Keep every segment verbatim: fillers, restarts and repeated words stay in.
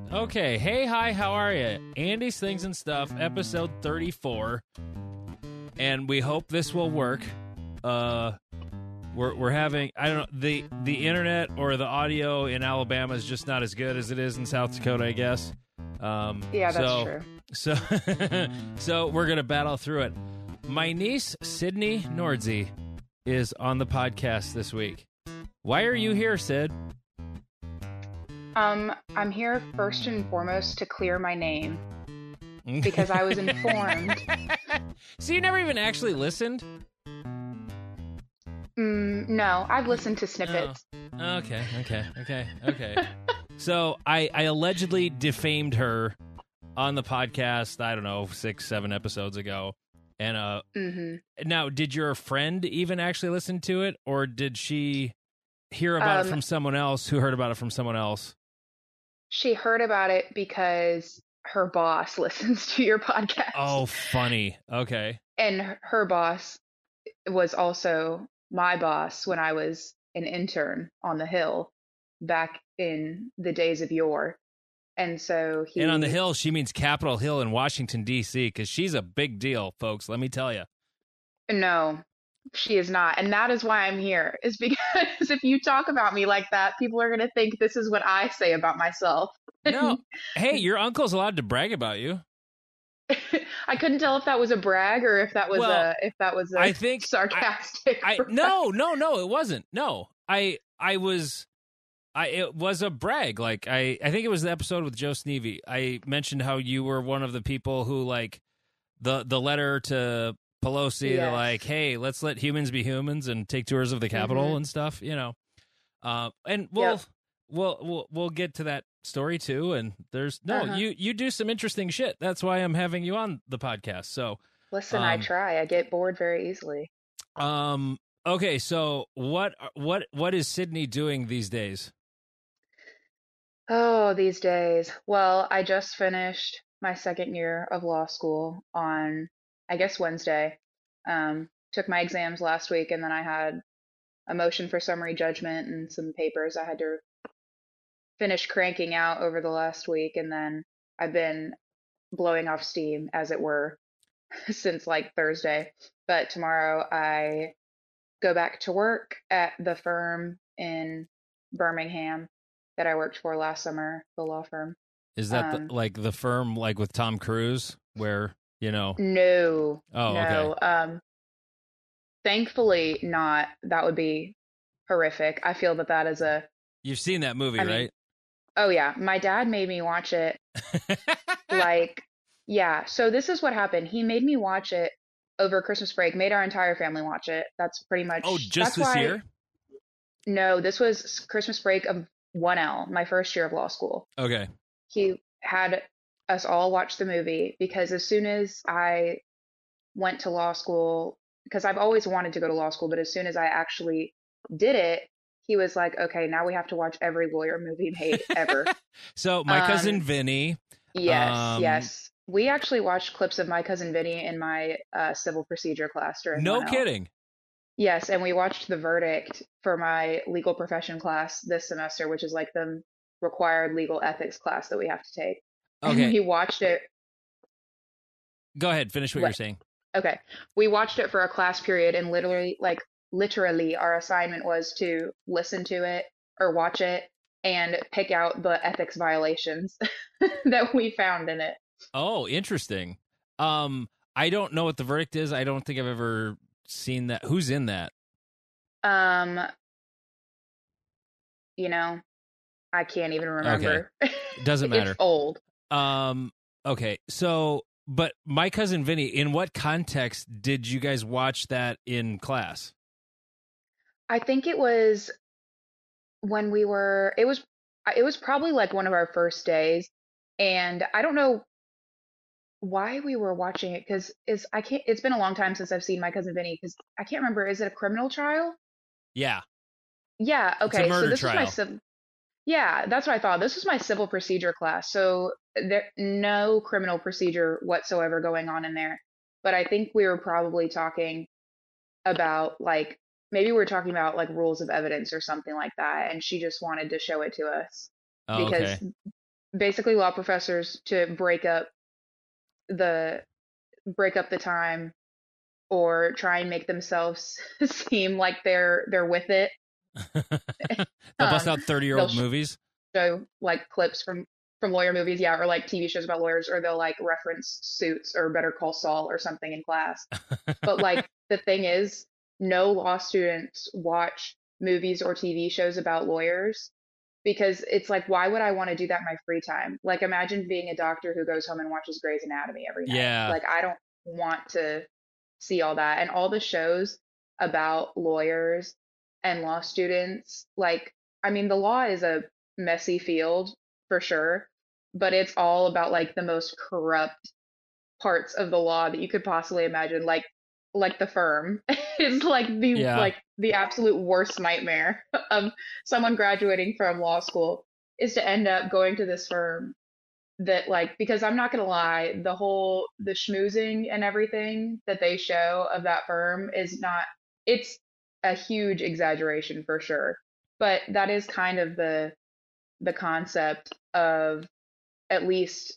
Okay, hey, hi, how are you? Andy's Things and Stuff, episode thirty-four, and we hope this will work. Uh, we're we're having I don't know the the internet or the audio in Alabama is just not as good as it is in South Dakota, I guess. Um, yeah, that's so, true. So, so we're gonna battle through it. My niece Sydney Nordsey is on the podcast this week. Why are you here, Sid? Um, I'm here first and foremost to clear my name because I was informed. So you never even actually listened? Mm, no, I've listened to snippets. Oh. Okay, okay, okay, okay. So I, I allegedly defamed her on the podcast, I don't know, six, seven episodes ago. And uh, mm-hmm. Now, did your friend even actually listen to it, or did she hear about um, it from someone else who heard about it from someone else? She heard about it because her boss listens to your podcast. Oh, funny. Okay. And her boss was also my boss when I was an intern on the Hill back in the days of yore. And so he... And on the Hill, she means Capitol Hill in Washington, D C, because she's a big deal, folks, let me tell you. No, she is not. And that is why I'm here, is because if you talk about me like that, people are going to think this is what I say about myself. No. Hey, your uncle's allowed to brag about you. I couldn't tell if that was a brag or if that was well, a if that was a I think sarcastic. I, I no, no, no, it wasn't. No. I I was I it was a brag. Like I I think it was the episode with Joe Sneevy. I mentioned how you were one of the people who like the the letter to Pelosi, yes. They're like, hey, let's let humans be humans and take tours of the Capitol mm-hmm. and stuff, you know. Uh, and we'll, yep. we'll we'll we'll get to that story too. And there's no uh-huh. you you do some interesting shit. That's why I'm having you on the podcast. So listen, um, I try. I get bored very easily. Um. Okay. So what what what is Sydney doing these days? Oh, these days. Well, I just finished my second year of law school on, I guess, Wednesday. Um, took my exams last week, and then I had a motion for summary judgment and some papers I had to finish cranking out over the last week, and then I've been blowing off steam, as it were, since like Thursday. But tomorrow I go back to work at the firm in Birmingham that I worked for last summer, the law firm. Is that um, the, like the firm like with Tom Cruise where, you know? No. Oh, no. okay. Um, thankfully not. That would be horrific. I feel that that is a... You've seen that movie, I mean, right? oh, yeah. My dad made me watch it. like, yeah. So this is what happened. He made me watch it over Christmas break, made our entire family watch it. That's pretty much... Oh, just this why, year? No, this was Christmas break of one L, my first year of law school. Okay. He had us all watch the movie because as soon as I went to law school, because I've always wanted to go to law school, but as soon as I actually did it, he was like, okay, now we have to watch every lawyer movie made ever. So My Cousin um, Vinny. Yes, um, yes. We actually watched clips of My Cousin Vinny in my uh, civil procedure class during No one L. kidding. Yes, and we watched The Verdict for my legal profession class this semester, which is like the required legal ethics class that we have to take. Okay. And we watched it. Go ahead, finish what, what you're saying. Okay. We watched it for a class period, and literally, like, literally our assignment was to listen to it or watch it and pick out the ethics violations that we found in it. Oh, interesting. Um, I don't know what The Verdict is. I don't think I've ever seen that. Who's in that? Um, you know, I can't even remember. Okay. Doesn't matter. It's old. Um, okay. So, but My Cousin Vinny, in what context did you guys watch that in class? I think it was when we were, it was, it was probably like one of our first days. And I don't know why we were watching it because it's, I can't, it's been a long time since I've seen My Cousin Vinny because I can't remember. Is it a criminal trial? Yeah. Yeah. Okay. It's a murder so this trial. was my civ- Yeah, that's what I thought. This was my civil procedure class. So there no criminal procedure whatsoever going on in there. But I think we were probably talking about like maybe we were talking about like rules of evidence or something like that. And she just wanted to show it to us Oh, because okay. basically law professors to break up the break up the time or try and make themselves seem like they're they're with it. They'll bust Um, out thirty year they'll old movies. show like clips from from lawyer movies, yeah, or like T V shows about lawyers, or they'll like reference Suits or Better Call Saul or something in class. But like the thing is, no law students watch movies or T V shows about lawyers because it's like, why would I want to do that in my free time? Like, imagine being a doctor who goes home and watches Grey's Anatomy every night. Yeah. Like, I don't want to see all that. And all the shows about lawyers and law students, like, I mean, the law is a messy field for sure, but it's all about like the most corrupt parts of the law that you could possibly imagine, like like the firm is like the Yeah. like the absolute worst nightmare of someone graduating from law school is to end up going to this firm that like, because I'm not gonna lie, the whole the schmoozing and everything that they show of that firm is not, it's a huge exaggeration for sure, but that is kind of the the concept of, at least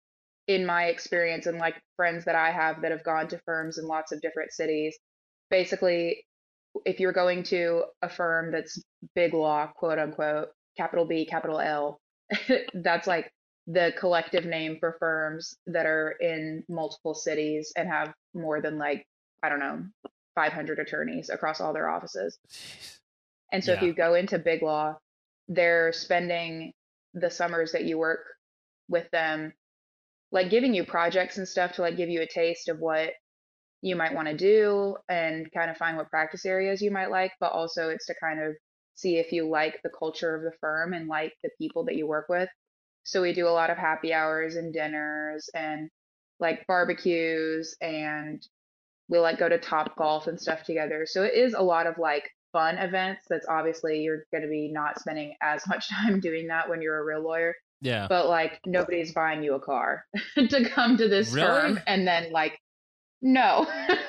in my experience and like friends that I have that have gone to firms in lots of different cities. Basically, if you're going to a firm that's big law, quote unquote, capital B, capital L, that's like the collective name for firms that are in multiple cities and have more than like, I don't know, five hundred attorneys across all their offices. Jeez. And so if Yeah. you go into big law, they're spending the summers that you work with them like giving you projects and stuff to like give you a taste of what you might want to do and kind of find what practice areas you might like, but also it's to kind of see if you like the culture of the firm and like the people that you work with. So we do a lot of happy hours and dinners and like barbecues, and we like go to Top Golf and stuff together. So it is a lot of like fun events. That's obviously you're going to be not spending as much time doing that when you're a real lawyer. Yeah. But like nobody's buying you a car to come to this Really? firm and then like no.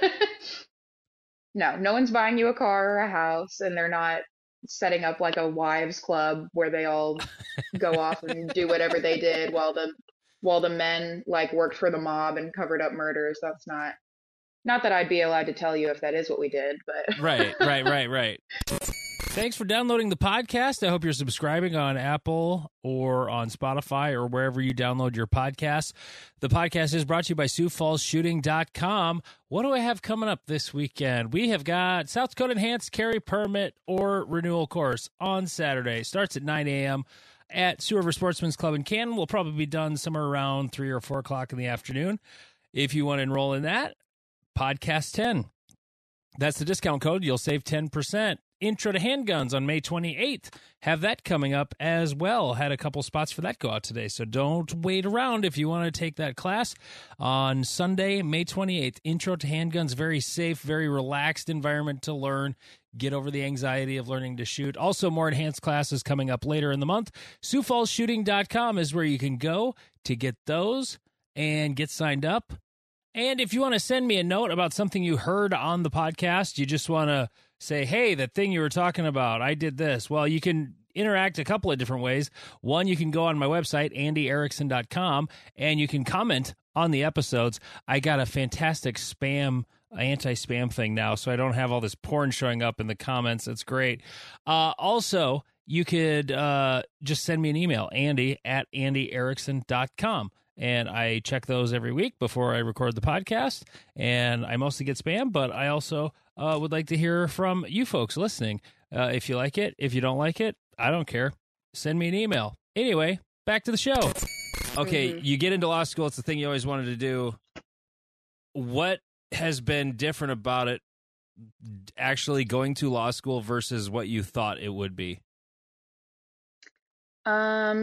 No, no one's buying you a car or a house, and they're not setting up like a wives club where they all go off and do whatever they did while the while the men like worked for the mob and covered up murders. That's not not that I'd be allowed to tell you if that is what we did, but Right, right, right, right. Thanks for downloading the podcast. I hope you're subscribing on Apple or on Spotify or wherever you download your podcasts. The podcast is brought to you by Sioux Falls Shooting dot com. What do I have coming up this weekend? We have got South Dakota Enhanced Carry Permit or Renewal Course on Saturday. Starts at nine a.m. at Sioux River Sportsman's Club in Canton. We'll probably be done somewhere around three or four o'clock in the afternoon. If you want to enroll in that, podcast ten. That's the discount code. You'll save ten percent. Intro to Handguns on May twenty-eighth. Have that coming up as well. Had a couple spots for that go out today, so don't wait around if you want to take that class. On Sunday, May twenty-eighth, Intro to Handguns. Very safe, very relaxed environment to learn. Get over the anxiety of learning to shoot. Also, more enhanced classes coming up later in the month. Sioux Falls Shooting dot com is where you can go to get those and get signed up. And if you want to send me a note about something you heard on the podcast, you just want to say, hey, that thing you were talking about, I did this. Well, you can interact a couple of different ways. One, you can go on my website, andy erickson dot com, and you can comment on the episodes. I got a fantastic spam, anti-spam thing now, so I don't have all this porn showing up in the comments. It's great. Uh, also, you could uh, just send me an email, andy at andy erickson dot com. And I check those every week before I record the podcast. And I mostly get spam, but I also uh, would like to hear from you folks listening. Uh, if you like it, if you don't like it, I don't care. Send me an email. Anyway, back to the show. Okay, Mhm. you get into law school. It's the thing you always wanted to do. What has been different about it actually going to law school versus what you thought it would be? Um,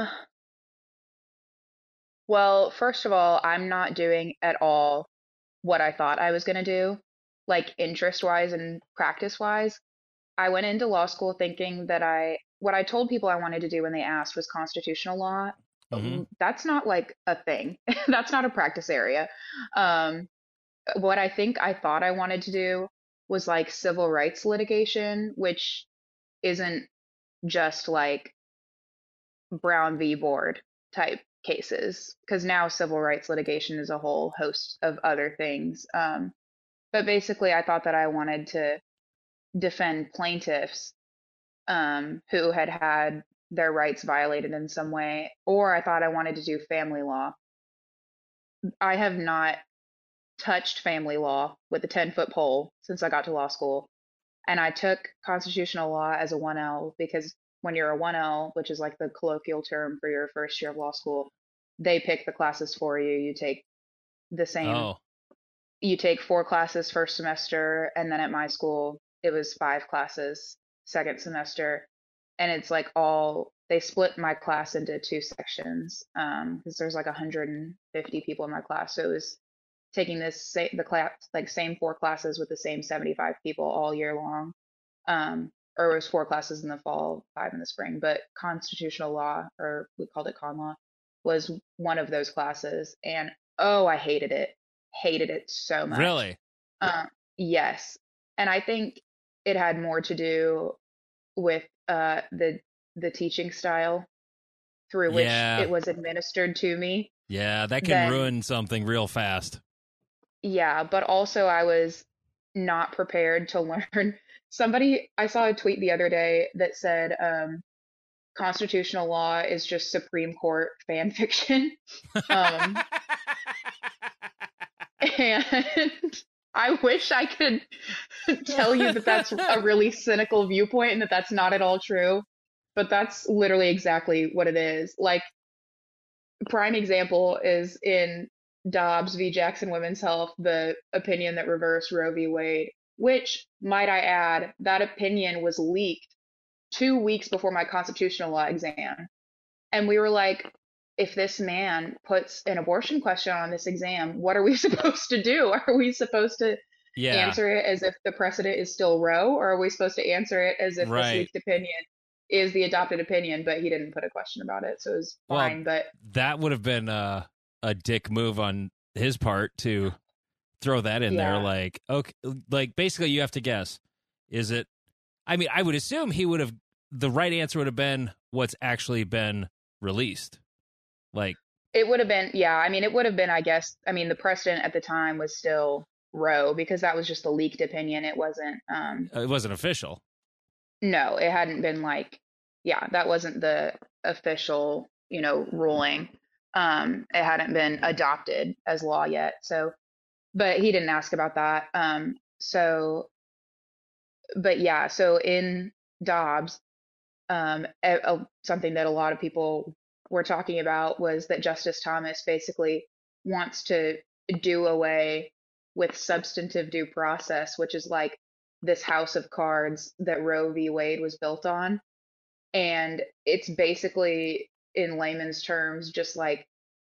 well, first of all, I'm not doing at all what I thought I was going to do, like interest wise and practice wise. I went into law school thinking that I, what I told people I wanted to do when they asked was constitutional law. Mhm. Um, That's not like a thing. That's not a practice area. Um, what I think I thought I wanted to do was like civil rights litigation, which isn't just like Brown v. Board type cases, because now civil rights litigation is a whole host of other things. Um, but basically, I thought that I wanted to defend plaintiffs um, who had had their rights violated in some way, or I thought I wanted to do family law. I have not touched family law with a ten foot pole since I got to law school. And I took constitutional law as a one L because when you're a one L, which is like the colloquial term for your first year of law school, they pick the classes for you. You take the same, Oh, you take four classes first semester, and then at my school, it was five classes second semester. And it's like all, they split my class into two sections um, because there's like one hundred fifty people in my class. So it was taking this sa- the class like same four classes with the same seventy-five people all year long. Um, or it was four classes in the fall, five in the spring. But constitutional law, or we called it con law, was one of those classes. And oh, I hated it. Hated it so much. really? Uh, yes. And I think it had more to do with uh, the the teaching style through which Yeah. it was administered to me. Yeah, that can Then- ruin something real fast. Yeah, but also I was not prepared to learn. Somebody, I saw a tweet the other day that said, um, constitutional law is just Supreme Court fan fiction. Um, and I wish I could tell you that that's a really cynical viewpoint and that that's not at all true, but that's literally exactly what it is. Like, prime example is in Dobbs v. Jackson Women's Health, the opinion that reversed Roe v. Wade, which, might I add, that opinion was leaked two weeks before my constitutional law exam. And we were like, if this man puts an abortion question on this exam, what are we supposed to do? Are we supposed to Yeah. answer it as if the precedent is still Roe, or are we supposed to answer it as if Right. this leaked opinion is the adopted opinion, but he didn't put a question about it, so it was Well, fine. But That would have been a, a dick move on his part to throw that in there. Yeah. Like, okay, like basically you have to guess. Is it, I mean, I would assume he would have, the right answer would have been what's actually been released. Like, it would have been, yeah, I mean, it would have been, I guess, I mean, the precedent at the time was still Roe because that was just the leaked opinion. It wasn't, um, it wasn't official. no, it hadn't been like, yeah, that wasn't the official, you know, ruling. Um, it hadn't been adopted as law yet. So, but he didn't ask about that. Um, so, but yeah, so in Dobbs, um, a, a, something that a lot of people were talking about was that Justice Thomas basically wants to do away with substantive due process, which is like this house of cards that Roe v. Wade was built on. And it's basically, in layman's terms, just like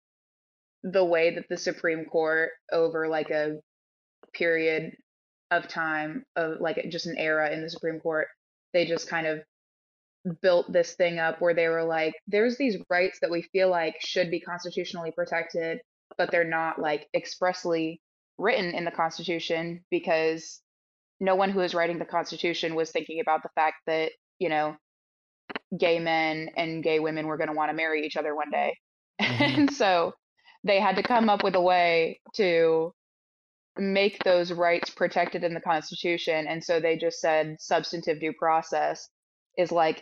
the way that the Supreme Court over like a period of time of like just an era in the Supreme Court, they just kind of built this thing up where they were like, there's these rights that we feel like should be constitutionally protected, but they're not like expressly written in the Constitution because no one who is writing the Constitution was thinking about the fact that, you know, gay men and gay women were going to want to marry each other one day. Mhm. And so they had to come up with a way to make those rights protected in the Constitution. And so they just said substantive due process is like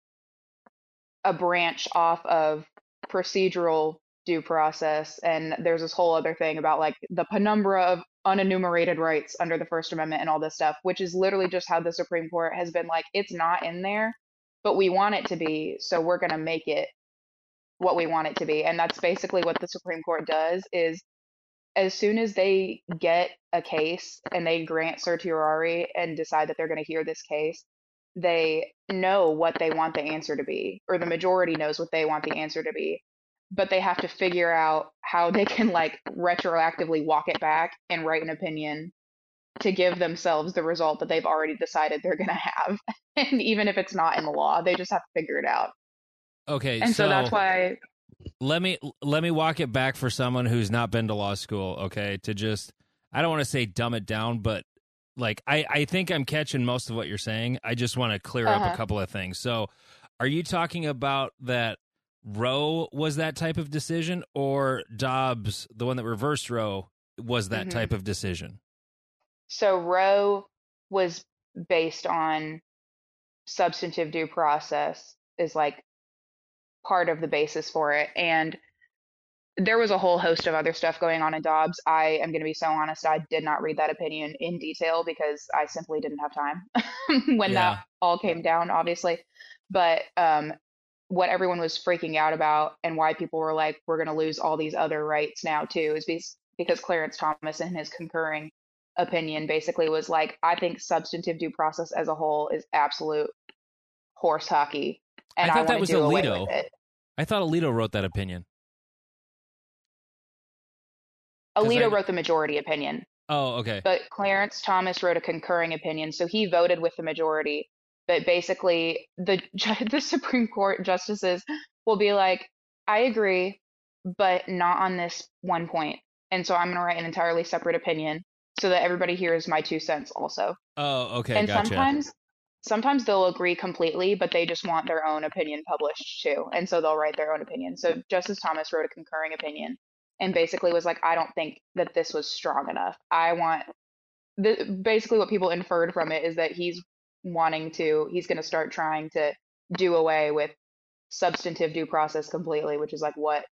a branch off of procedural due process. And there's this whole other thing about like the penumbra of unenumerated rights under the First Amendment and all this stuff, which is literally just how the Supreme Court has been like, it's not in there, but we want it to be, so we're going to make it what we want it to be. And that's basically what the Supreme Court does is as soon as they get a case and they grant certiorari and decide that they're going to hear this case, they know what they want the answer to be, or the majority knows what they want the answer to be, but they have to figure out how they can like retroactively walk it back and write an opinion to give themselves the result that they've already decided they're going to have. And even if it's not in the law, they just have to figure it out. Okay, And so, so that's why, let me let me walk it back for someone who's not been to law school, okay, to just, I don't want to say dumb it down, but like I, I think I'm catching most of what you're saying. I just want to clear up Uh-huh. a couple of things. So are you talking about that Roe was that type of decision, or Dobbs, the one that reversed Roe, was that Mhm. type of decision? So Roe was based on substantive due process is like part of the basis for it. And there was a whole host of other stuff going on in Dobbs. I am going to be so honest, I did not read that opinion in detail because I simply didn't have time when Yeah. that all came down, obviously. But um, what everyone was freaking out about and why people were like, we're going to lose all these other rights now too, is because, because Clarence Thomas in his concurring opinion basically was like, I think substantive due process as a whole is absolute horse hockey, and I I, thought that want was to do away Alito. with it. I thought Alito wrote that opinion. 'Cause Alito I- wrote the majority opinion, Oh, okay. but Clarence Thomas wrote a concurring opinion, so he voted with the majority. But basically, the ju- the Supreme Court justices will be like, I agree, but not on this one point, and so I'm going to write an entirely separate opinion so that everybody hears my two cents also. Oh, okay. And Gotcha. sometimes sometimes they'll agree completely, but they just want their own opinion published too, and so they'll write their own opinion. So Justice Thomas wrote a concurring opinion and basically was like, I don't think that this was strong enough. I want the basically what people inferred from it is that he's wanting to he's going to start trying to do away with substantive due process completely, which is like what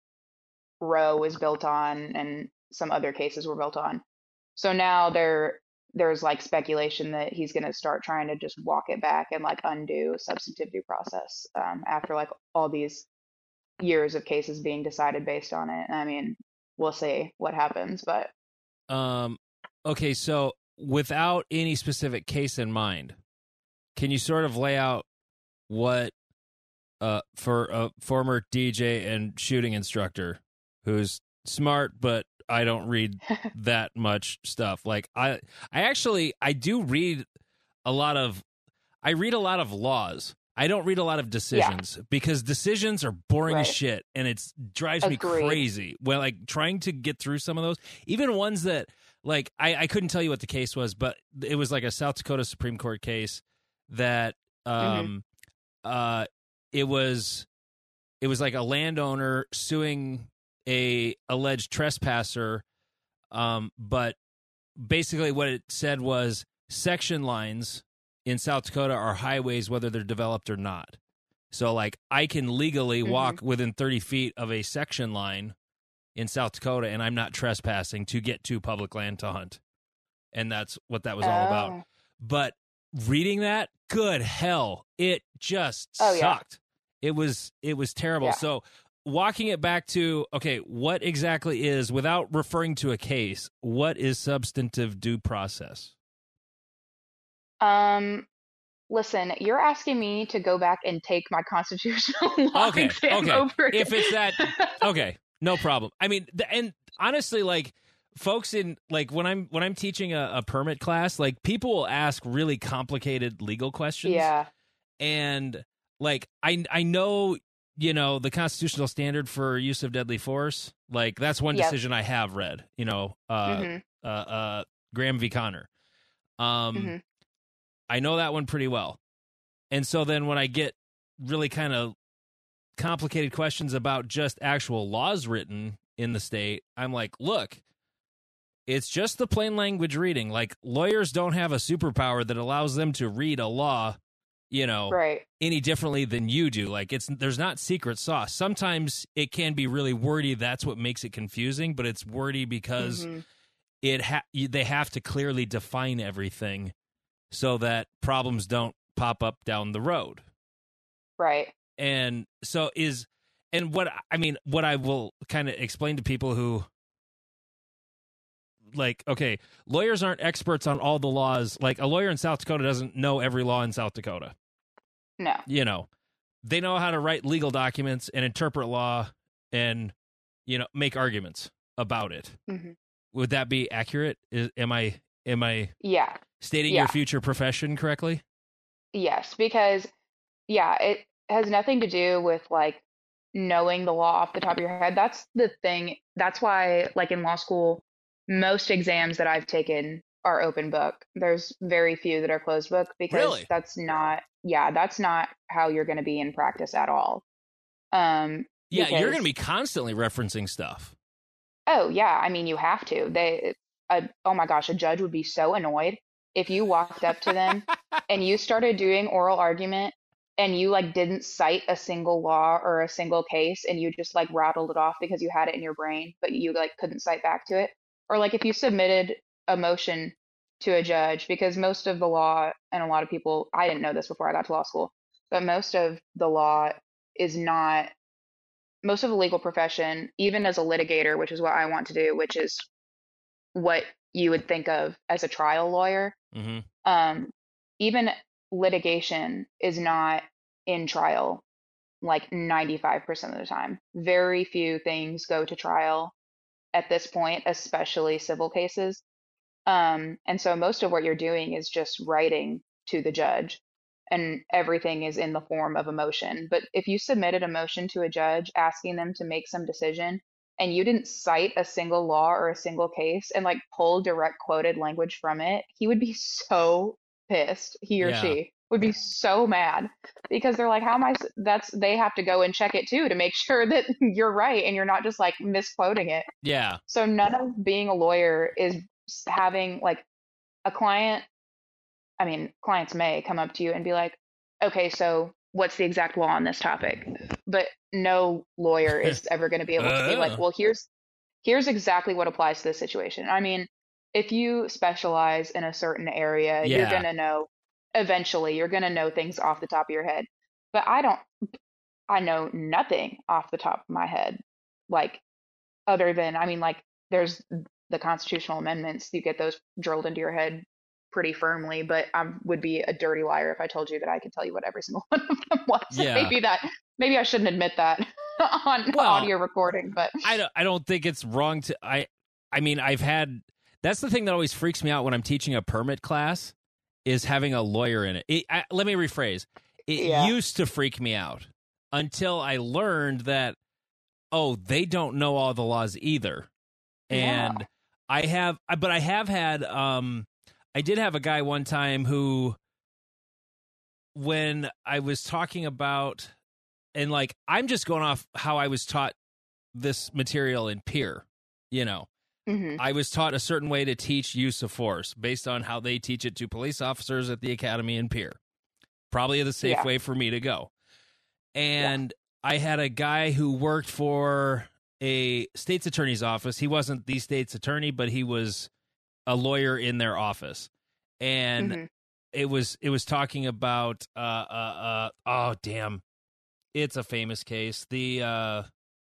Roe was built on and some other cases were built on. So now there there's like speculation that he's going to start trying to just walk it back and like undo substantive due process um, after like all these years of cases being decided based on it. I mean, we'll see what happens, but Um, okay, so without any specific case in mind, can you sort of lay out what, uh, for a former D J and shooting instructor who's smart, but I don't read that much stuff. Like I, I actually, I do read a lot of, I read a lot of laws. I don't read a lot of decisions because decisions are boring as Right. shit, and it's drives me Agreed. crazy. Well, like trying to get through some of those, even ones that like I, I couldn't tell you what the case was, but it was like a South Dakota Supreme Court case that um uh it was it was like a landowner suing a alleged trespasser, um but basically what it said was section lines in South Dakota are highways whether they're developed or not. So like I can legally Mhm. walk within thirty feet of a section line in South Dakota and I'm not trespassing to get to public land to hunt. And that's what that was all about. Oh. But reading that, good hell, it just Oh, yeah. sucked. It was it was terrible. Yeah. So walking it back to, okay, what exactly is, without referring to a case, what is substantive due process? Um, listen, you're asking me to go back and take my constitutional law Okay, exam okay. over again. If it's that, okay, no problem. I mean, the, and honestly, like folks in like when I'm when I'm teaching a, a permit class, like people will ask really complicated legal questions. Yeah. And like I I know, you know, the constitutional standard for use of deadly force, like that's one Yep. decision I have read, you know, uh Mhm. uh, uh Graham v. Connor. Um Mhm. I know that one pretty well. And so then when I get really kind of complicated questions about just actual laws written in the state, I'm like, look, it's just the plain language reading. Like lawyers don't have a superpower that allows them to read a law, you know, Right. any differently than you do. Like it's there's not secret sauce. Sometimes it can be really wordy. That's what makes it confusing, but it's wordy because Mhm. it ha- you- they have to clearly define everything so that problems don't pop up down the road. Right. And so is and what I mean what I will kind of explain to people who like, okay, lawyers aren't experts on all the laws. Like a lawyer in South Dakota doesn't know every law in South Dakota. No. You know, they know how to write legal documents and interpret law and, you know, make arguments about it. Mhm. Would that be accurate? Is, am I am I Yeah. stating Yeah. your future profession correctly? Yes, because yeah, it has nothing to do with like knowing the law off the top of your head. That's the thing. That's why, like in law school, most exams that I've taken are open book. There's very few that are closed book because Really? that's not, yeah, that's not how you're going to be in practice at all. Um, Yeah, because, you're going to be constantly referencing stuff. Oh, yeah. I mean, you have to. They, uh, oh my gosh, a judge would be so annoyed if you walked up to them and you started doing oral argument and you like didn't cite a single law or a single case and you just like rattled it off because you had it in your brain, but you like couldn't cite back to it. Or like if you submitted a motion to a judge, because most of the law, and a lot of people, I didn't know this before I got to law school, but most of the law is not, most of the legal profession, even as a litigator, which is what I want to do, which is what you would think of as a trial lawyer, Mm-hmm. um, even litigation is not in trial like ninety-five percent of the time. Very few things go to trial at this point, especially civil cases. Um, and so most of what you're doing is just writing to the judge, and everything is in the form of a motion. But if you submitted a motion to a judge asking them to make some decision and you didn't cite a single law or a single case and like pull direct quoted language from it, he would be so pissed. He or Yeah. she would be so mad because they're like, how am I? s- That's, they have to go and check it too to make sure that you're right and you're not just like misquoting it. Yeah. So none of being a lawyer is having like a client. I mean, clients may come up to you and be like, okay, so what's the exact law on this topic? But no lawyer is ever going to be able to be Uh. like, well, here's here's exactly what applies to this situation. I mean, if you specialize in a certain area, you're Yeah. going to know eventually, you're going to know things off the top of your head. But I don't, I know nothing off the top of my head, like other than, I mean, like there's the constitutional amendments, you get those drilled into your head pretty firmly, but I would be a dirty liar if I told you that I could tell you what every single one of them was. Yeah. Maybe that, maybe I shouldn't admit that on Well, audio recording, but I don't, I don't think it's wrong to, I, I mean, I've had, that's the thing that always freaks me out when I'm teaching a permit class is having a lawyer in it. it I, let me rephrase. It Yeah. used to freak me out until I learned that, oh, they don't know all the laws either. And Yeah. I have, but I have had, um, I did have a guy one time who, when I was talking about, and like, I'm just going off how I was taught this material in peer, you know, hmm I was taught a certain way to teach use of force based on how they teach it to police officers at the academy in peer. Probably the safe Yeah. way for me to go. And I had a guy who worked for a state's attorney's office. He wasn't the state's attorney, but he was a lawyer in their office. And hmm it was it was talking about uh uh uh oh damn. It's a famous case. The uh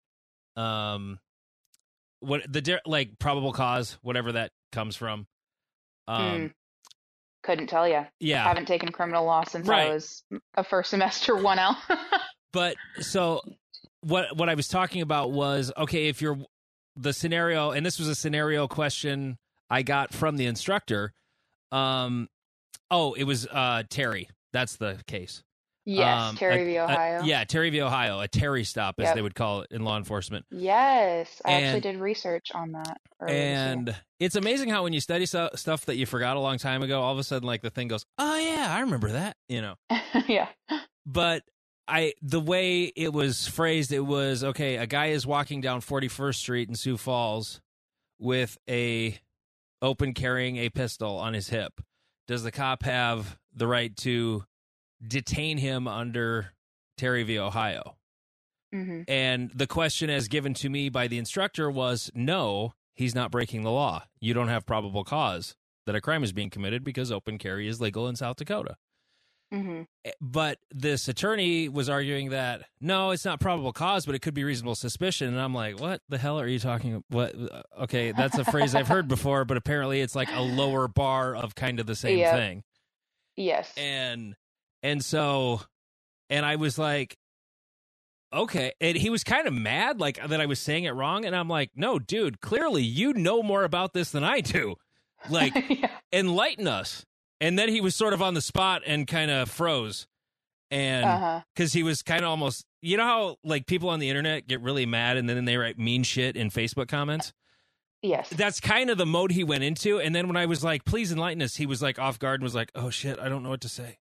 um what the di- like probable cause, whatever that comes from. Um Mm. Couldn't tell you. yeah. Haven't taken criminal law since Right. I was a first semester one L. But so what what I was talking about was, okay, if you're the scenario, and this was a scenario question I got from the instructor. Um, oh, it was uh, Terry. That's the case. Yes, Um, Terry a- v. a- Ohio. yeah, Terry v. Ohio, a Terry stop, as Yep. they would call it in law enforcement. Yes, I And- actually did research on that. earlier this year. And it's amazing how when you study so- stuff that you forgot a long time ago, all of a sudden, like the thing goes, oh yeah, I remember that, you know. yeah. But I the way it was phrased, it was, okay, a guy is walking down forty-first Street in Sioux Falls with a open carrying a pistol on his hip. Does the cop have the right to detain him under Terry v. Ohio? hmm And the question as given to me by the instructor was, no, he's not breaking the law. You don't have probable cause that a crime is being committed because open carry is legal in South Dakota. hmm But this attorney was arguing that, no, it's not probable cause, but it could be reasonable suspicion. And I'm like, what the hell are you talking about? What? Okay, that's a phrase I've heard before, but apparently it's like a lower bar of kind of the same Yep. thing. Yes. And and so, and I was like, okay. And he was kind of mad, like that I was saying it wrong. And I'm like, no, dude, clearly you know more about this than I do. Like, yeah. enlighten us. And then he was sort of on the spot and kind of froze. And Uh-huh. because he was kind of almost, you know how like people on the internet get really mad and then they write mean shit in Facebook comments? Yes. That's kind of the mode he went into. And then when I was like, please enlighten us, he was like off guard and was like, oh shit, I don't know what to say.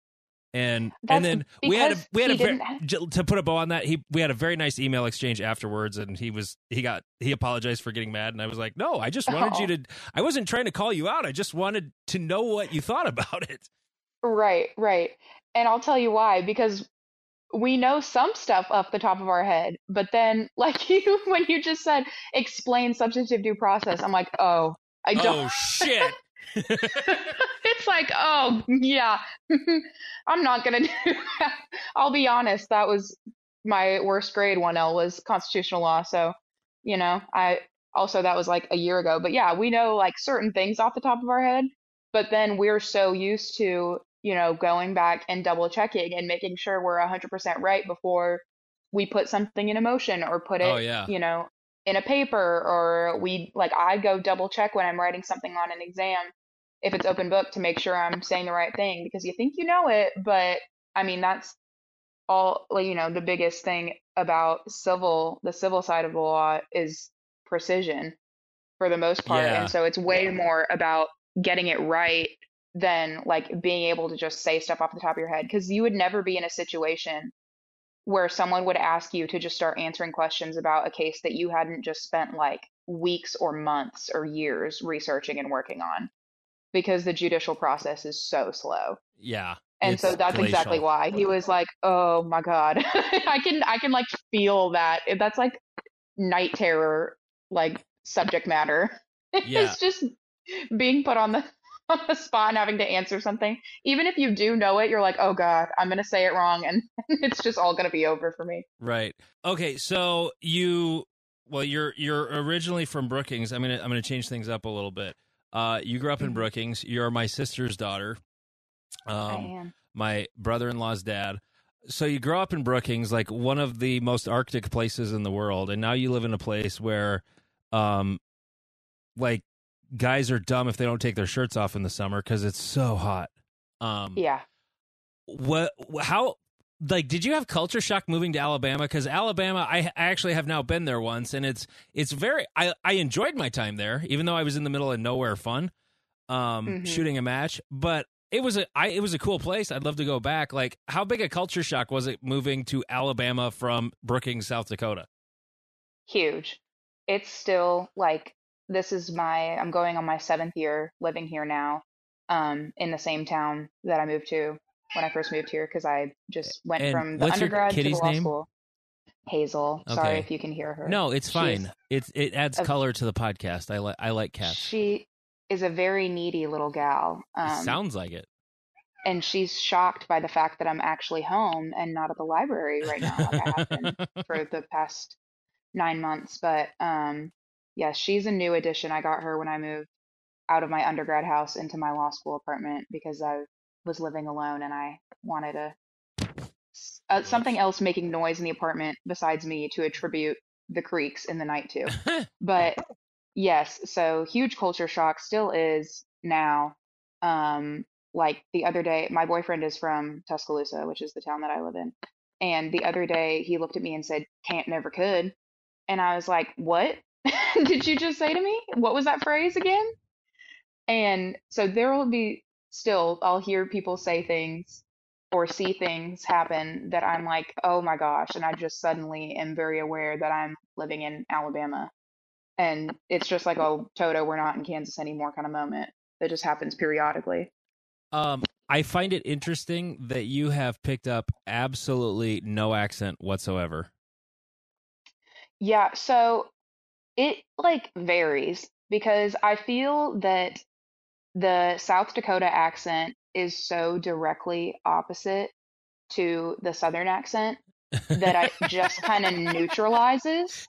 And That's and then we had a because we had he a very, didn't ha- j- to put a bow on that. He we had a very nice email exchange afterwards, and he was he got he apologized for getting mad, and I was like, no, I just wanted Oh, you to. I wasn't trying to call you out. I just wanted to know what you thought about it. right, right. And I'll tell you why, because we know some stuff off the top of our head, but then like you when you just said explain substantive due process, I'm like, oh, I don't. Oh shit! It's like, oh yeah, I'm not gonna do that. I'll be honest, that was my worst grade. one L was constitutional law, so you know, I also that was like a year ago. But yeah, we know like certain things off the top of our head, but then we're so used to, you know, going back and double checking and making sure we're one hundred percent right before we put something in a motion or put Oh it, yeah, you know, in a paper, or we like I go double check when I'm writing something on an exam if it's open book to make sure I'm saying the right thing, because you think you know it, but I mean that's all like, you know, the biggest thing about civil the civil side of the law is precision for the most part. And yeah, so it's way more about getting it right than like being able to just say stuff off the top of your head, because you would never be in a situation where someone would ask you to just start answering questions about a case that you hadn't just spent like weeks or months or years researching and working on, because the judicial process is so slow. yeah. And so It's that's exactly glacial. why he was like, "Oh my God." I can I can like feel that. That's like night terror like subject matter. Yeah, It's just being put on the on the spot and having to answer something. Even if you do know it, you're like, "Oh God, I'm gonna say it wrong," and it's just all gonna be over for me. right. Okay, so you well, you're you're originally from Brookings. I'm gonna I'm gonna change things up a little bit. Uh, you grew up in Hmm. Brookings. You're my sister's daughter. I Um, am. my brother-in-law's dad. So you grow up in Brookings, like one of the most Arctic places in the world, and now you live in a place where, um, like guys are dumb if they don't take their shirts off in the summer because it's so hot. Um, Yeah. what? How? Like, did you have culture shock moving to Alabama? Because Alabama, I, I actually have now been there once, and it's it's very. I I enjoyed my time there, even though I was in the middle of nowhere fun, um, Hmm. shooting a match, but. It was a I it was a cool place. I'd love to go back. Like, how big a culture shock was it moving to Alabama from Brookings, South Dakota? Huge. It's still like this is my I'm going on my seventh year living here now, um, in the same town that I moved to when I first moved here, because I just went And from the what's your undergrad to the kitty's law name? school. Hazel. Sorry Okay. if you can hear her. No, it's She's fine. It it adds a color to the podcast. I like I like cats. she is a very needy little gal. It Um, sounds like it. and she's shocked by the fact that I'm actually home and not at the library right now, like I have been for the past nine months. But um, yeah, she's a new addition. I got her when I moved out of my undergrad house into my law school apartment because I was living alone and I wanted a, uh, something Whoops. else making noise in the apartment besides me to attribute the creaks in the night to. But yes, so huge culture shock still is now. Um, like the other day, my boyfriend is from Tuscaloosa, which is the town that I live in. And the other day he looked at me and said, "Can't never could." And I was like, "What did you just say to me? What was that phrase again?" And so there will be still, I'll hear people say things or see things happen that I'm like, "Oh my gosh." And I just suddenly am very aware that I'm living in Alabama. And it's just like, "Oh, Toto, we're not in Kansas anymore" kind of moment that just happens periodically. um, I find it interesting that you have picked up absolutely no accent whatsoever. Yeah, so it like varies because I feel that the South Dakota accent is so directly opposite to the Southern accent that I just kind of neutralizes.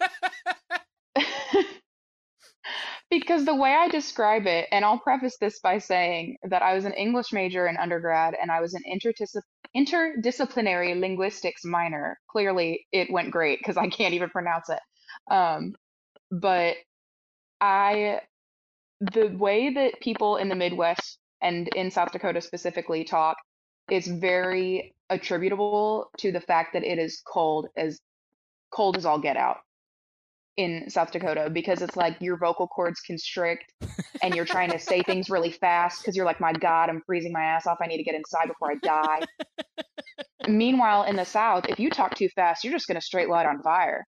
Because the way I describe it, and I'll preface this by saying that I was an English major in undergrad and I was an interdiscip- interdisciplinary linguistics minor. Clearly, it went great because I can't even pronounce it. Um, but I, the way that people in the Midwest and in South Dakota specifically talk is very attributable to the fact that it is cold as cold as all get out. in South Dakota because it's like your vocal cords constrict and you're trying to say things really fast because you're like, my God, I'm freezing my ass off. I need to get inside before I die. Meanwhile, in the South, if you talk too fast, you're just going to straight light on fire.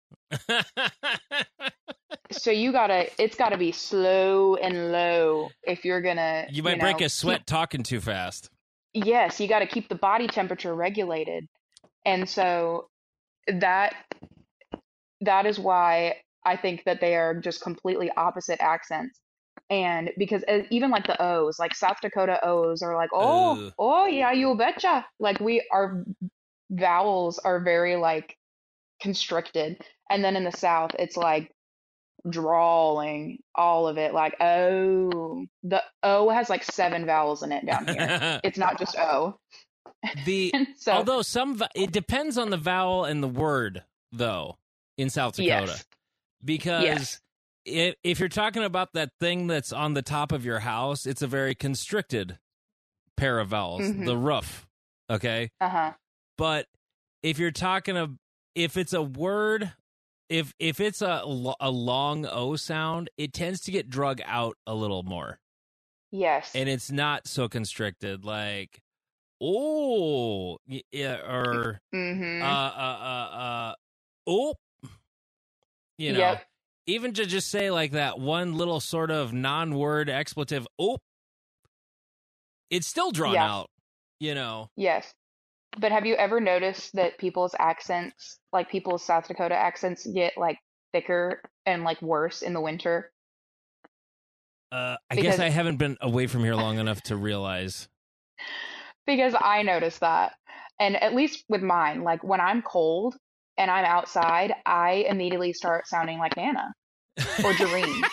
So you gotta, it's gotta be slow and low if you're gonna. You might you know, break a sweat keep, talking too fast. yes, you got to keep the body temperature regulated, and so that that is why I think that they are just completely opposite accents. And because uh, even like the O's, like South Dakota O's are like, oh, Ugh. oh yeah, you betcha. Like we, our vowels are very like constricted, and then in the South, it's like drawling all of it like oh the O has like seven vowels in it down here. It's not just O. The And so although some va- it depends on the vowel and the word though in South Dakota yes, because yes, if if you're talking about that thing that's on the top of your house, it's a very constricted pair of vowels, mm-hmm. the roof, okay? Uh-huh. But if you're talking of if it's a word if if it's a lo- a long O sound, it tends to get drug out a little more. Yes. And it's not so constricted like oh yeah or Mm-hmm. uh uh uh uh oh you know Yep. even to just say like that one little sort of non-word expletive oh it's still drawn Yeah. out, you know. Yes. But have you ever noticed that people's accents, like people's South Dakota accents, get like thicker and like worse in the winter? Uh, I Because guess I haven't been away from here long enough to realize. because I noticed that. And at least with mine, like when I'm cold and I'm outside, I immediately start sounding like Nana or Jareen.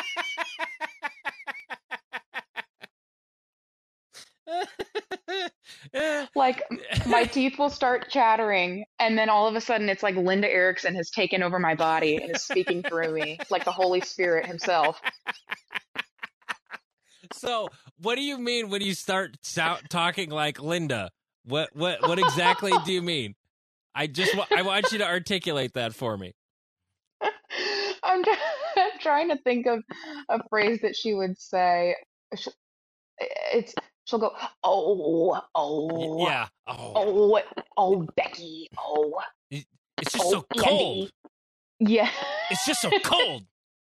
Like my teeth will start chattering, and then all of a sudden it's like Linda Erickson has taken over my body and is speaking through me, like the Holy Spirit himself. So, what do you mean when you start sou- talking like Linda? What what what exactly do you mean? I just wa- I want you to articulate that for me. I'm, try- I'm trying to think of a phrase that she would say. Sh- It's she'll go, oh, Y- oh, yeah. Oh, oh, oh, Becky, oh, it- it's just oh, so cold. Andy. Yeah. It's just so cold.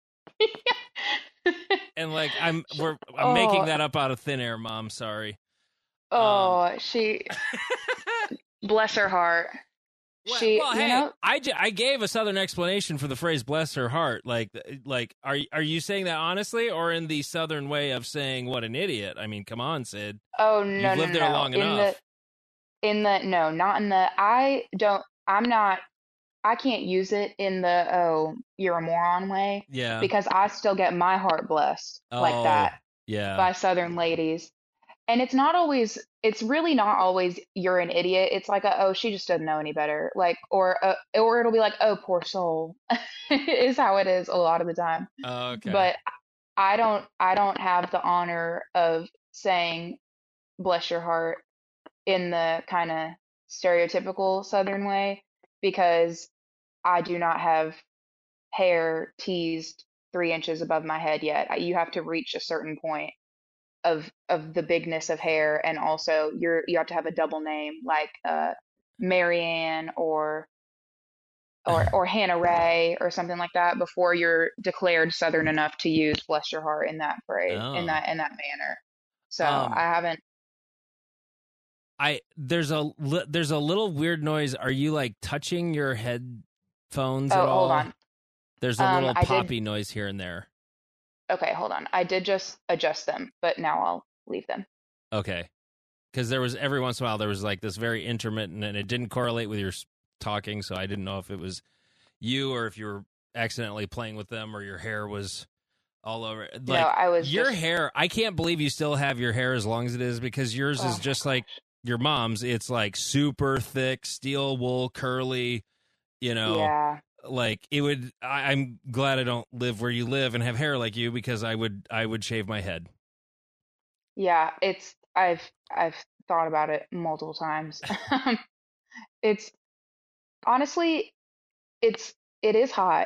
And like I'm we're I'm Oh, making that up out of thin air, Mom. Sorry. Um, oh, she, bless her heart. well, She, well, you hey, know, I, j- I gave a southern explanation for the phrase "bless her heart." Like like are y- are you saying that honestly, or in the southern way of saying "what an idiot"? I mean, come on, Sid. oh no, You've no, lived there no. long In enough. the, in the, no, not in the, I don't, I'm not, I can't use it in the, oh, you're a moron way Yeah. because I still get my heart blessed like Oh, that yeah. by Southern ladies. And it's not always, it's really not always you're an idiot. It's like, a, oh, she just doesn't know any better. Like, or, uh, or it'll be like, oh, poor soul is how it is a lot of the time. Oh, okay. But I don't, I don't have the honor of saying, bless your heart in the kind of stereotypical Southern way because I do not have hair teased three inches above my head yet. I- You have to reach a certain point of of the bigness of hair, and also you're you have to have a double name like uh, Marianne or or or Hannah Ray or something like that before you're declared Southern enough to use "bless your heart" in that phrase in Oh. that in that manner. So Um, I haven't. I there's a li- there's a little weird noise. Are you like touching your headphones Oh, at hold all? on. There's a Um, little I did. poppy noise here and there. Okay, hold on. I did just adjust them, but now I'll leave them. Okay. Because there was every once in a while there was like this very intermittent, and it didn't correlate with your s- talking, so I didn't know if it was you or if you were accidentally playing with them or your hair was all over. No, Like I was your just. hair, I can't believe you still have your hair as long as it is because yours Oh is my just like gosh. your mom's. It's like super thick, steel wool, curly. You know, Yeah. like it would. I, I'm glad I don't live where you live and have hair like you because I would I would shave my head. Yeah, it's I've I've thought about it multiple times. It's honestly it's it is hot.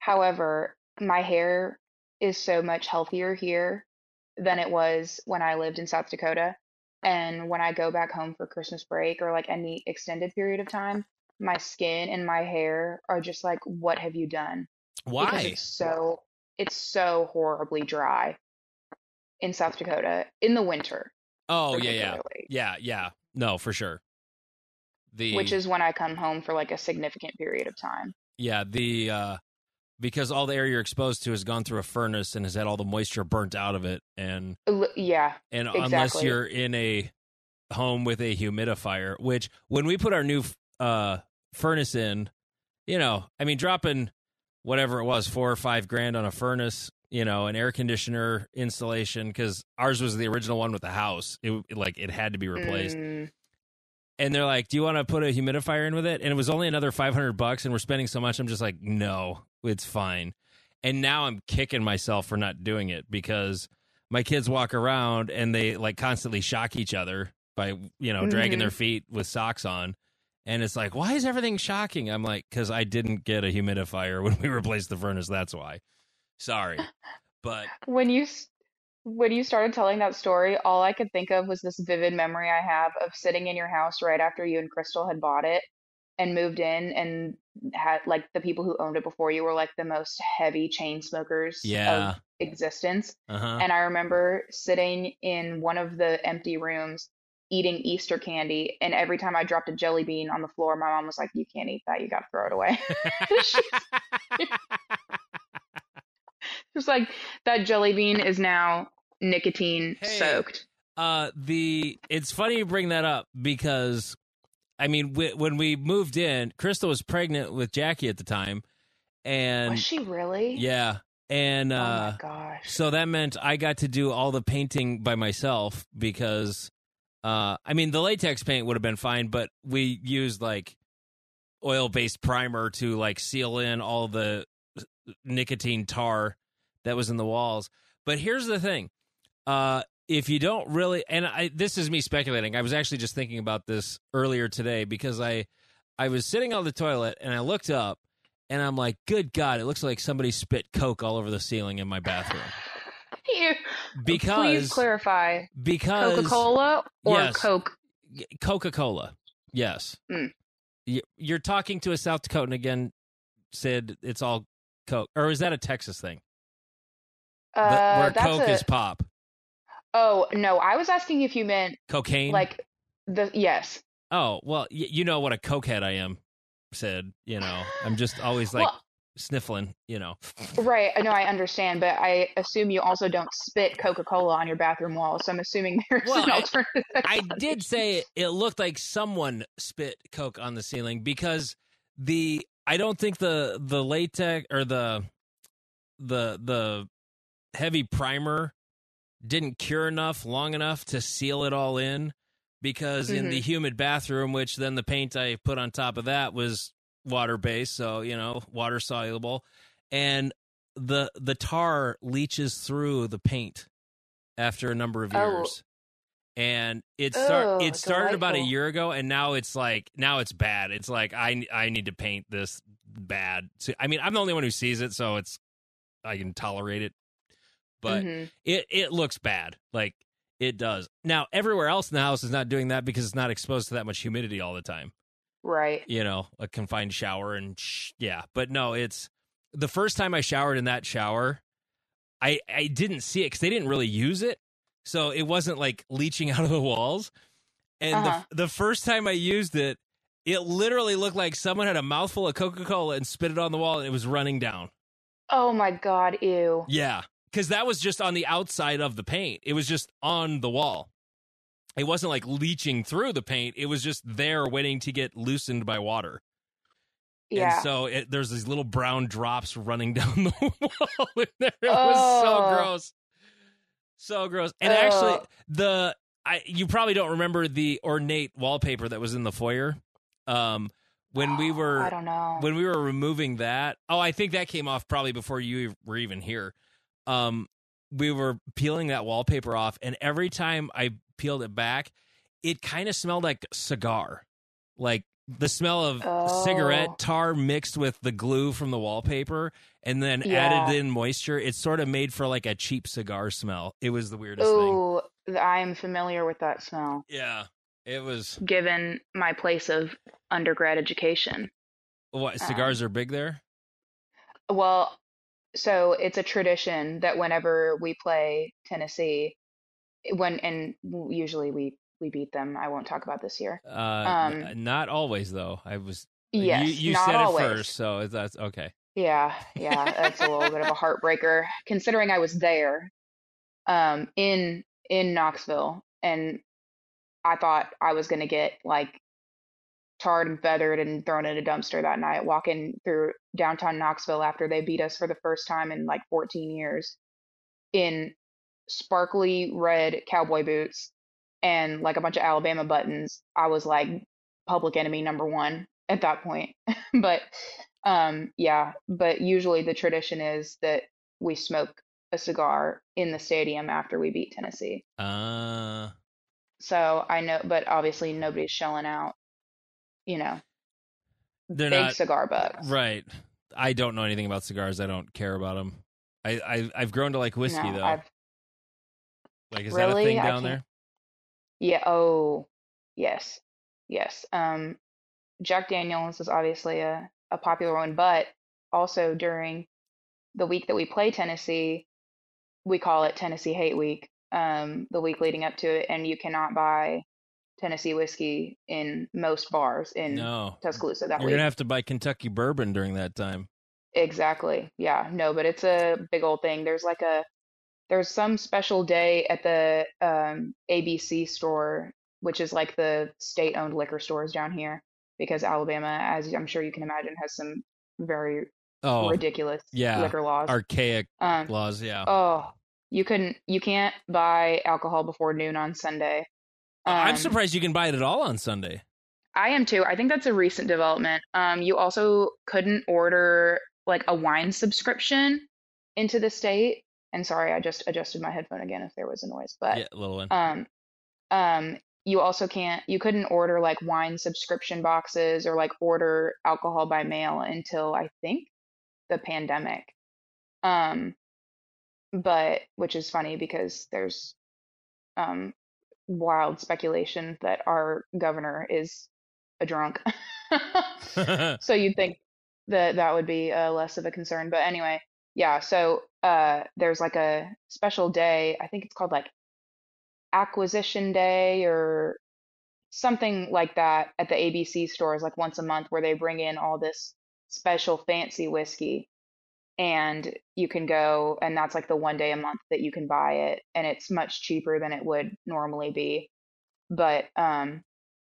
However, my hair is so much healthier here than it was when I lived in South Dakota. And when I go back home for Christmas break or like any extended period of time, my skin and my hair are just like, what have you done? Because Why? it's so it's so horribly dry in South Dakota in the winter, Oh, yeah, yeah. particularly, Yeah, yeah. No, for sure. which The is when I come home for like a significant period of time. yeah, the uh because all the air you're exposed to has gone through a furnace and has had all the moisture burnt out of it, and L- Yeah, and unless exactly. you're in a home with a humidifier, which when we put our new uh furnace in, you know, I mean, dropping whatever it was, four or five grand on a furnace, you know, an air conditioner installation, because ours was the original one with the house. It, it like it had to be replaced. Mm, And they're like, "Do you want to put a humidifier in with it?" And it was only another five hundred bucks, and we're spending so much. I'm just like, "No, it's fine." And now I'm kicking myself for not doing it because my kids walk around and they like constantly shock each other by, you know, dragging hmm their feet with socks on. And it's like, "Why is everything shocking?" I'm like, "Cuz I didn't get a humidifier when we replaced the furnace, that's why." Sorry. But When you s- when you started telling that story, all I could think of was this vivid memory I have of sitting in your house right after you and Crystal had bought it and moved in and had like the people who owned it before you were like the most heavy chain smokers of yeah. existence. Uh-huh. And I remember sitting in one of the empty rooms eating Easter candy, and every time I dropped a jelly bean on the floor, my mom was like, "You can't eat that, you gotta throw it away." She was like, "That jelly bean is now nicotine Hey, soaked." uh the it's funny you bring that up because I mean, w- when we moved in, Crystal was pregnant with Jackie at the time, Was and she really? yeah, and Oh my uh, gosh. so that meant I got to do all the painting by myself because, uh, I mean, the latex paint would have been fine, but we used like oil-based primer to like seal in all the nicotine tar that was in the walls. But here's the thing. Uh, if you don't really, and I, this is me speculating. I was actually just thinking about this earlier today because I, I was sitting on the toilet and I looked up and I'm like, good God, it looks like somebody spit Coke all over the ceiling in my bathroom. You, please Because, clarify. because, Coca-Cola or yes, Coke? Coca-Cola. Yes. Mm. You- You're talking to a South Dakotan again, Sid. It's all Coke. Or is that a Texas thing? The, Uh, where that's Coke a. is pop. Oh, no, I was asking if you meant Cocaine? like the yes. Oh, well, y- you know what a cokehead I am, Sid. You know, I'm just always like Well, sniffling, you know. right. I know I understand, but I assume you also don't spit Coca-Cola on your bathroom wall. So I'm assuming there's Well, an I, alternative I did explanation. say it looked like someone spit Coke on the ceiling because the I don't think the the latex or the the the heavy primer didn't cure enough long enough to seal it all in because in the hmm humid bathroom, which then the paint I put on top of that was water based, so you know, water soluble, and the the tar leaches through the paint after a number of Oh, years. And it start oh, it started about a delightful. year ago, and now it's like now it's bad. It's like I I need to paint this bad. So, I mean, I'm the only one who sees it, so it's I can tolerate it, but hmm it it looks bad. Like it does. Now everywhere else in the house is not doing that because it's not exposed to that much humidity all the time. Right. You know, a confined shower and sh- yeah. But no, it's the first time I showered in that shower, I I didn't see it because they didn't really use it, so it wasn't like leaching out of the walls. And the Uh-huh. the first time I used it, it literally looked like someone had a mouthful of Coca-Cola and spit it on the wall and it was running down. Oh my God, ew. Yeah, because that was just on the outside of the paint. It was just on the wall. It wasn't like leaching through the paint. It was just there waiting to get loosened by water. And Yeah. so it, there's these little brown drops running down the wall in there. It was so Oh, gross. So gross. And actually, oh, the I you probably don't remember the ornate wallpaper that was in the foyer. Um, when we I were don't know. when we were removing that, oh, I think that came off probably before you were even here. Um, we were peeling that wallpaper off, and every time I peeled it back, it kind of smelled like cigar, like the smell of Oh. cigarette tar mixed with the glue from the wallpaper and then Yeah. added in moisture. It sort of made for like a cheap cigar smell. It was the weirdest thing. Oh, I am familiar with that smell, Yeah, it was. given my place of undergrad education. What, cigars are big there? Well, so it's a tradition that whenever we play Tennessee, when and usually we we beat them. I won't talk about this year. Uh, Um, n- not always though. I was. Yes, you, you not said always. it first, so that's okay. Yeah, yeah, that's a little bit of a heartbreaker considering I was there, um, in in Knoxville, and I thought I was gonna get like tarred and feathered and thrown in a dumpster that night, walking through downtown Knoxville after they beat us for the first time in like fourteen years in sparkly red cowboy boots and like a bunch of Alabama buttons. I was like public enemy number one at that point. But um, yeah, but usually the tradition is that we smoke a cigar in the stadium after we beat Tennessee. Uh, So I know, but obviously nobody's shelling out, you know, they're big not cigar bucks. right. I don't know anything about cigars. I don't care about them. I, I I've grown to like whiskey No, though. I've Like, is that a really, thing I down can't. there? Yeah. Oh, yes, yes. Um, Jack Daniels is obviously a a popular one, but also during the week that we play Tennessee, we call it Tennessee Hate Week. Um, the week leading up to it, and you cannot buy Tennessee whiskey in most bars in No. Tuscaloosa that You're week. gonna have to buy Kentucky bourbon during that time. Exactly. Yeah. No, but it's a big old thing. There's like a there's some special day at the um, A B C store, which is like the state-owned liquor stores down here, because Alabama, as I'm sure you can imagine, has some very Oh, ridiculous yeah. liquor laws. archaic Um, laws. Yeah. oh, you couldn't you can't buy alcohol before noon on Sunday. I'm Um, surprised you can buy it at all on Sunday. I am too. I think that's a recent development. Um, you also couldn't order like a wine subscription into the state. And sorry, I just adjusted my headphone again if there was a noise. But Yeah, little one. um, um, you also can't, you couldn't order like wine subscription boxes or like order alcohol by mail until I think the pandemic. Um, but which is funny because there's um wild speculation that our governor is a drunk. So you'd think that that would be uh, less of a concern. But anyway, yeah, so uh, there's like a special day. I think it's called like Acquisition Day or something like that at the A B C stores, like once a month, where they bring in all this special fancy whiskey. And you can go, and that's like the one day a month that you can buy it, and it's much cheaper than it would normally be. But um,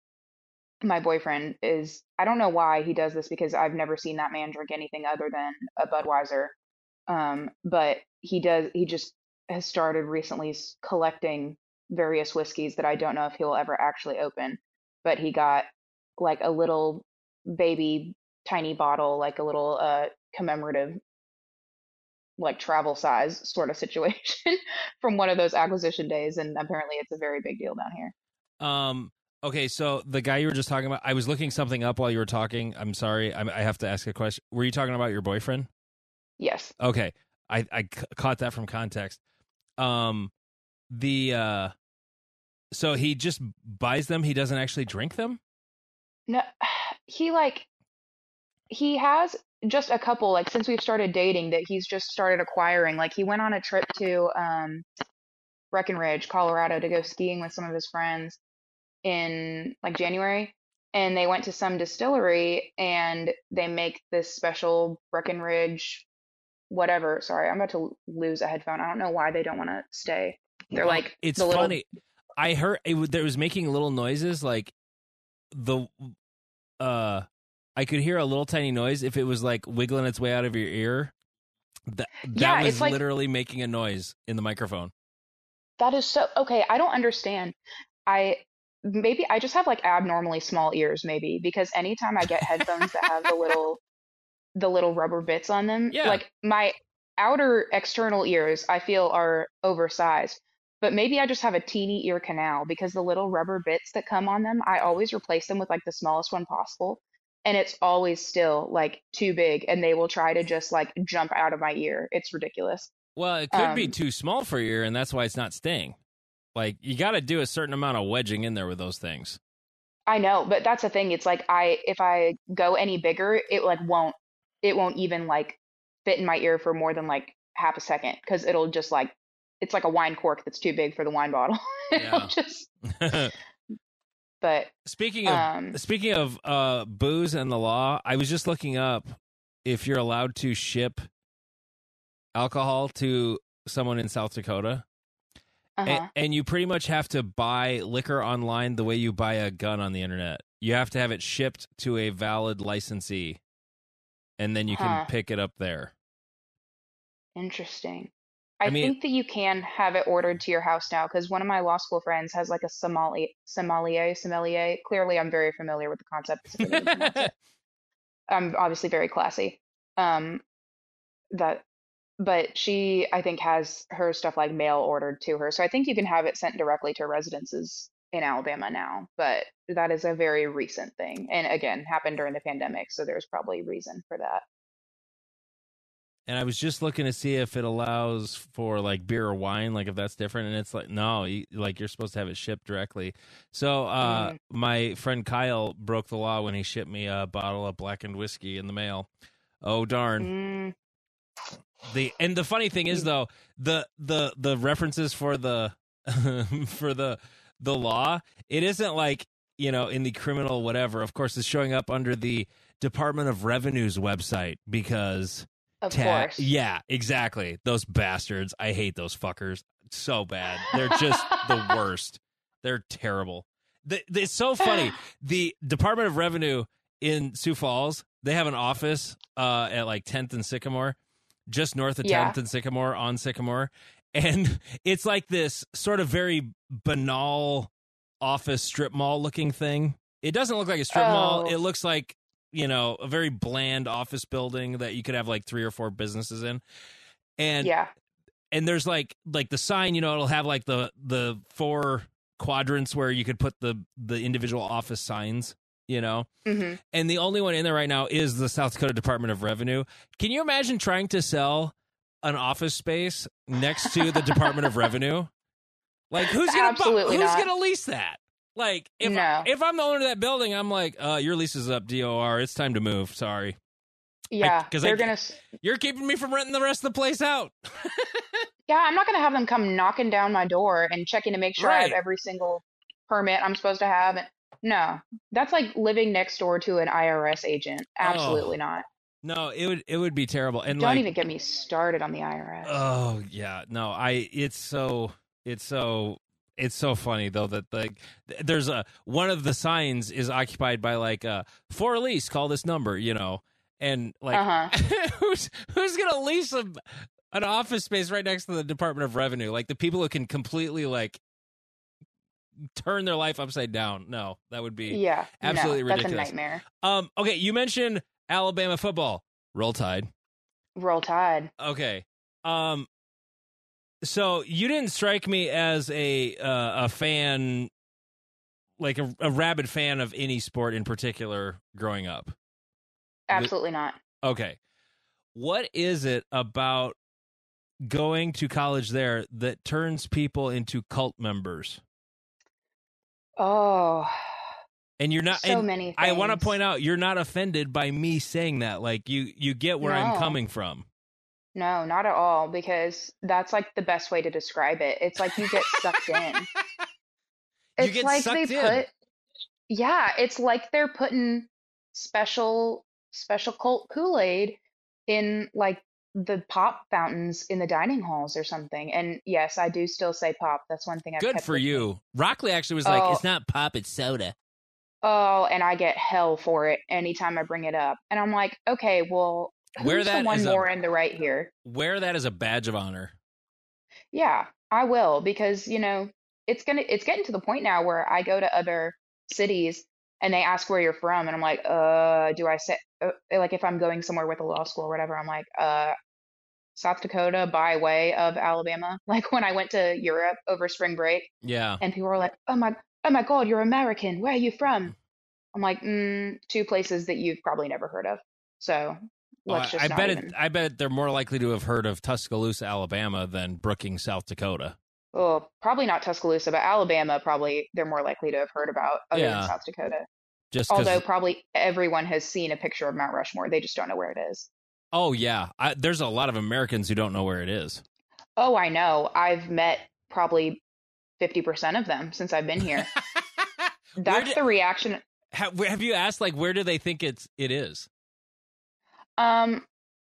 my boyfriend is, I don't know why he does this because I've never seen that man drink anything other than a Budweiser. Um, but he does, he just has started recently s- collecting various whiskeys that I don't know if he'll ever actually open. But he got like a little baby tiny bottle, like a little uh commemorative like travel size sort of situation from one of those acquisition days, and apparently it's a very big deal down here. Um. Okay, so the guy you were just talking about, I was looking something up while you were talking. I'm sorry, I, I have to ask a question. Were you talking about your boyfriend? Yes. Okay, I I c- caught that from context. Um, the uh, so he just buys them. He doesn't actually drink them. No, he like he has just a couple, like since we've started dating, that he's just started acquiring. Like he went on a trip to um Breckenridge, Colorado to go skiing with some of his friends in like January, and they went to some distillery and they make this special Breckenridge whatever. Sorry, I'm about to lose a headphone. I don't know why they don't want to stay. They're like It's the little, funny. I heard it, w- there was making little noises like the uh I could hear a little tiny noise if it was like wiggling its way out of your ear. That that Yeah, was it's like- literally making a noise in the microphone. that is so okay. I don't understand. I maybe I just have like abnormally small ears, maybe, because anytime I get headphones that have the little the little rubber bits on them, Yeah. like my outer external ears, I feel are oversized. but maybe I just have a teeny ear canal because the little rubber bits that come on them, I always replace them with like the smallest one possible. And it's always still like too big and they will try to just like jump out of my ear. It's ridiculous. Well, it could be Um, too small for your ear, and that's why it's not staying. Like, you got to do a certain amount of wedging in there with those things. I know, but that's the thing. It's like I if I go any bigger, it like won't it won't even like fit in my ear for more than like half a second because it'll just like it's like a wine cork that's too big for the wine bottle. It'll Yeah. just but Speaking of um speaking of uh, booze and the law, I was just looking up if you're allowed to ship alcohol to someone in South Dakota. uh-huh. And, and you pretty much have to buy liquor online the way you buy a gun on the internet. You have to have it shipped to a valid licensee, and then you can Huh. pick it up there. Interesting. I, I mean- think that you can have it ordered to your house now because one of my law school friends has like a sommelier, sommelier, sommelier. Clearly, I'm very familiar with the concept. 'Cause I couldn't even pronounce it. I'm obviously very classy. Um, that, but she, I think, has her stuff like mail ordered to her. So I think you can have it sent directly to residences in Alabama now. But that is a very recent thing, and again, happened during the pandemic. So there's probably reason for that. And I was just looking to see if it allows for like beer or wine, like if that's different. And it's like, no, you, like you're supposed to have it shipped directly. So uh, Mm. my friend Kyle broke the law when he shipped me a bottle of blackened whiskey in the mail. Oh, darn. Mm. The and the funny thing is though, the the the references for the for the the law, it isn't like, you know, in the criminal whatever. Of course, it's showing up under the Department of Revenue's website because Of ta- course. yeah, exactly. Those bastards. I hate those fuckers so bad. They're just the worst. They're terrible. The, the- it's so funny. The Department of Revenue in Sioux Falls, they have an office uh, at like tenth and Sycamore, just north of Yeah. tenth and Sycamore on Sycamore. And it's like this sort of very banal office strip mall looking thing. It doesn't look like a strip mall. Oh. It looks like, you know, a very bland office building that you could have like three or four businesses in. And Yeah. and there's like like the sign, you know, it'll have like the the four quadrants where you could put the the individual office signs, you know. hmm And the only one in there right now is the South Dakota Department of Revenue. Can you imagine trying to sell an office space next to the Department of Revenue? Like, who's gonna bu- Absolutely who's not. gonna lease that? Like, if No. I, if I'm the owner of that building, I'm like, uh, your lease is up, D O R. It's time to move. Sorry, Yeah. 'cause I They're ca- gonna. s- you're keeping me from renting the rest of the place out. Yeah, I'm not gonna have them come knocking down my door and checking to make sure I have Right. every single permit I'm supposed to have. And no, that's like living next door to an I R S agent. Absolutely Oh, not. No, it would it would be terrible. And Don't like, even get me started on the I R S. oh yeah, no, I it's so it's so it's so funny though that like th- there's a one of the signs is occupied by like uh for lease, call this number, you know, and like Uh-huh. who's who's gonna lease a, an office space right next to the Department of Revenue? Like the people who can completely like turn their life upside down. No, that would be Yeah. absolutely no, that's ridiculous. a nightmare. Um, okay, you mentioned Alabama football. Roll Tide. Roll Tide. Okay. Um. So you didn't strike me as a uh, a fan, like a, a rabid fan of any sport in particular growing up. Absolutely not. Okay. What is it about going to college there that turns people into cult members? Oh, And you're not. so and many I want to things. point out you're not offended by me saying that. Like you, you get where I'm No. coming from. No, not at all, because that's like the best way to describe it. It's like you get sucked in. You It's get like sucked they in. put, yeah, it's like they're putting special special cult Kool-Aid in like the pop fountains in the dining halls or something. And yes, I do still say pop. That's one thing I've Good kept for with me. you. Rockley actually was like, Oh. it's not pop, it's soda. Oh, and I get hell for it anytime I bring it up. And I'm like, okay, well, Wear who's the that one as a- more in the right here? Wear that as a badge of honor. Yeah, I will, because, you know, it's gonna it's getting to the point now where I go to other cities and they ask where you're from, and I'm like, uh, do I say uh, like if I'm going somewhere with a law school or whatever, I'm like, uh, South Dakota by way of Alabama. Like when I went to Europe over spring break, Yeah. and people were like, "Oh my, oh my God, you're American. Where are you from?" I'm like, mm, two places that you've probably never heard of. So Oh, let's I, just I not bet even. it, I bet they're more likely to have heard of Tuscaloosa, Alabama than Brookings, South Dakota. Oh, probably not Tuscaloosa, but Alabama, probably they're more likely to have heard about other than Yeah. South Dakota. Just Although because. probably everyone has seen a picture of Mount Rushmore. They just don't know where it is. Oh, yeah. I, there's a lot of Americans who don't know where it is. Oh, I know. I've met probably fifty percent of them since I've been here. That's did, the reaction. Have, have you asked, like, where do they think it's it is? Um,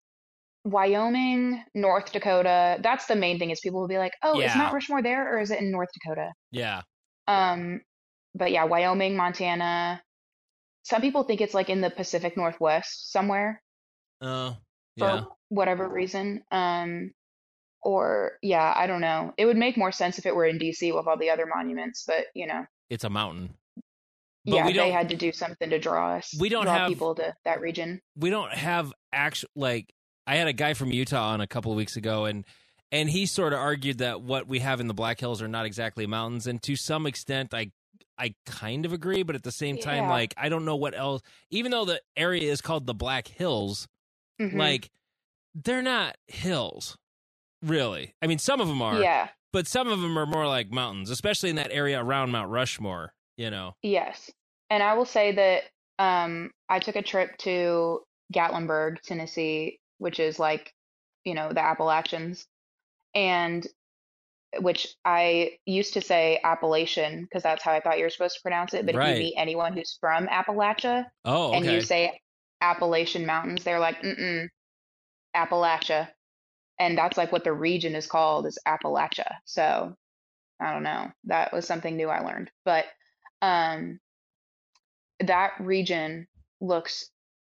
Wyoming, North Dakota. That's the main thing is people will be like, "Oh, is Yeah. Mount Rushmore there or is it in North Dakota?" Yeah. Um, but yeah, Wyoming, Montana. Some people think it's like in the Pacific Northwest somewhere Oh, for yeah. whatever reason. Um, or yeah, I don't know. It would make more sense if it were in D C with all the other monuments, but you know, It's a mountain. But yeah, we don't, they had to do something to draw us, we don't draw have, people to that region. we don't have actual, like, I had a guy from Utah on a couple of weeks ago, and and he sort of argued that what we have in the Black Hills are not exactly mountains, and to some extent, I I kind of agree, but at the same time, Yeah. like, I don't know what else. Even though the area is called the Black Hills, Mhm. like, they're not hills, really. I mean, some of them are, Yeah, but some of them are more like mountains, especially in that area around Mount Rushmore. You know. yes. And I will say that um, I took a trip to Gatlinburg, Tennessee, which is like, you know, the Appalachians, and which I used to say Appalachian because that's how I thought you were supposed to pronounce it. But if Right. you meet anyone who's from Appalachia Oh, and you okay. say Appalachian Mountains, they're like, mm-mm, Appalachia. And that's like what the region is called is Appalachia. So I don't know. That was something new I learned. But um, that region looks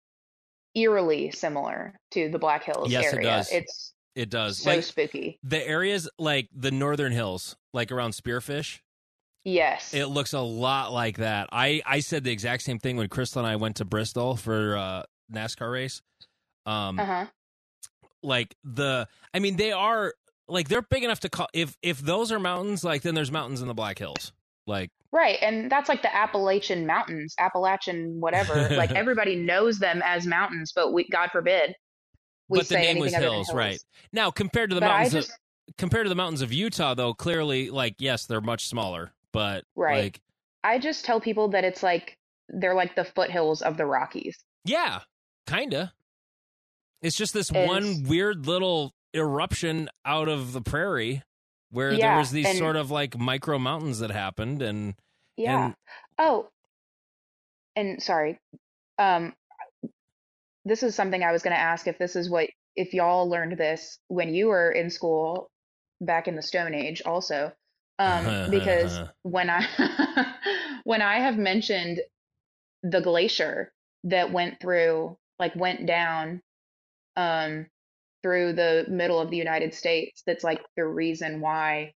eerily similar to the Black Hills Yes, it area. does. It's It does. so Like spooky. the areas, like the northern hills, like around Spearfish. Yes. It looks a lot like that. I, I said the exact same thing when Crystal and I went to Bristol for uh NASCAR race. Um, Uh-huh. like the, I mean, they are like they're big enough to call. If if those are mountains, like then there's mountains in the Black Hills. Like Right. And that's like the Appalachian Mountains, Appalachian whatever. Like everybody knows them as mountains, but we, God forbid, we but the say name anything was other than hills, hills. right? Now compared to the But I mountains, just of, compared to the mountains of Utah, though, clearly, like yes, they're much smaller. But right. like I just tell people that it's like they're like the foothills of the Rockies. yeah, kinda. It's just this Is one weird little eruption out of the prairie where there yeah, was these and sort of like micro mountains that happened, and yeah. and Oh, and sorry. Um, this is something I was going to ask if this is what if y'all learned this when you were in school back in the Stone Age also. Um, because when I when I have mentioned the glacier that went through like went down um through the middle of the United States, that's like the reason why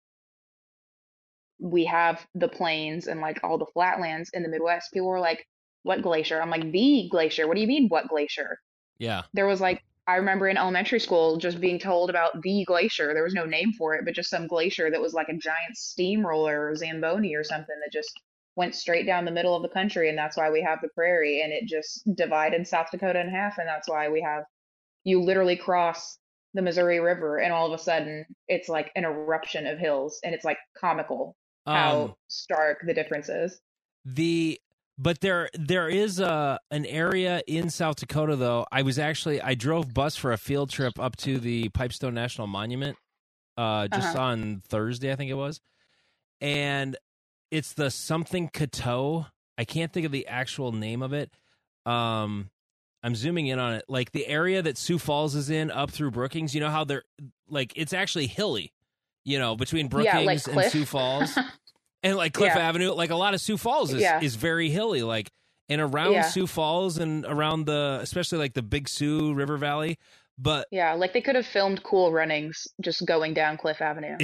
we have the plains and like all the flatlands in the Midwest. People were like, "What glacier?" I'm like, "The glacier." What do you mean, what glacier? yeah, There was like, I remember in elementary school just being told about the glacier. There was no name for it, but just some glacier that was like a giant steamroller or Zamboni or something that just went straight down the middle of the country. And that's why we have the prairie. And it just divided South Dakota in half. And that's why we have, you literally cross the Missouri River and all of a sudden it's like an eruption of hills. And it's like comical um, how stark the difference is. the but there there is a an area in South Dakota though. I was actually I drove bus for a field trip up to the Pipestone National Monument uh, just Uh-huh. on Thursday, I think it was, and it's the something Coteau. I can't think of the actual name of it. Um, I'm zooming in on it. Like the area that Sioux Falls is in up through Brookings, you know how they're like, it's actually hilly, you know, between Brookings Yeah, like and Cliff. Sioux Falls and like Cliff Yeah. Avenue. Like a lot of Sioux Falls is, Yeah. is very hilly. Like, and around Yeah. Sioux Falls and around the, especially like the Big Sioux River Valley. But Yeah, like they could have filmed Cool Runnings just going down Cliff Avenue.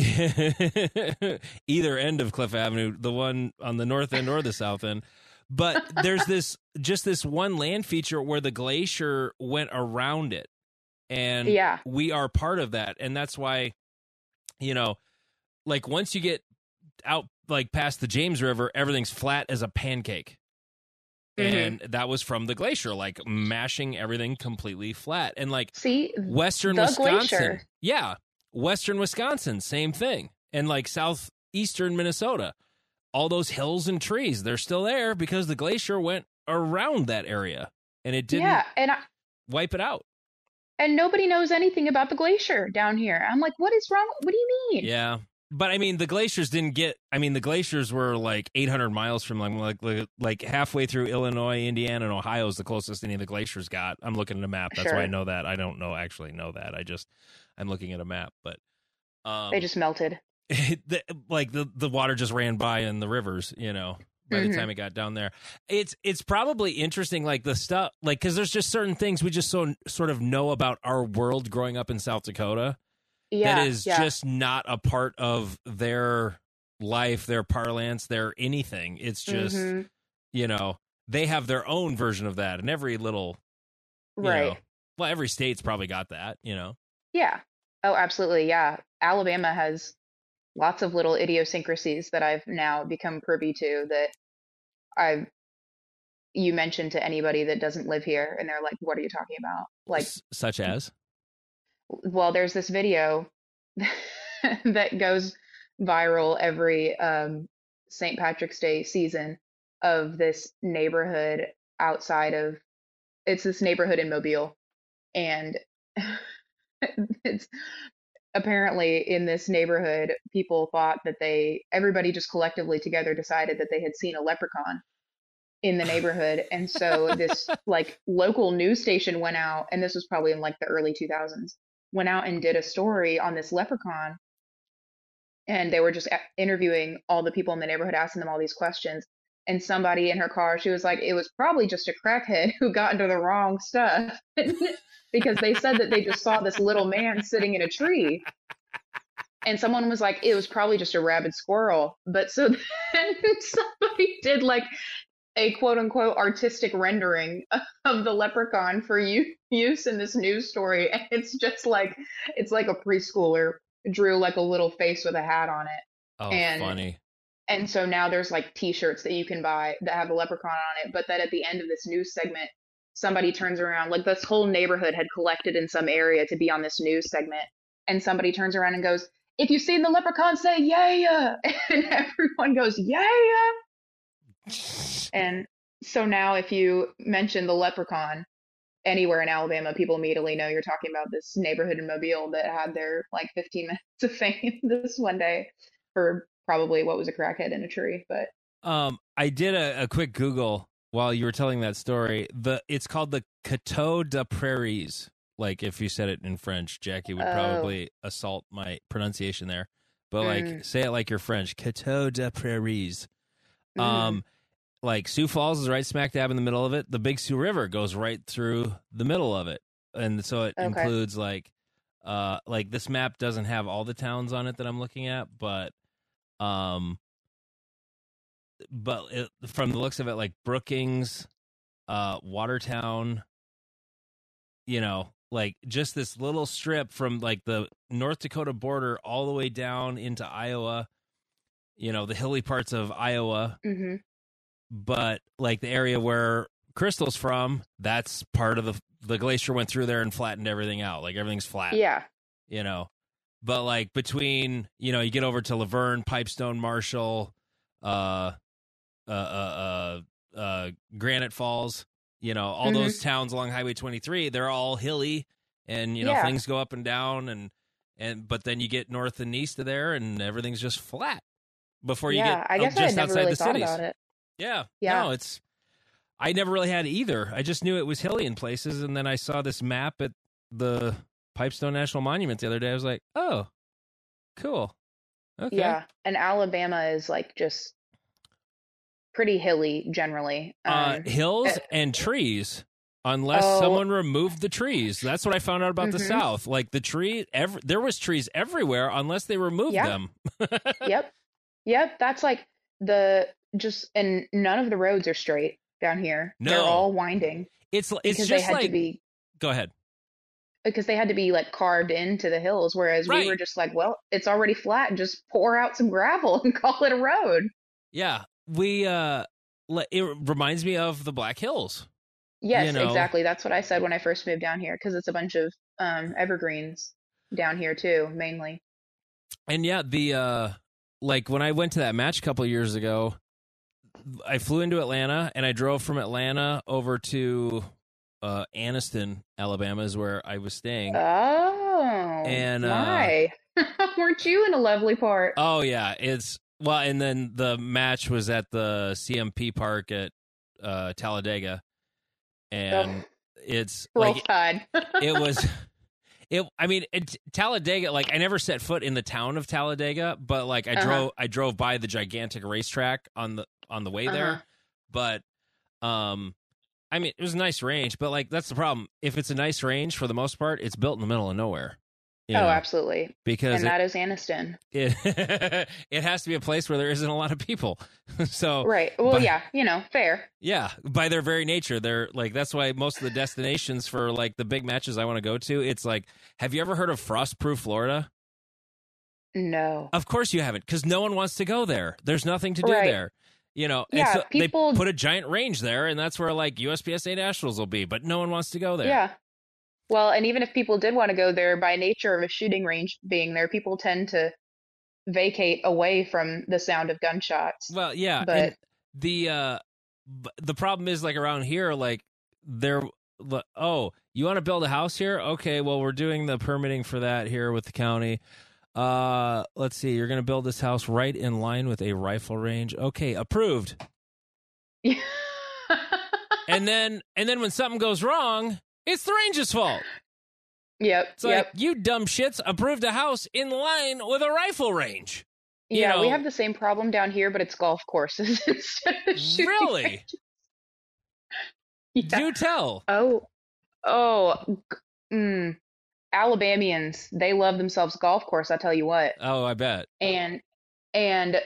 either end of Cliff Avenue, the one on the north end or the south end. But there's this just this one land feature where the glacier went around it. And Yeah. we are part of that. And that's why, you know, like once you get out like past the James River, everything's flat as a pancake. Mm-hmm. And that was from the glacier, like mashing everything completely flat. And like See, Western the Wisconsin. glacier. Yeah. Western Wisconsin, same thing. And like southeastern Minnesota, all those hills and trees, they're still there because the glacier went around that area and it didn't Yeah, and I, wipe it out. and nobody knows anything about the glacier down here. I'm like, what is wrong? What do you mean? Yeah. But I mean, the glaciers didn't get, I mean, the glaciers were like eight hundred miles from like, like, like halfway through Illinois, Indiana, and Ohio is the closest any of the glaciers got. I'm looking at a map. That's Sure. why I know that. I don't know, actually know that. I just, I'm looking at a map, but. Um, They just melted. the, like the, the water just ran by in the rivers, you know, by Mhm. the time it got down there. It's, it's probably interesting, like the stuff, like, cause there's just certain things we just so sort of know about our world growing up in South Dakota. Yeah, That is yeah. just not a part of their life, their parlance, their anything. It's just, Mhm. you know, they have their own version of that. And every little, you Right. know, well, every state's probably got that, you know. Yeah. Oh, absolutely. Yeah. Alabama has lots of little idiosyncrasies that I've now become privy to that I've you mentioned to anybody that doesn't live here, and they're like, "What are you talking about?" Like, S- such as? well, there's this video that goes viral every um, Saint Patrick's Day season of this neighborhood outside of it's this neighborhood in Mobile, and it's apparently in this neighborhood, people thought that they everybody just collectively together decided that they had seen a leprechaun in the neighborhood, and so this like local news station went out, and this was probably in like the early two thousands, went out and did a story on this leprechaun, and they were just a- interviewing all the people in the neighborhood, asking them all these questions. And somebody in her car, she was like, it was probably just a crackhead who got into the wrong stuff because they said that they just saw this little man sitting in a tree. And someone was like, it was probably just a rabid squirrel. But so then somebody did like a quote unquote artistic rendering of the leprechaun for u- use in this news story. And it's just like, it's like a preschooler drew like a little face with a hat on it. Oh, And funny. And so now there's like t-shirts that you can buy that have a leprechaun on it, but that at the end of this news segment, somebody turns around, like this whole neighborhood had collected in some area to be on this news segment. And somebody turns around and goes, if you've seen the leprechaun, say, yeah. And everyone goes, yeah. And so now if you mention the leprechaun anywhere in Alabama, people immediately know you're talking about this neighborhood in Mobile that had their like fifteen minutes of fame this one day for probably what was a crackhead in a tree. But Um, I did a, a quick Google while you were telling that story. The It's called the Coteau de Prairies. Like if you said it in French, Jackie would Oh. probably assault my pronunciation there. But like, Mm. say it like you're French. Coteau de Prairies. Mm. Um, like Sioux Falls is right smack dab in the middle of it. The Big Sioux River goes right through the middle of it, and so it Okay. includes like, uh, like this map doesn't have all the towns on it that I'm looking at, but, um, but it, from the looks of it, like Brookings, uh, Watertown, you know, like just this little strip from like the North Dakota border all the way down into Iowa, you know, the hilly parts of Iowa. hmm But like the area where Crystal's from, that's part of the the glacier went through there and flattened everything out. Like everything's flat, Yeah. you know. But like between, you know, you get over to Laverne, Pipestone, Marshall, uh, uh, uh, uh, uh Granite Falls, you know, all Mhm. those towns along Highway twenty-three, they're all hilly, and you know Yeah. things go up and down, and and but then you get north and east of there, and everything's just flat before you Yeah. get I uh, guess I just had never outside really the thought cities. about it. Yeah. Yeah. No, it's I never really had either. I just knew it was hilly in places, and then I saw this map at the Pipestone National Monument the other day. I was like, oh, cool. Okay. Yeah. And Alabama is like just pretty hilly generally. Uh, Um, hills uh, and trees, unless Oh. someone removed the trees. That's what I found out about the Mhm. South. Like the tree, ev- there was trees everywhere unless they removed Yeah. them. Yep. Yep. That's like the just, and none of the roads are straight down here. They're No. all winding It's it's because they just had to like. be, Go ahead. because they had to be like carved into the hills, whereas we Right. were just like, well, it's already flat, just pour out some gravel and call it a road. Yeah. We, uh, le- it reminds me of the Black Hills. Yes, You know. exactly. That's what I said when I first moved down here, because it's a bunch of um, evergreens down here too, mainly. And yeah, the, uh, like when I went to that match a couple of years ago, I flew into Atlanta and I drove from Atlanta over to uh, Anniston, Alabama, is where I was staying. Oh, And, uh, why? Weren't you in a lovely part? Oh yeah, it's well, and then the match was at the C M P Park at uh, Talladega, and it's Roll like Tide. it was. It, I mean, it, Talladega. Like, I never set foot in the town of Talladega, but like I Uh-huh. drove, I drove by the gigantic racetrack on the on the way there. Uh-huh. But, um, I mean, it was a nice range, but like that's the problem. If it's a nice range, for the most part, it's built in the middle of nowhere. You Oh, know, absolutely. because And it, that is Anniston. it it has to be a place where there isn't a lot of people. So Right. Well, but- yeah, you know, fair. yeah, by their very nature, they're like that's why most of the destinations for like the big matches I want to go to, it's like, have you ever heard of Frostproof, Florida? No. Of course you haven't, because no one wants to go there. There's nothing to do Right. there. You know, and Yeah, so people- they put a giant range there, and that's where like U S P S A Nationals will be, but no one wants to go there. Yeah. Well, and even if people did want to go there, by nature of a shooting range being there, people tend to vacate away from the sound of gunshots. Well, yeah, But- and the uh, b- the problem is like around here, like there. Oh, you want to build a house here? Okay, well we're doing the permitting for that here with the county. Uh, let's see, you're going to build this house right in line with a rifle range. Okay, approved. And then and then when something goes wrong, it's the range's fault. Yep. It's yep. like, you dumb shits approved a house in line with a rifle range. you Yeah, we know- have the same problem down here, but it's golf courses instead of shooting Really? ranges. Yeah. Do tell. Oh, oh, g- mm, Alabamians, they love themselves a golf course, I tell you what. Oh, I bet. And and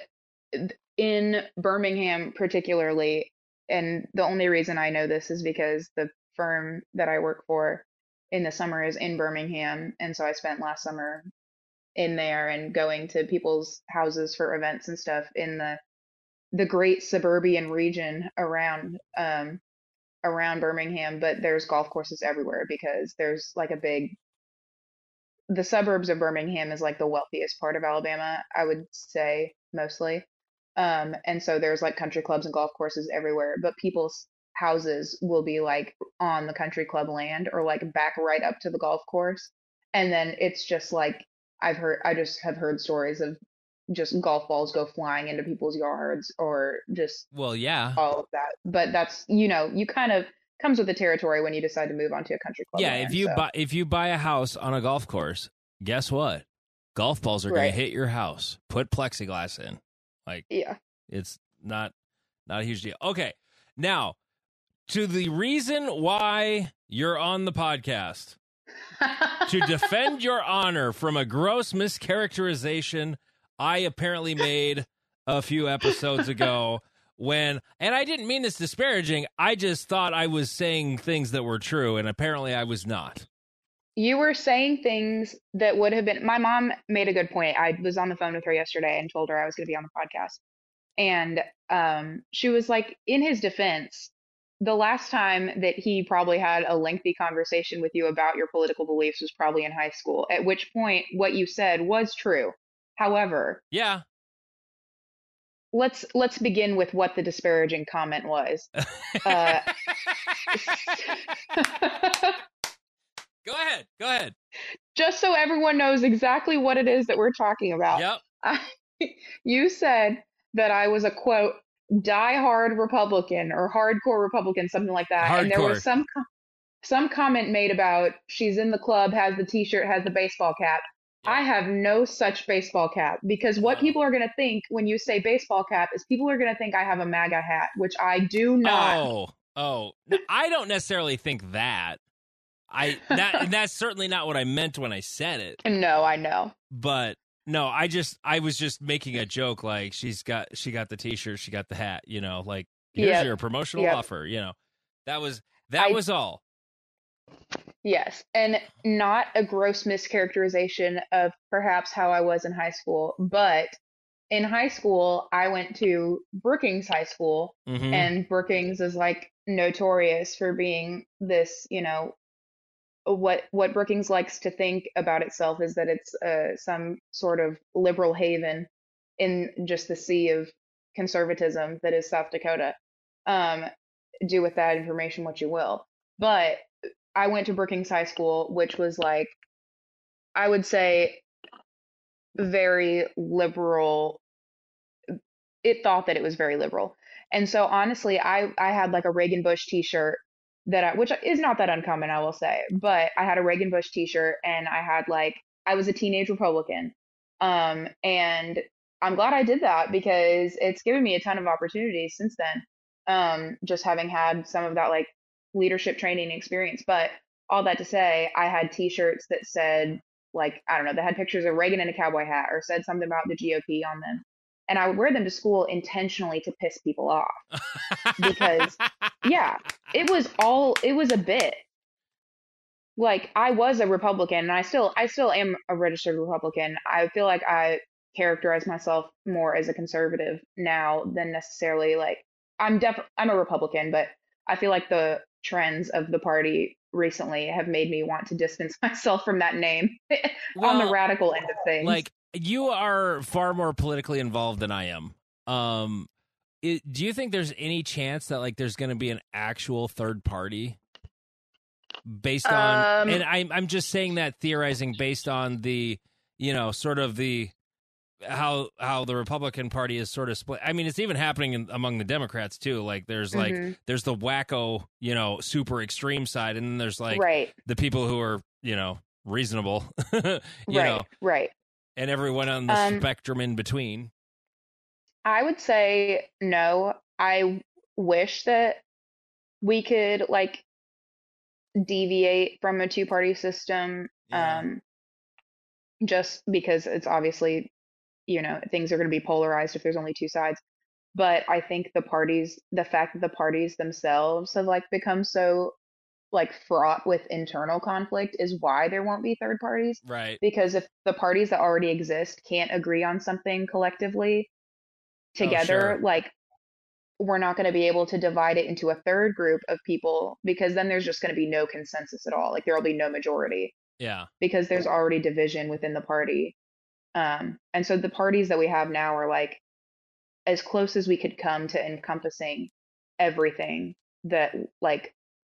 in Birmingham particularly, and the only reason I know this is because the firm that I work for in the summer is in Birmingham, and so I spent last summer in there and going to people's houses for events and stuff in the the great suburban region around um around Birmingham, but there's golf courses everywhere because there's like a big the suburbs of Birmingham is like the wealthiest part of Alabama, I would say mostly. Um, and so there's like country clubs and golf courses everywhere, but people's houses will be like on the country club land or like back right up to the golf course. And then it's just like I've heard, I just have heard stories of just golf balls go flying into people's yards or just Well, yeah. all of that. But that's, you know, you kind of comes with the territory when you decide to move onto a country club. Yeah, land, if you so. buy if you buy a house on a golf course, guess what? Golf balls are going Right. to hit your house. Put plexiglass in. Like Yeah. it's not not a huge deal. Okay. Now, to the reason why you're on the podcast, to defend your honor from a gross mischaracterization I apparently made a few episodes ago when, and I didn't mean this disparaging, I just thought I was saying things that were true, and apparently I was not. You were saying things that would have been. My mom made a good point. I was on the phone with her yesterday and told her I was going to be on the podcast. And um, she was like, in his defense, the last time that he probably had a lengthy conversation with you about your political beliefs was probably in high school, at which point what you said was true. However, Yeah. let's let's begin with what the disparaging comment was. Uh, Go ahead. Go ahead. just so everyone knows exactly what it is that we're talking about. Yep. I, you said that I was a quote diehard Republican or hardcore Republican, something like that. And there Hardcore. was some com- some comment made about she's in the club, has the T-shirt, has the baseball cap. Yeah. I have no such baseball cap because what Wow. people are going to think when you say baseball cap is people are going to think I have a MAGA hat, which I do not. Oh, oh. No, I don't necessarily think that. I that and that's certainly not what I meant when I said it. No, I know. But no, I just I was just making a joke. Like she's got she got the T-shirt, she got the hat. You know, like here's Yep. your promotional Yep. offer. You know, that was that I- was all. Yes, and not a gross mischaracterization of perhaps how I was in high school, but in high school, I went to Brookings High School, Mm-hmm. and Brookings is like notorious for being this, you know, what what Brookings likes to think about itself is that it's uh, some sort of liberal haven in just the sea of conservatism that is South Dakota. Um, do with that information what you will. But I went to Brookings High School, which was like, I would say, very liberal. It thought that it was very liberal. And so honestly, I I had like a Reagan Bush t-shirt that I, which is not that uncommon, I will say, but I had a Reagan Bush t-shirt and I had like, I was a teenage Republican. Um, and I'm glad I did that because it's given me a ton of opportunities since then. Um, just having had some of that like leadership training experience. But all that to say, I had t-shirts that said like, I don't know, that had pictures of Reagan in a cowboy hat or said something about the G O P on them, and I would wear them to school intentionally to piss people off because, yeah, it was all, it was a bit. Like I was a Republican and I still I still am a registered Republican. I feel like I characterize myself more as a conservative now than necessarily like I'm def I'm a Republican, but I feel like the trends of the party recently have made me want to distance myself from that name on the Well, radical end of things. like you are far more politically involved than I am. Um, it, do you think there's any chance that like there's going to be an actual third party based on? Um, And I'm I'm just saying that theorizing based on the you know sort of the how how the Republican Party is sort of split. I mean, it's even happening in, among the Democrats too. Like there's like mhm, there's the wacko you know super extreme side, and then there's like right, the people who are you know reasonable, you right, know, right. and everyone on the Um, spectrum in between. I would say no. I wish that we could like deviate from a two-party system, Yeah. um, just because it's obviously, you know, things are going to be polarized if there's only two sides. But I think the parties, the fact that the parties themselves have like become so like fraught with internal conflict is why there won't be third parties. Right. Because if the parties that already exist can't agree on something collectively Oh, together, sure. like we're not going to be able to divide it into a third group of people because then there's just going to be no consensus at all. Like there will be no majority Yeah. because there's already division within the party. Um, and so the parties that we have now are like as close as we could come to encompassing everything that like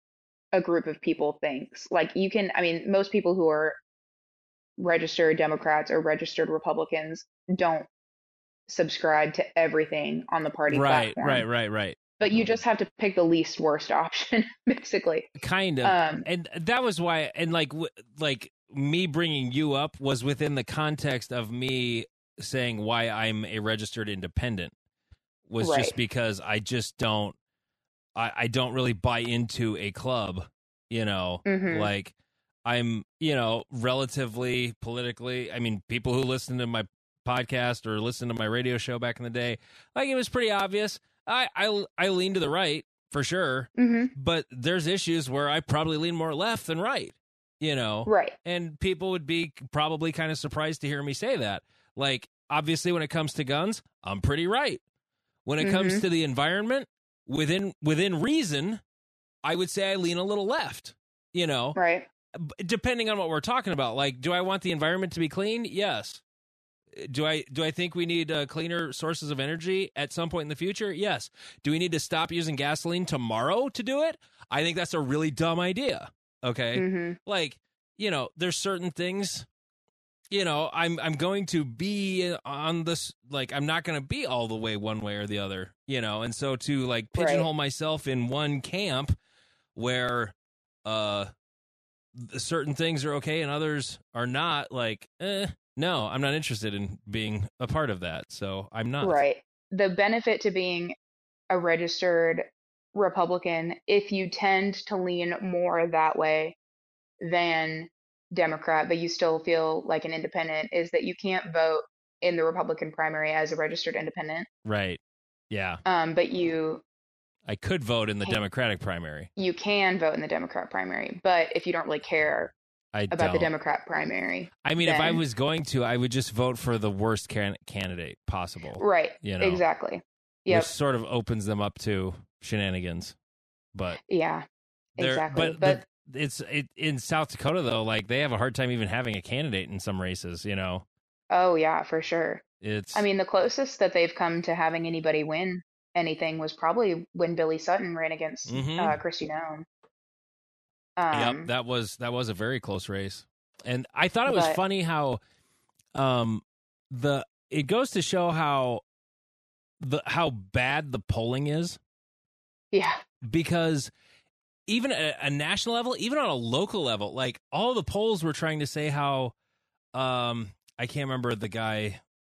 a group of people thinks. Like you can, I mean, most people who are registered Democrats or registered Republicans don't subscribe to everything on the party Right. Right. platform, Right. Right. but you just have to pick the least worst option, basically. Kind of. Um, And that was why. And like, w- like me bringing you up was within the context of me saying why I'm a registered independent was right. just because I just don't. I, I don't really buy into a club, you know, Hmm. like I'm, you know, relatively politically. I mean, people who listen to my podcast or listen to my radio show back in the day, like it was pretty obvious. I, I, I lean to the right for sure, Hmm. but there's issues where I probably lean more left than right, you know, Right. and people would be probably kind of surprised to hear me say that. Like, obviously, when it comes to guns, I'm pretty right. When it comes Hmm. to the environment, within within reason, I would say I lean a little left, you know, Right. depending on what we're talking about. Like, do I want the environment to be clean? Yes. Do I do I think we need uh, cleaner sources of energy at some point in the future? Yes. Do we need to stop using gasoline tomorrow to do it? I think that's a really dumb idea. Okay. Hmm. Like, you know, there's certain things, you know, I'm I'm going to be on this, like I'm not going to be all the way one way or the other, you know, and so to like Right. pigeonhole myself in one camp where uh certain things are okay and others are not, like, eh, no, I'm not interested in being a part of that, so I'm not. Right. The benefit to being a registered Republican, if you tend to lean more that way than Democrat, but you still feel like an independent, is that you can't vote in the Republican primary as a registered independent. Right. Yeah. Um, but you I could vote in the Can- Democratic primary. You can vote in the Democrat primary, but if you don't really care I about the don't. Democrat primary, I mean, if I then- was going to, I would just vote for the worst can- candidate possible. right, You know, exactly. Yep. which sort of opens them up to shenanigans. But Yeah, they're- exactly. But, But, the, it's it, in South Dakota though. Like they have a hard time even having a candidate in some races. You know, oh yeah, for sure. it's. I mean, the closest that they've come to having anybody win anything was probably when Billy Sutton ran against Mhm. uh, Kristi Noem. Um, Yep, that was that was a very close race, and I thought it was But- funny how, um, the it goes to show how the how bad the polling is, yeah, because even at a national level, even on a local level, like all the polls were trying to say how, um, I can't remember the guy,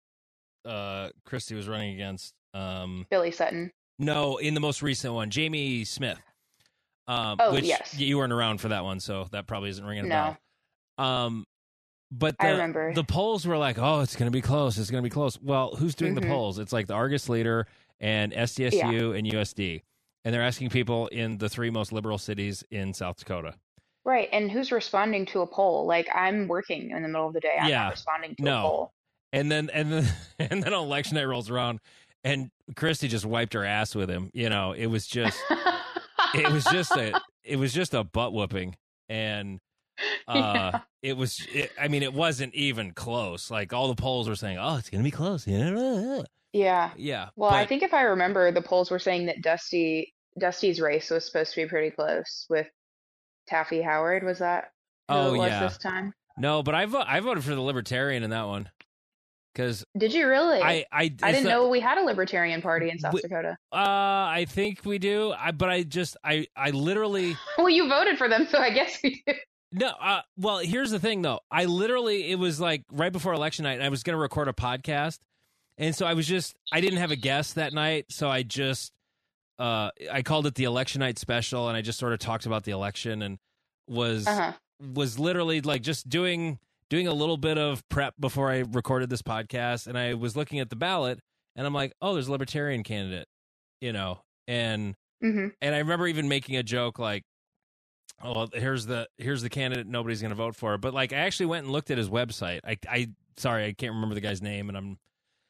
uh, Christie was running against, um, Billy Sutton. no, in the most recent one, Jamie Smith. Um, Oh, which yes. you weren't around for that one, so that probably isn't ringing a No. bell. Um, but I the, remember. the polls were like, oh, it's going to be close. It's going to be close. Well, who's doing Mhm. the polls? It's like the Argus Leader and S D S U and U S D. And they're asking people in the three most liberal cities in South Dakota. Right, and who's responding to a poll? Like I'm working in the middle of the day. I'm Yeah. not responding to No. a poll. And then and then and then election night rolls around and Christie just wiped her ass with him. You know, it was just it was just a it was just a butt whooping. And uh Yeah. it was it, I mean, it wasn't even close. Like all the polls were saying, oh, it's gonna be close. Yeah. Yeah. Yeah. Well, I but- think if I remember, the polls were saying that Dusty Dusty's race was supposed to be pretty close with Taffy Howard. Was that who Oh, it was yeah. this time? No, but I vo- I voted for the Libertarian in that one because Did you really? I I, I it's didn't not- know we had a Libertarian Party in South We- Dakota. Uh, I think we do. I but I just I I literally Well, you voted for them, so I guess we do. no. Uh, well, here's the thing though. I literally it was like right before election night, and I was going to record a podcast, and so I was just I didn't have a guest that night, so I just uh I called it the election night special, and I just sort of talked about the election and was Uh huh. was literally like just doing doing a little bit of prep before I recorded this podcast, and I was looking at the ballot and I'm like, oh, there's a libertarian candidate, you know, and hmm and I remember even making a joke like, oh, well, here's the here's the candidate nobody's going to vote for, but like I actually went and looked at his website. I I sorry, I can't remember the guy's name, and I'm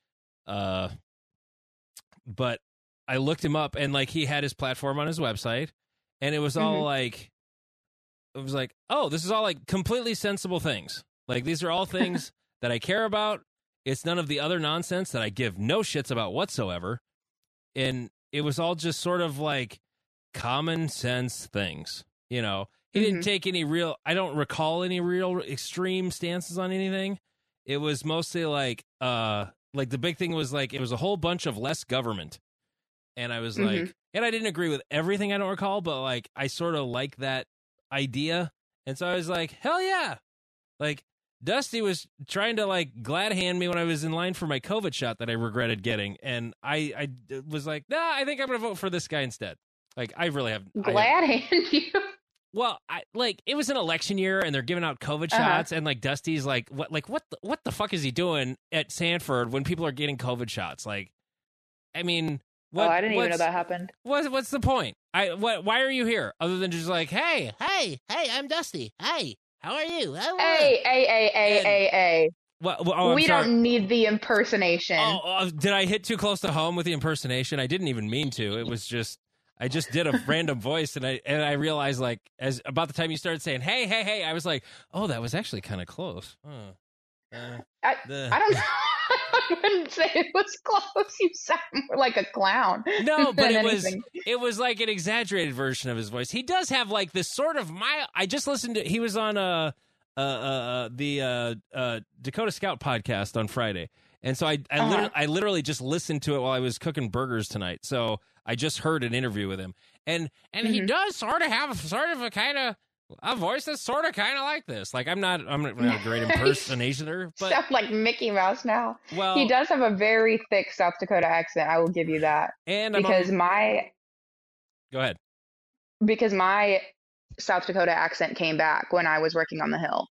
uh but I looked him up and like he had his platform on his website, and it was all Mhm. like it was like, oh, this is all like completely sensible things. Like these are all things that I care about. It's none of the other nonsense that I give no shits about whatsoever. And it was all just sort of like common sense things. You know, he didn't Mhm. take any real, I don't recall any real extreme stances on anything. It was mostly like, uh, like the big thing was like, it was a whole bunch of less government. And I was like, Mhm. and I didn't agree with everything, I don't recall, but like, I sort of like that idea. And so I was like, hell yeah. Like, Dusty was trying to like glad hand me when I was in line for my COVID shot that I regretted getting. And I, I was like, nah, I think I'm going to vote for this guy instead. Like, I really have. I have- Glad hand you. well, I like it was an election year and they're giving out COVID Uh-huh. shots. And like, Dusty's like, what, like, what, the, what the fuck is he doing at Sanford when people are getting COVID shots? Like, I mean, what, oh, I didn't even know what's- that happened. What's what's the point? I what? Why are you here? Other than just like, hey, hey, hey, I'm Dusty. Hey, how are you? How are Hey, hey, hey, hey, And- hey, hey. What? what- oh, I'm we sorry. don't need the impersonation. Oh, oh, did I hit too close to home with the impersonation? I didn't even mean to. It was just I just did a random voice, and I and I realized like as about the time you started saying, hey, hey, hey, I was like, oh, that was actually kind of close. Huh. Uh, I, the- I don't. I wouldn't say it was close. You sound more like a clown. No, but than it was anything. it was like an exaggerated version of his voice. He does have like this sort of my. I just listened to. He was on uh uh, uh the uh, uh Dakota Scout podcast on Friday, and so I I, Uh-huh. literally, I literally just listened to it while I was cooking burgers tonight. So I just heard an interview with him, and and he Mhm. does sort of have sort of a kind of a voice that's sort of kind of like this. Like I'm not I'm not a great impersonator, but Sound like Mickey Mouse now. well, He does have a very thick South Dakota accent. I will give you that and I'm because on- my go ahead. because my South Dakota accent came back when I was working on the Hill.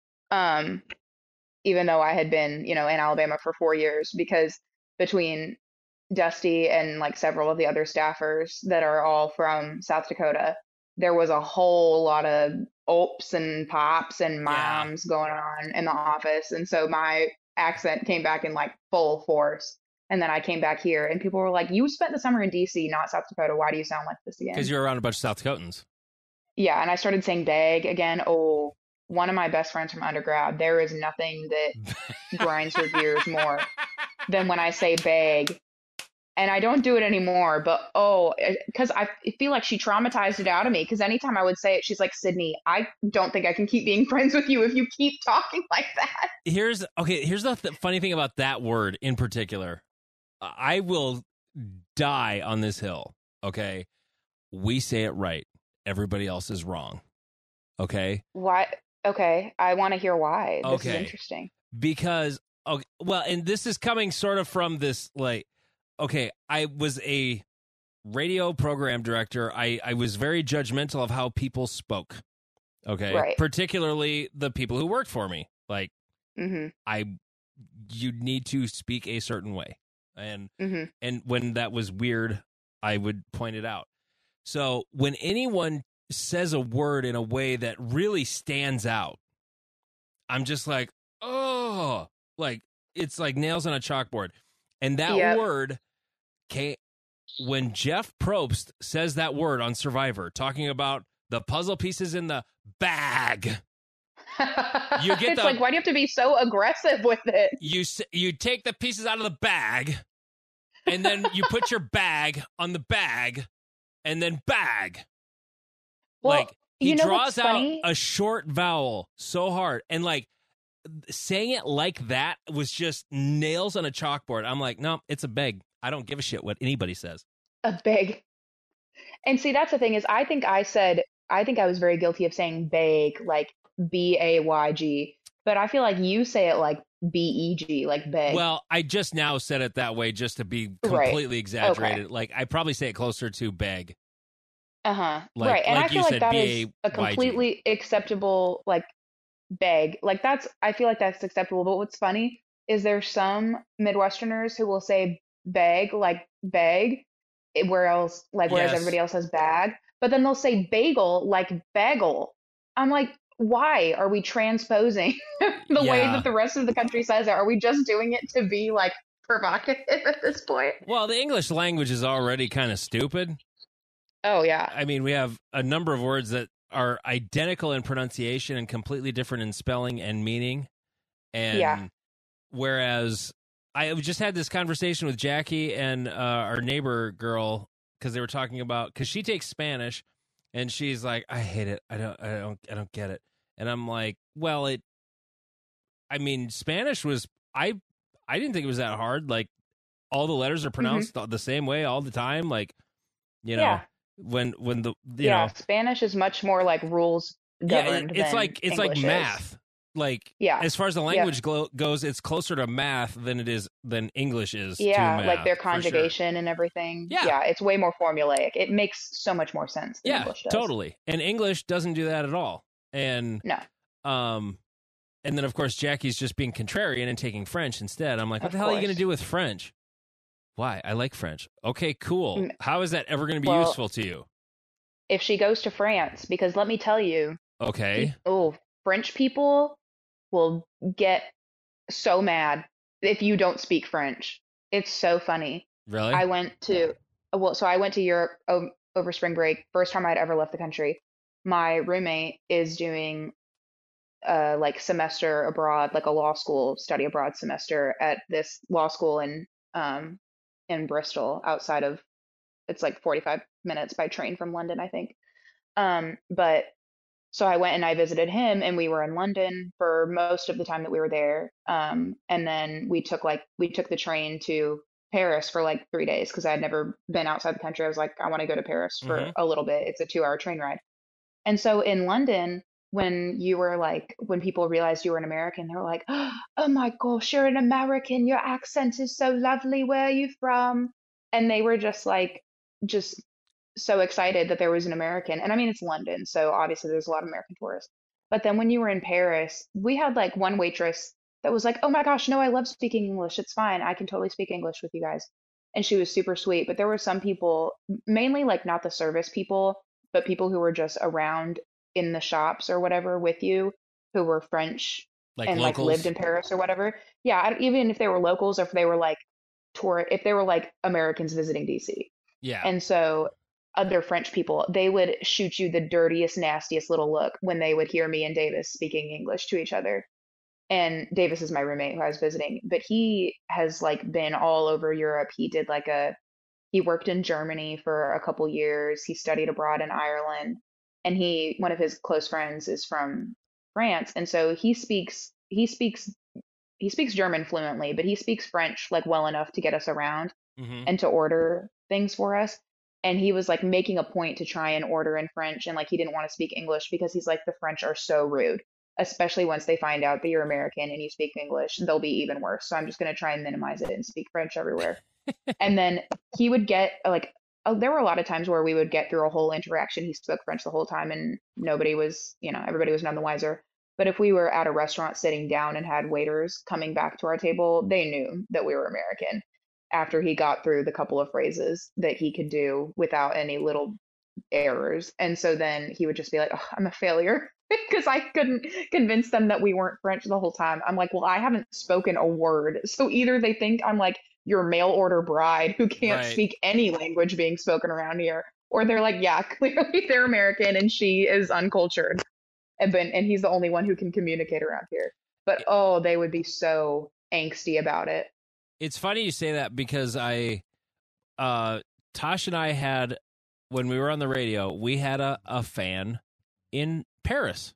Um, even though I had been, you know, in Alabama for four years, because between Dusty and like several of the other staffers that are all from South Dakota, there was a whole lot of opes and pops and Yeah. moms going on in the office. And so my accent came back in like full force. And then I came back here and people were like, you spent the summer in D C, not South Dakota. Why do you sound like this Because again? you're around a bunch of South Dakotans. Yeah. And I started saying bag again. Oh, one of my best friends from undergrad, there is nothing that grinds her gears more than when I say bag. And I don't do it anymore, but oh, because I feel like she traumatized it out of me. Because anytime I would say it, she's like, Sydney, I don't think I can keep being friends with you if you keep talking like that. Here's okay. Here's the th- funny thing about that word in particular. I will die on this hill. Okay, we say it right. Everybody else is wrong. Okay. Why? Okay, I want to hear why. This Okay. is interesting. Because okay, well, and this is coming sort of from this like. Okay, I was a radio program director. I, I was very judgmental of how people spoke. Okay, Right. particularly the people who worked for me. Like, Mm-hmm. I, you need to speak a certain way, and Mm-hmm. and when that was weird, I would point it out. So when anyone says a word in a way that really stands out, I'm just like, oh, like it's like nails on a chalkboard. And that Yep. word came when Jeff Probst says that word on Survivor, talking about the puzzle pieces in the bag. You get It's the- like, why do you have to be so aggressive with it? You s- you take the pieces out of the bag, and then you put your bag on the bag, and then bag. Well, like he you know draws what's out funny? a short vowel so hard, and like saying it like that was just nails on a chalkboard. I'm like, no, it's a beg. I don't give a shit what anybody says. A big. And see, that's the thing is, I think I said, I think I was very guilty of saying bag, like B A Y G, but I feel like you say it like B E G, like beg. Well, I just now said it that way just to be Right. completely exaggerated. Like I probably say it closer to beg. Uh-huh. Like- Right. And like I you feel like said, that is B A Y G. a completely acceptable, like, beg. Like, that's, I feel like that's acceptable. But what's funny is there's some Midwesterners who will say beg, like beg, eh, where else, like, whereas Yes. everybody else says bag. But then they'll say bagel, like bagel. I'm like, why are we transposing the way Yeah. that the rest of the country says it? Are we just doing it to be, like, provocative at this point? Well, the English language is already kind of stupid. Oh, yeah. I mean, we have a number of words that are identical in pronunciation and completely different in spelling and meaning. And Yeah. whereas I just had this conversation with Jackie and uh, our neighbor girl because they were talking about because she takes Spanish and she's like, I hate it. I don't. I don't. I don't get it. And I'm like, well, it. I mean, Spanish was I. I didn't think it was that hard. Like all the letters are pronounced the same way all the time. Like you know. Yeah. When when the you Yeah, know Spanish is much more like rules yeah it- governed it's than like it's English like is. math like Yeah. as far as the language glo- goes it's closer to math than it is than English is to Yeah, math, like their for sure. conjugation and everything. Yeah. Yeah, it's way more formulaic. It makes so much more sense than Yeah, English does. totally. And English doesn't do that at all. And No. um and then of course Jackie's just being contrarian and taking French instead. I'm like, what Of the hell are you going to course. do with French? Why? I like French. Okay, cool. Mm, How is that ever going to be well- useful to you? If she goes to France, because let me tell you, Okay. oh, French people will get so mad if you don't speak French. It's so funny. Really? I went to, well, so I went to Europe o- over spring break, first time I'd ever left the country. My roommate is doing uh like semester abroad, like a law school study abroad semester at this law school in um in Bristol outside of, it's like forty-five minutes by train from London, I think. Um, but so I went and I visited him and we were in London for most of the time that we were there. Um, and then we took like we took the train to Paris for like three days because I had never been outside the country. I was like, I want to go to Paris for Mhm. a little bit. It's a two hour train ride. And so in London, when you were like, when people realized you were an American, they were like, oh my gosh, you're an American. Your accent is so lovely. Where are you from? And they were just like, just so excited that there was an American. And I mean, it's London, so obviously there's a lot of American tourists. But then when you were in Paris, we had like one waitress that was like, oh my gosh, no, I love speaking English. It's fine. I can totally speak English with you guys. and she was super sweet. But there were some people, mainly like not the service people, but people who were just around in the shops or whatever with you, who were French Like and like lived locals. in Paris or whatever. Yeah, I, even if they were locals or if they were like tour, if they were like Americans visiting D C. Yeah. And so other French people, they would shoot you the dirtiest, nastiest little look when they would hear me and Davis speaking English to each other. And Davis is my roommate who I was visiting, but he has like been all over Europe. He did like a he worked in Germany for a couple years. He studied abroad in Ireland, and he one of his close friends is from France, and so he speaks he speaks he speaks German fluently, but he speaks French like well enough to get us around Mm-hmm. and to order things for us. And he was like making a point to try and order in French, and like he didn't want to speak English because he's like the French are so rude, especially once they find out that you're American and you speak English, they'll be even worse. So I'm just going to try and minimize it and speak French everywhere. And then he would get like, oh, there were a lot of times where we would get through a whole interaction. He spoke French the whole time and nobody was, you know, everybody was none the wiser. But if we were at a restaurant sitting down and had waiters coming back to our table, they knew that we were American after he got through the couple of phrases that he could do without any little errors. And so then he would just be like, oh, I'm a failure because I couldn't convince them that we weren't French the whole time. I'm like, well, I haven't spoken a word. So either they think I'm like your mail order bride who can't Right. speak any language being spoken around here, or they're like, yeah, clearly they're American and she is uncultured. And then, and he's the only one who can communicate around here. But oh, they would be so angsty about it. It's funny you say that because I, uh, Tosh and I had, when we were on the radio, we had a, a fan in Paris.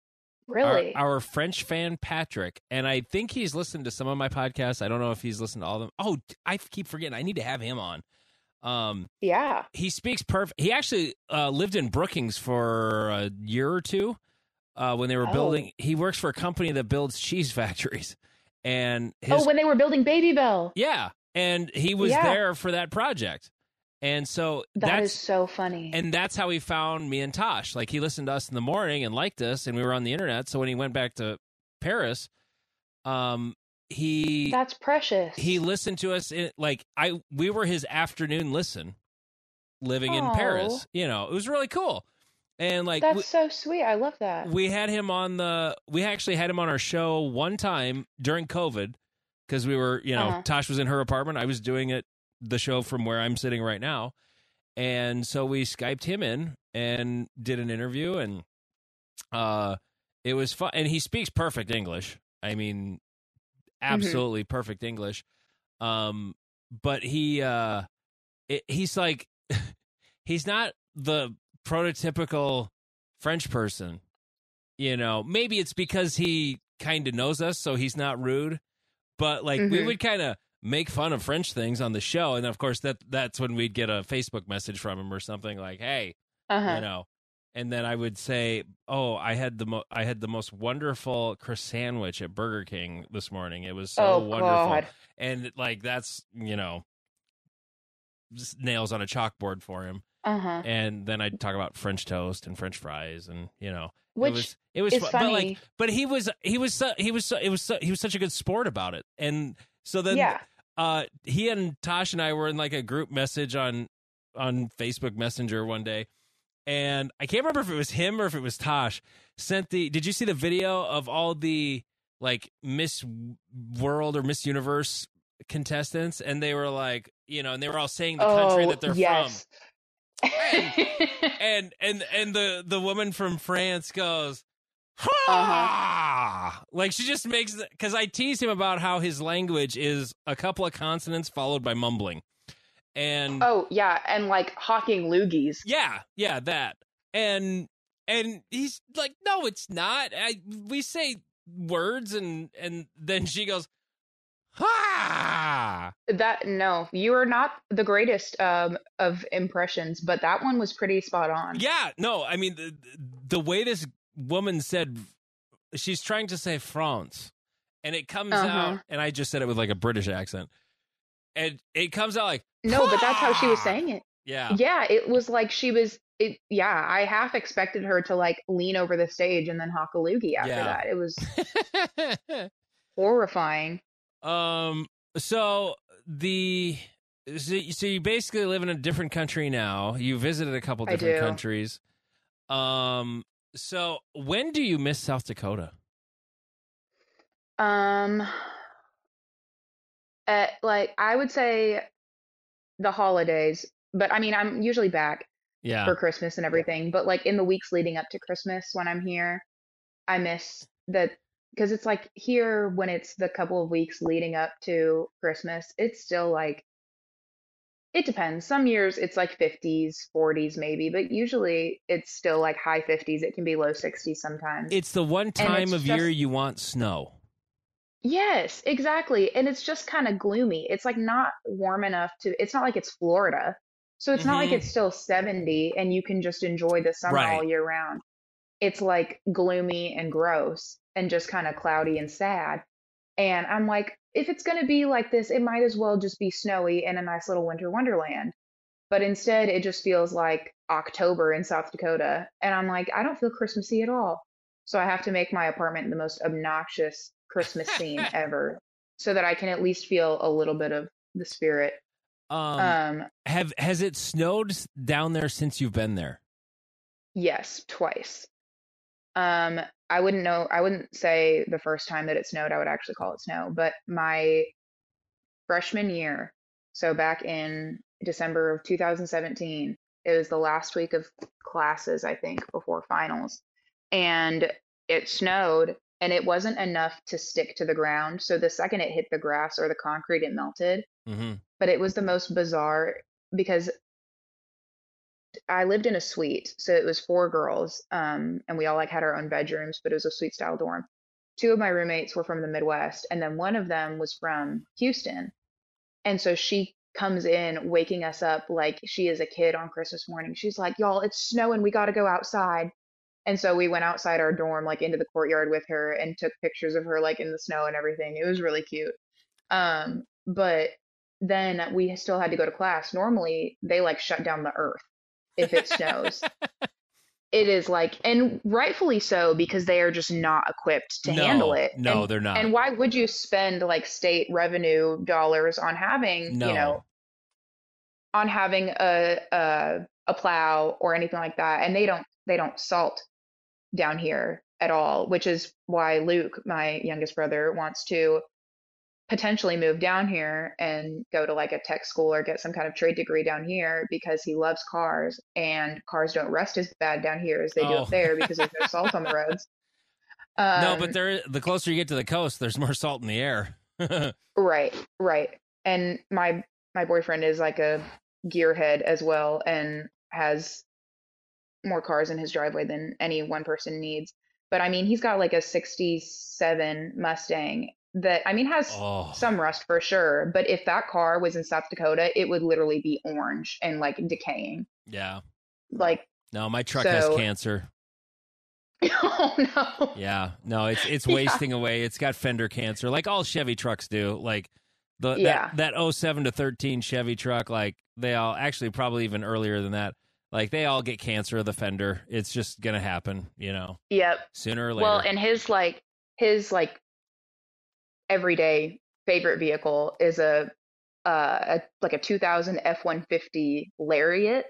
Really? Our, our French fan, Patrick. And I think he's listened to some of my podcasts. I don't know if he's listened to all of them. Oh, I keep forgetting. I need to have him on. Um, Yeah. he speaks perfect. He actually uh, lived in Brookings for a year or two uh, when they were Oh. building. He works for a company that builds cheese factories. And his, Oh, when they were building Baby Bell. yeah, and he was Yeah. there for that project. And so That that's is so funny. and that's how he found me and Tosh. Like, he listened to us in the morning and liked us, and we were on the internet. So when he went back to Paris, um, he That's precious. he listened to us in, like I we were his afternoon listen, living in Aw. Paris. You know, it was really cool. And like That's we, so sweet. I love that. we had him on the we actually had him on our show one time during COVID because we were, you know, Uh-huh. Tosh was in her apartment. I was doing it the show from where I'm sitting right now. And so we Skyped him in and did an interview, and uh it was fun. And he speaks perfect English. I mean, absolutely perfect English. Um but he uh it, he's like he's not the prototypical French person. You know, maybe it's because he kind of knows us, so he's not rude. But like we Mhm. would kind of make fun of French things on the show, and of course that that's when we'd get a Facebook message from him or something like, "Hey, Uh-huh. you know," and then I would say, "Oh, I had the mo- I had the most wonderful croissant sandwich at Burger King this morning. It was so Oh, wonderful," God. and like that's you know, just nails on a chalkboard for him. Uh-huh. And then I'd talk about French toast and French fries, and you know, Which it was it was is fun. But funny. like, but he was he was su- he was su- it was su- he was such a good sport about it, and so then Yeah. uh, he and Tosh and I were in like a group message on on Facebook Messenger one day, and I can't remember if it was him or if it was Tosh sent the. Did you see the video of all the like Miss World or Miss Universe contestants? And they were like, you know, and they were all saying the country Oh, that they're yes. from. And and and the the woman from France goes, ha! Uh-huh. Like she just makes because I tease him about how his language is a couple of consonants followed by mumbling, and Oh, yeah, and like hawking loogies. yeah, yeah, that, and and he's like, no, it's not. I we say words, and and then she goes, ha! That no, you are not the greatest um of impressions, but that one was pretty spot on. Yeah, no, I mean the, the way this woman said, she's trying to say France, and it comes Uh-huh. out, and I just said it with like a British accent, and it comes out like No, but that's how she was "Ha!" saying it. Yeah, Yeah, it was like she was it yeah, I half expected her to like lean over the stage and then hawk a loogie after Yeah. that. It was horrifying. um. So the so, so you basically live in a different country now. You visited a couple I different do. countries. Um, so when do you miss South Dakota? Um, at, like I would say the holidays, but I mean I'm usually back Yeah. for Christmas and everything. But like in the weeks leading up to Christmas when I'm here, I miss that because it's like here when it's the couple of weeks leading up to Christmas, it's still like it depends. Some years it's like fifties, forties maybe, but usually it's still like high fifties. It can be low sixties sometimes. It's the one And time it's of year just, you want snow. yes, exactly. And it's just kind of gloomy. It's like not warm enough to, it's not like it's Florida. So it's not like Mm-hmm. it's still seventy and you can just enjoy the summer all Right. year round. It's like gloomy and gross and just kind of cloudy and sad. And I'm like, if it's going to be like this, it might as well just be snowy in a nice little winter wonderland. But instead, it just feels like October in South Dakota. And I'm like, I don't feel Christmassy at all. So I have to make my apartment the most obnoxious Christmas scene ever so that I can at least feel a little bit of the spirit. um, Um, have has it snowed down there since you've been there? yes, twice. Um, I wouldn't know, I wouldn't say the first time that it snowed, I would actually call it snow, but my freshman year, so back in December of two thousand seventeen, it was the last week of classes, I think, before finals. And it snowed, and it wasn't enough to stick to the ground. So the second it hit the grass or the concrete, it melted. Mm-hmm. But it was the most bizarre because I lived in a suite, so it was four girls, um, and we all like had our own bedrooms, but it was a suite style dorm. Two of my roommates were from the Midwest, and then one of them was from Houston. And so she comes in waking us up like she is a kid on Christmas morning. She's like, "Y'all, it's snowing. We got to go outside." And so we went outside our dorm, like into the courtyard with her and took pictures of her like in the snow and everything. It was really cute. Um, but then we still had to go to class. Normally, they like shut down the earth if it snows. It is like, and rightfully so, because they are just not equipped to handle No, it. no, And they're not. and why would you spend like state revenue dollars on having, you No. know, on having a a a plow or anything like that? And they don't they don't salt down here at all, which is why Luke, my youngest brother, wants to potentially move down here and go to like a tech school or get some kind of trade degree down here because he loves cars and cars don't rust as bad down here as they do Oh. up there because there's no salt on the roads. Um, No, but there. The closer you get to the coast, there's more salt in the air. right, right. And my my boyfriend is like a gearhead as well and has more cars in his driveway than any one person needs. But I mean, he's got like a sixty-seven Mustang that, I mean, has Oh. some rust for sure. But if that car was in South Dakota, it would literally be orange and like decaying. Yeah. Like, No, my truck has so, cancer. oh no. Yeah. No, it's it's Yeah. wasting away. It's got fender cancer, like all Chevy trucks do. Like the Yeah. that that oh seven to thirteen Chevy truck, like they all actually probably even earlier than that. Like they all get cancer of the fender. It's just gonna happen, you know, Yep. sooner or later. Well, and his like his like everyday favorite vehicle is a uh a, like a two thousand F one fifty Lariat.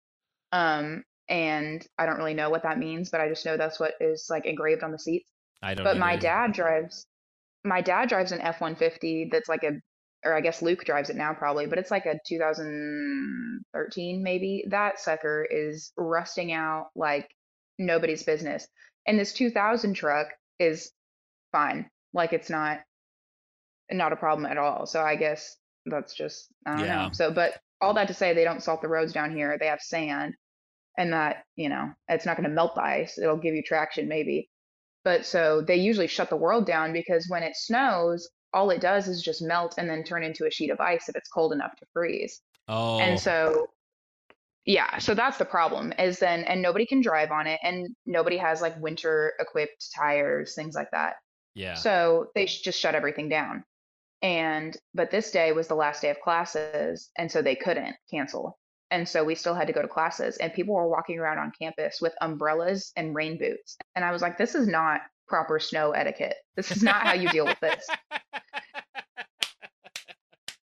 Um and I don't really know what that means, but I just know that's what is like engraved on the seats. I don't. But my either. dad drives my dad drives an F one fifty that's like a, or I guess Luke drives it now probably, but it's like a two thousand thirteen maybe. That sucker is rusting out like nobody's business. And this two thousand truck is fine. Like it's not not a problem at all. So I guess that's just, I don't Yeah. know. So, but all that to say, they don't salt the roads down here. They have sand, and that, you know, it's not going to melt the ice. It'll give you traction maybe. But so they usually shut the world down because when it snows, all it does is just melt and then turn into a sheet of ice if it's cold enough to freeze. Oh. And so, yeah, so that's the problem is then, and nobody can drive on it, and nobody has like winter equipped tires, things like that. Yeah. So they sh- just shut everything down. And, but this day was the last day of classes, and so they couldn't cancel. And so we still had to go to classes, and people were walking around on campus with umbrellas and rain boots. And I was like, this is not proper snow etiquette. This is not how you deal with this.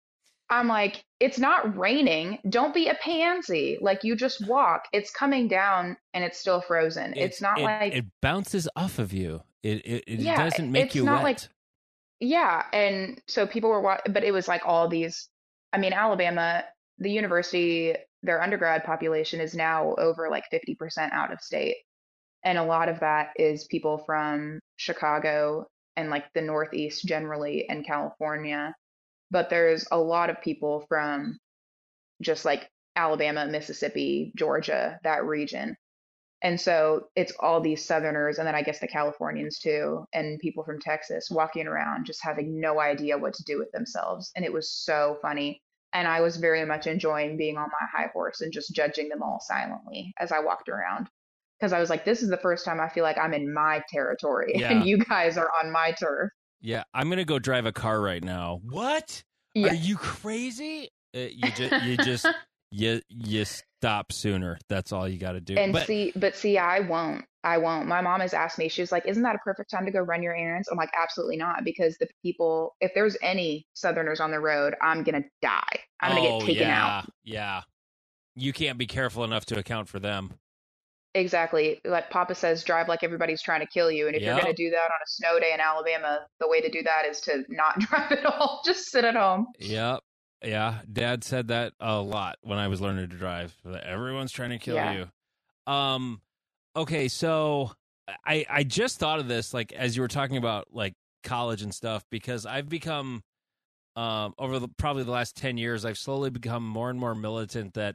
I'm like, it's not raining. Don't be a pansy. Like you just walk. It's coming down and it's still frozen. It's It's not it like, it bounces off of you. It it, it yeah, doesn't make it's you not like, wet. yeah. And so people were, wa- but it was like all these, I mean, Alabama, the university, their undergrad population is now over like fifty percent out of state. And a lot of that is people from Chicago and like the Northeast generally and California. But there's a lot of people from just like Alabama, Mississippi, Georgia, that region. And so it's all these Southerners, and then I guess the Californians too, and people from Texas walking around just having no idea what to do with themselves. And it was so funny. And I was very much enjoying being on my high horse and just judging them all silently as I walked around. Because I was like, this is the first time I feel like I'm in my territory and Yeah. you guys are on my turf. Yeah, I'm gonna go drive a car right now. What? Are Yeah. you crazy? Uh, you just you just you you stop sooner. That's all you got to do. And But see, but see, I won't. I won't. My mom has asked me, she was like, isn't that a perfect time to go run your errands? I'm like, absolutely not, because the people, if there's any Southerners on the road, I'm gonna die. I'm gonna oh get taken yeah, out. yeah. You can't be careful enough to account for them. Exactly. Like Papa says, drive like everybody's trying to kill you. And if you're Yep. gonna do that on a snow day in Alabama, the way to do that is to not drive at all. Just sit at home. Yep. Yeah, Dad said that a lot when I was learning to drive. Everyone's trying to kill Yeah. you. Um, okay, so I I just thought of this like as you were talking about like college and stuff because I've become um over the probably the last ten years I've slowly become more and more militant that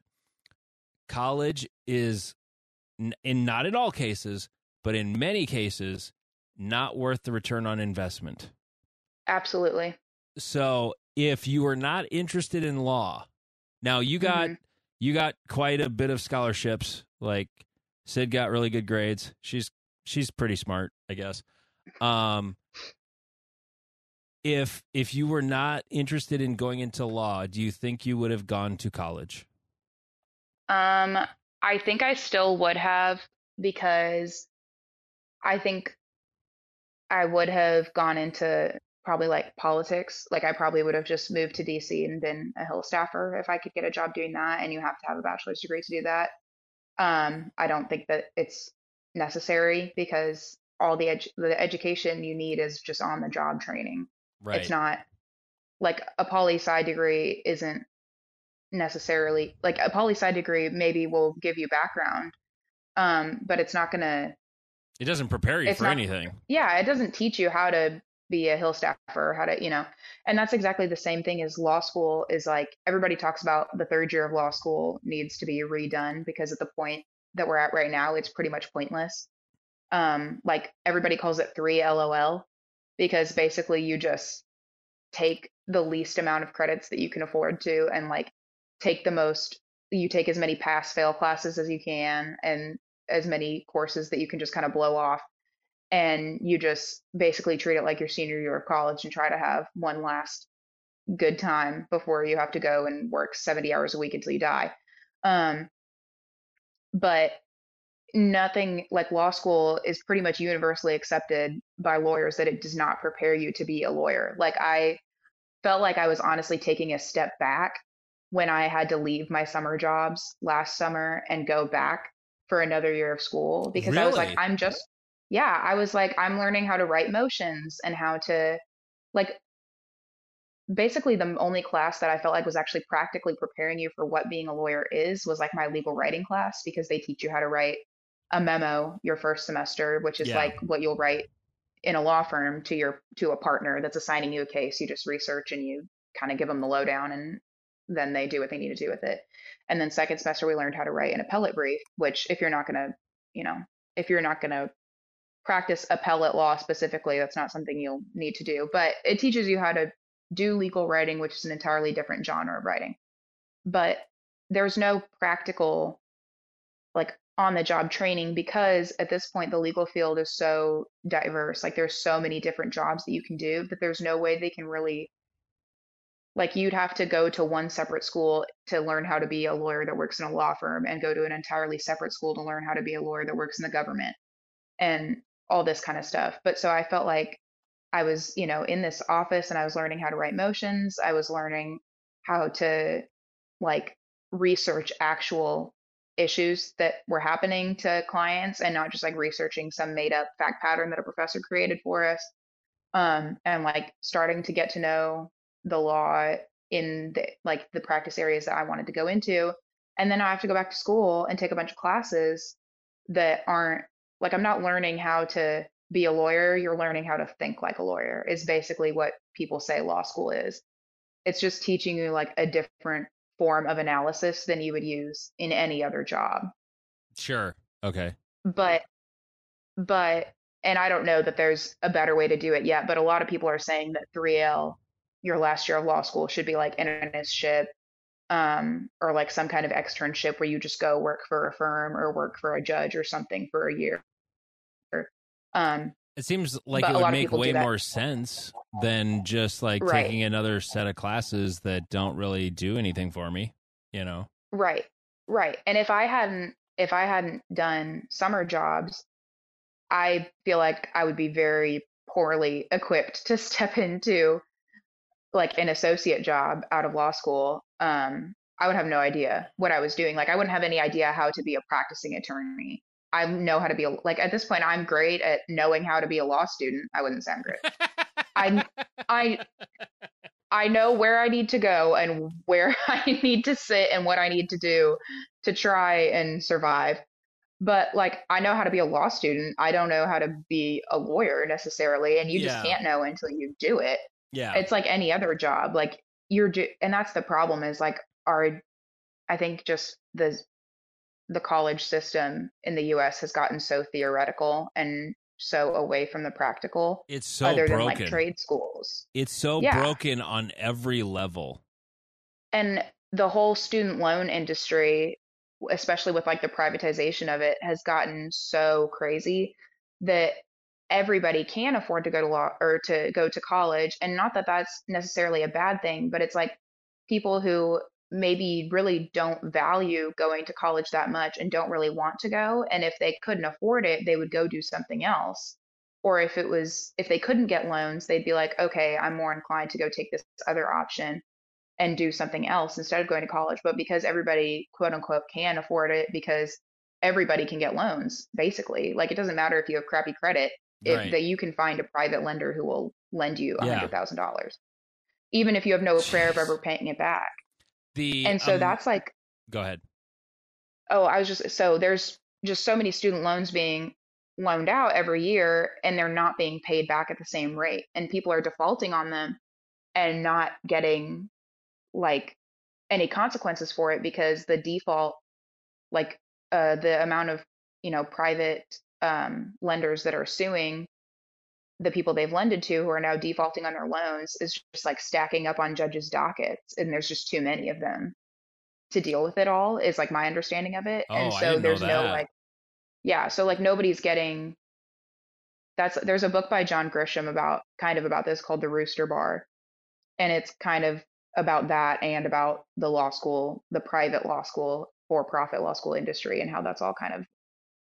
college is n- in not in all cases, but in many cases not worth the return on investment. Absolutely. So if you are not interested in law, now you got Mhm. you got quite a bit of scholarships. Like Sid got really good grades. She's she's pretty smart, I guess. Um, if if you were not interested in going into law, do you think you would have gone to college? Um, I think I still would have, because I think I would have gone into probably like politics. Like I probably would have just moved to D C and been a Hill staffer if I could get a job doing that. And you have to have a bachelor's degree to do that. Um, I don't think that it's necessary, because all the edu the education you need is just on the job training. It's Right. not like a poli sci degree isn't necessarily like a poli sci degree maybe will give you background, um, but it's not gonna It doesn't prepare you it's for not anything. yeah, it doesn't teach you how to be a hill staffer, how to, you know, and that's exactly the same thing as law school is like everybody talks about the third year of law school needs to be redone, because at the point that we're at right now, it's pretty much pointless. Um, like everybody calls it three LOL, because basically you just take the least amount of credits that you can afford to and like take the most, you take as many pass fail classes as you can and as many courses that you can just kind of blow off, and you just basically treat it like your senior year of college and try to have one last good time before you have to go and work seventy hours a week until you die. Um, but nothing like law school is pretty much universally accepted by lawyers that it does not prepare you to be a lawyer. Like I felt like I was honestly taking a step back when I had to leave my summer jobs last summer and go back for another year of school, because I was like, Really? I'm just, yeah, I was like, I'm learning how to write motions and how to, like, basically the only class that I felt like was actually practically preparing you for what being a lawyer is was like my legal writing class, because they teach you how to write a memo your first semester, which is Yeah. like what you'll write in a law firm to your to a partner that's assigning you a case. You just research and you kind of give them the lowdown, and then they do what they need to do with it. And then second semester we learned how to write an appellate brief, which if you're not going to, you know, if you're not going to practice appellate law specifically, that's not something you'll need to do. But it teaches you how to do legal writing, which is an entirely different genre of writing. But there's no practical like on the job training, because at this point the legal field is so diverse. Like there's so many different jobs that you can do that there's no way they can really, like you'd have to go to one separate school to learn how to be a lawyer that works in a law firm and go to an entirely separate school to learn how to be a lawyer that works in the government and all this kind of stuff. But so I felt like I was, you know, in this office and I was learning how to write motions. I was learning how to like research actual issues that were happening to clients and not just like researching some made up fact pattern that a professor created for us. Um, and like starting to get to know the law in the like the practice areas that I wanted to go into. And then I have to go back to school and take a bunch of classes that aren't like I'm not learning how to be a lawyer, you're learning how to think like a lawyer is basically what people say law school is. It's just teaching you like a different form of analysis than you would use in any other job. Sure. Okay. But but and I don't know that there's a better way to do it yet, but a lot of people are saying that three L, your last year of law school, should be like an internship, um, or like some kind of externship where you just go work for a firm or work for a judge or something for a year. Um, it seems like but it a would lot of make people way do that. more sense than just like Right. taking another set of classes that don't really do anything for me, you know? Right, right. And if I hadn't, if I hadn't done summer jobs, I feel like I would be very poorly equipped to step into like an associate job out of law school. Um, I would have no idea what I was doing. Like I wouldn't have any idea how to be a practicing attorney. I know how to be a, like at this point I'm great at knowing how to be a law student. I wouldn't sound great. I I I know where I need to go and where I need to sit and what I need to do to try and survive. But like I know how to be a law student. I don't know how to be a lawyer necessarily, and you just Yeah. can't know until you do it. Yeah. It's like any other job. Like you're do- and that's the problem is like our I think just the the college system in the U S has gotten so theoretical and so away from the practical It's so other than broken. like trade schools. It's so Yeah. broken on every level. And the whole student loan industry, especially with like the privatization of it, has gotten so crazy that everybody can afford to go to law or to go to college. And not that that's necessarily a bad thing, but it's like people who maybe really don't value going to college that much and don't really want to go. And if they couldn't afford it, they would go do something else. Or if it was, if they couldn't get loans, they'd be like, okay, I'm more inclined to go take this other option and do something else instead of going to college. But because everybody, quote unquote, can afford it, because everybody can get loans, basically. Like it doesn't matter if you have crappy credit, if Right. that you can find a private lender who will lend you a Yeah. hundred thousand dollars, even if you have no prayer of Jeez. ever paying it back. The And so um, that's like, go ahead. oh, I was just so there's just so many student loans being loaned out every year, and they're not being paid back at the same rate, and people are defaulting on them and not getting like any consequences for it because the default, like uh, the amount of you know private um, lenders that are suing the people they've lended to who are now defaulting on their loans is just like stacking up on judges' dockets, and there's just too many of them to deal with it all. Is like my understanding of it, Oh, and I so didn't know there's no that. like, yeah, so like nobody's getting. That's there's a book by John Grisham about kind of about this called The Rooster Bar, and it's kind of about that and about the law school, the private law school, for-profit law school industry, and how that's all kind of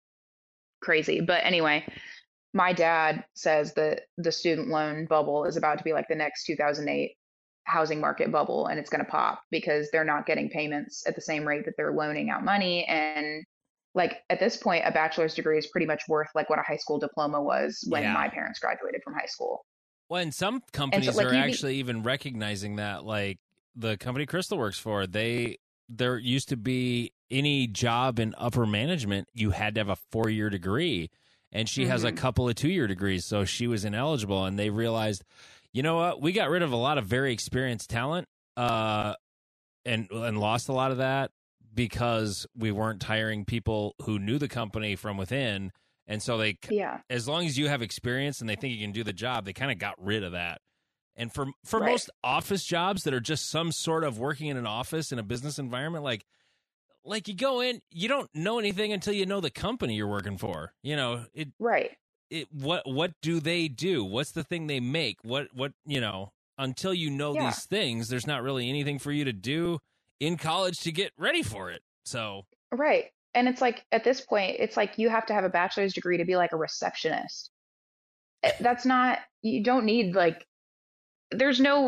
crazy. But anyway, my dad says that the student loan bubble is about to be like the next two thousand eight housing market bubble, and it's going to pop because they're not getting payments at the same rate that they're loaning out money. And like at this point, a bachelor's degree is pretty much worth like what a high school diploma was when Yeah. my parents graduated from high school. Well, and some companies like, are you'd be- actually even recognizing that, like the company Crystal works for, they there used to be any job in upper management, you had to have a four-year degree, and she has a Mhm. couple of two-year degrees, so she was ineligible, and they realized, you know what, we got rid of a lot of very experienced talent, uh, and and lost a lot of that because we weren't hiring people who knew the company from within. And so they, Yeah. as long as you have experience and they think you can do the job, they kind of got rid of that. And for for Right. most office jobs that are just some sort of working in an office in a business environment, like like you go in, you don't know anything until you know the company you're working for. You know, it Right. it what what do they do? What's the thing they make? What what you know? Until you know Yeah. these things, there's not really anything for you to do in college to get ready for it. So Right. And it's like at this point, it's like you have to have a bachelor's degree to be like a receptionist. Eh, That's not, you don't need like, there's no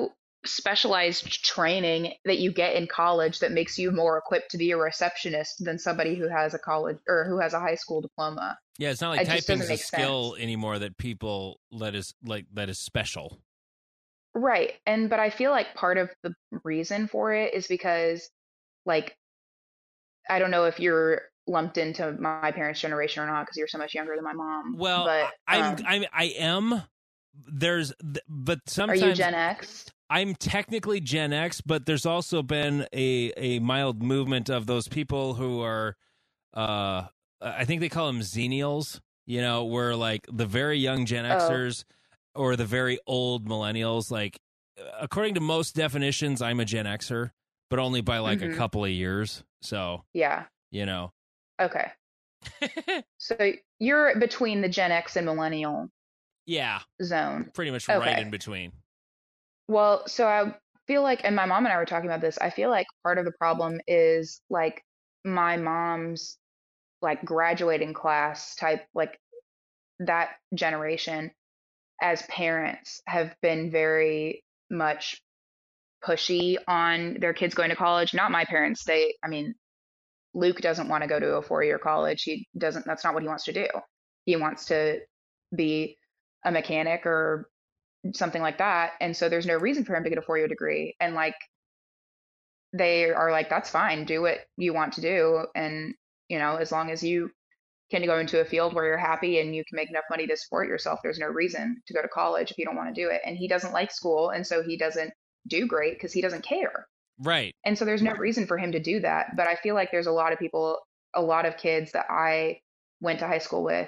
specialized training that you get in college that makes you more equipped to be a receptionist than somebody who has a college or who has a high school diploma. Yeah, it's not like It just typing's doesn't a make skill sense. anymore that people let is like that is special. Right. And but I feel like part of the reason for it is because like I don't know if you're lumped into my parents' generation or not because you're so much younger than my mom, Well, but I, I'm um I'm I am there's but are you sometimes Gen X? I'm technically Gen X, but there's also been a a mild movement of those people who are uh I think they call them Xennials, you know, where like the very young Gen Oh, Xers or the very old millennials. Like according to most definitions, I'm a Gen Xer, but only by like a mm-hmm. couple of years. So, Yeah. you know. Okay. So you're between the Gen X and millennial Yeah, zone. pretty much right Okay. in between. Well, so I feel like, and my mom and I were talking about this, I feel like part of the problem is like my mom's like graduating class type, like that generation as parents have been very much pushy on their kids going to college. Not my parents. They, I mean, Luke doesn't want to go to a four year college. He doesn't, that's not what he wants to do. He wants to be a mechanic or something like that. And so there's no reason for him to get a four year degree. And like, they are like, that's fine. Do what you want to do. And, you know, as long as you can go into a field where you're happy and you can make enough money to support yourself, there's no reason to go to college if you don't want to do it. And he doesn't like school. And so he doesn't do great because he doesn't care. Right. And so there's no reason for him to do that. But I feel like there's a lot of people, a lot of kids that I went to high school with.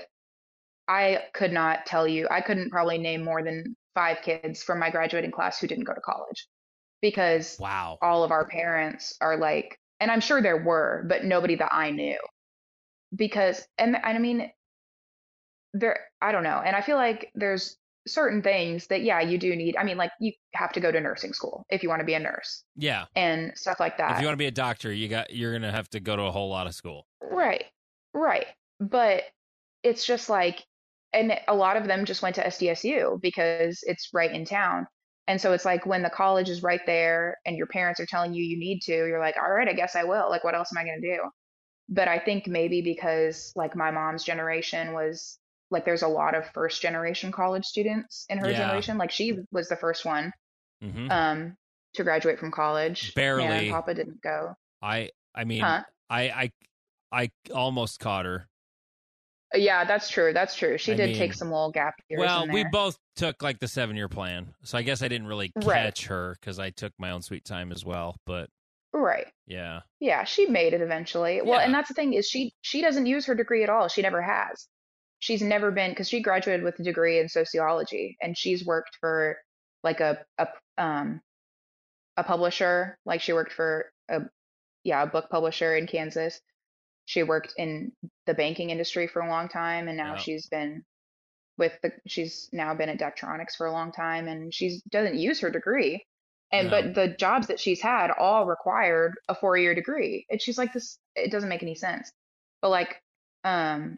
I could not tell you, I couldn't probably name more than five kids from my graduating class who didn't go to college because Wow. all of our parents are like, and I'm sure there were, but nobody that I knew. Because, and, and I mean, there, I don't know. And I feel like there's certain things that, yeah, you do need. I mean, like you have to go to nursing school if you want to be a nurse Yeah. and stuff like If you that. want to be a doctor, you got you're gonna have to go to a whole lot of school. Right. Right. But it's just like, and a lot of them just went to S D S U because it's right in town. And so it's like when the college is right there and your parents are telling you you need to, you're like, all right, I guess I will. Like, what else am I going to do? But I think maybe because like my mom's generation was like, there's a lot of first generation college students in her Yeah. generation. Like she was the first one Mm-hmm. um, to graduate from college. Nana and Barely. Papa didn't go. I I mean Huh? I I I almost caught her. Yeah, that's true. That's true. She I did take mean, some little gap years well, in we there. both took like the seven year plan, so I guess I didn't really Right. catch her because I took my own sweet time as well. But Right. yeah, Yeah, she made it eventually. Well, and yeah, that's the thing is she she doesn't use her degree at all. She never has. She's never been because she graduated with a degree in sociology and she's worked for like a a um a publisher. Like she worked for a yeah, a book publisher in Kansas. She worked in the banking industry for a long time and now yeah, she's been with the she's now been at Daktronics for a long time and she doesn't use her degree. And no, but the jobs that she's had all required a four-year degree. And she's like this it doesn't make any sense. But like um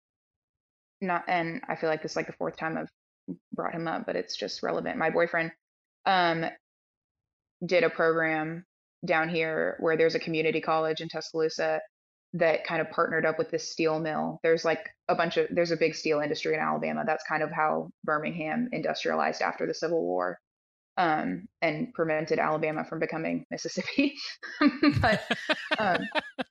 not and I feel like this is like the fourth time I've brought him up, but it's just relevant. My boyfriend um did a program down here where there's a community college in Tuscaloosa that kind of partnered up with this steel mill. There's like a bunch of there's a big steel industry in Alabama. That's kind of how Birmingham industrialized after the Civil War, um, and prevented Alabama from becoming Mississippi. But um,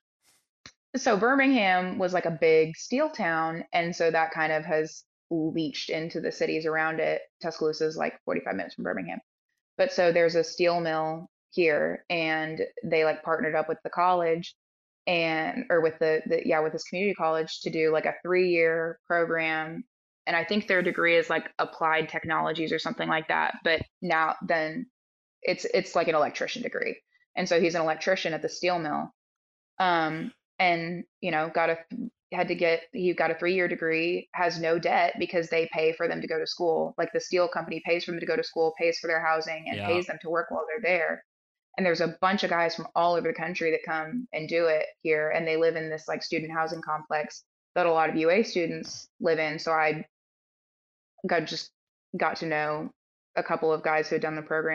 so Birmingham was like a big steel town, and so that kind of has leached into the cities around it. Tuscaloosa is like forty-five minutes from Birmingham. But so there's a steel mill here, and they like partnered up with the college and or with the, the yeah with this community college to do like a three year program. And I think their degree is like applied technologies or something like that. But now then it's it's like an electrician degree. And so he's an electrician at the steel mill. Um, and you know got a had to get he got a three year degree, has no debt because they pay for them to go to school. Like the steel company pays for them to go to school, pays for their housing, and yeah, pays them to work while they're there. And there's a bunch of guys from all over the country that come and do it here, and they live in this like student housing complex that a lot of U A students live in. So I got just got to know a couple of guys who had done the program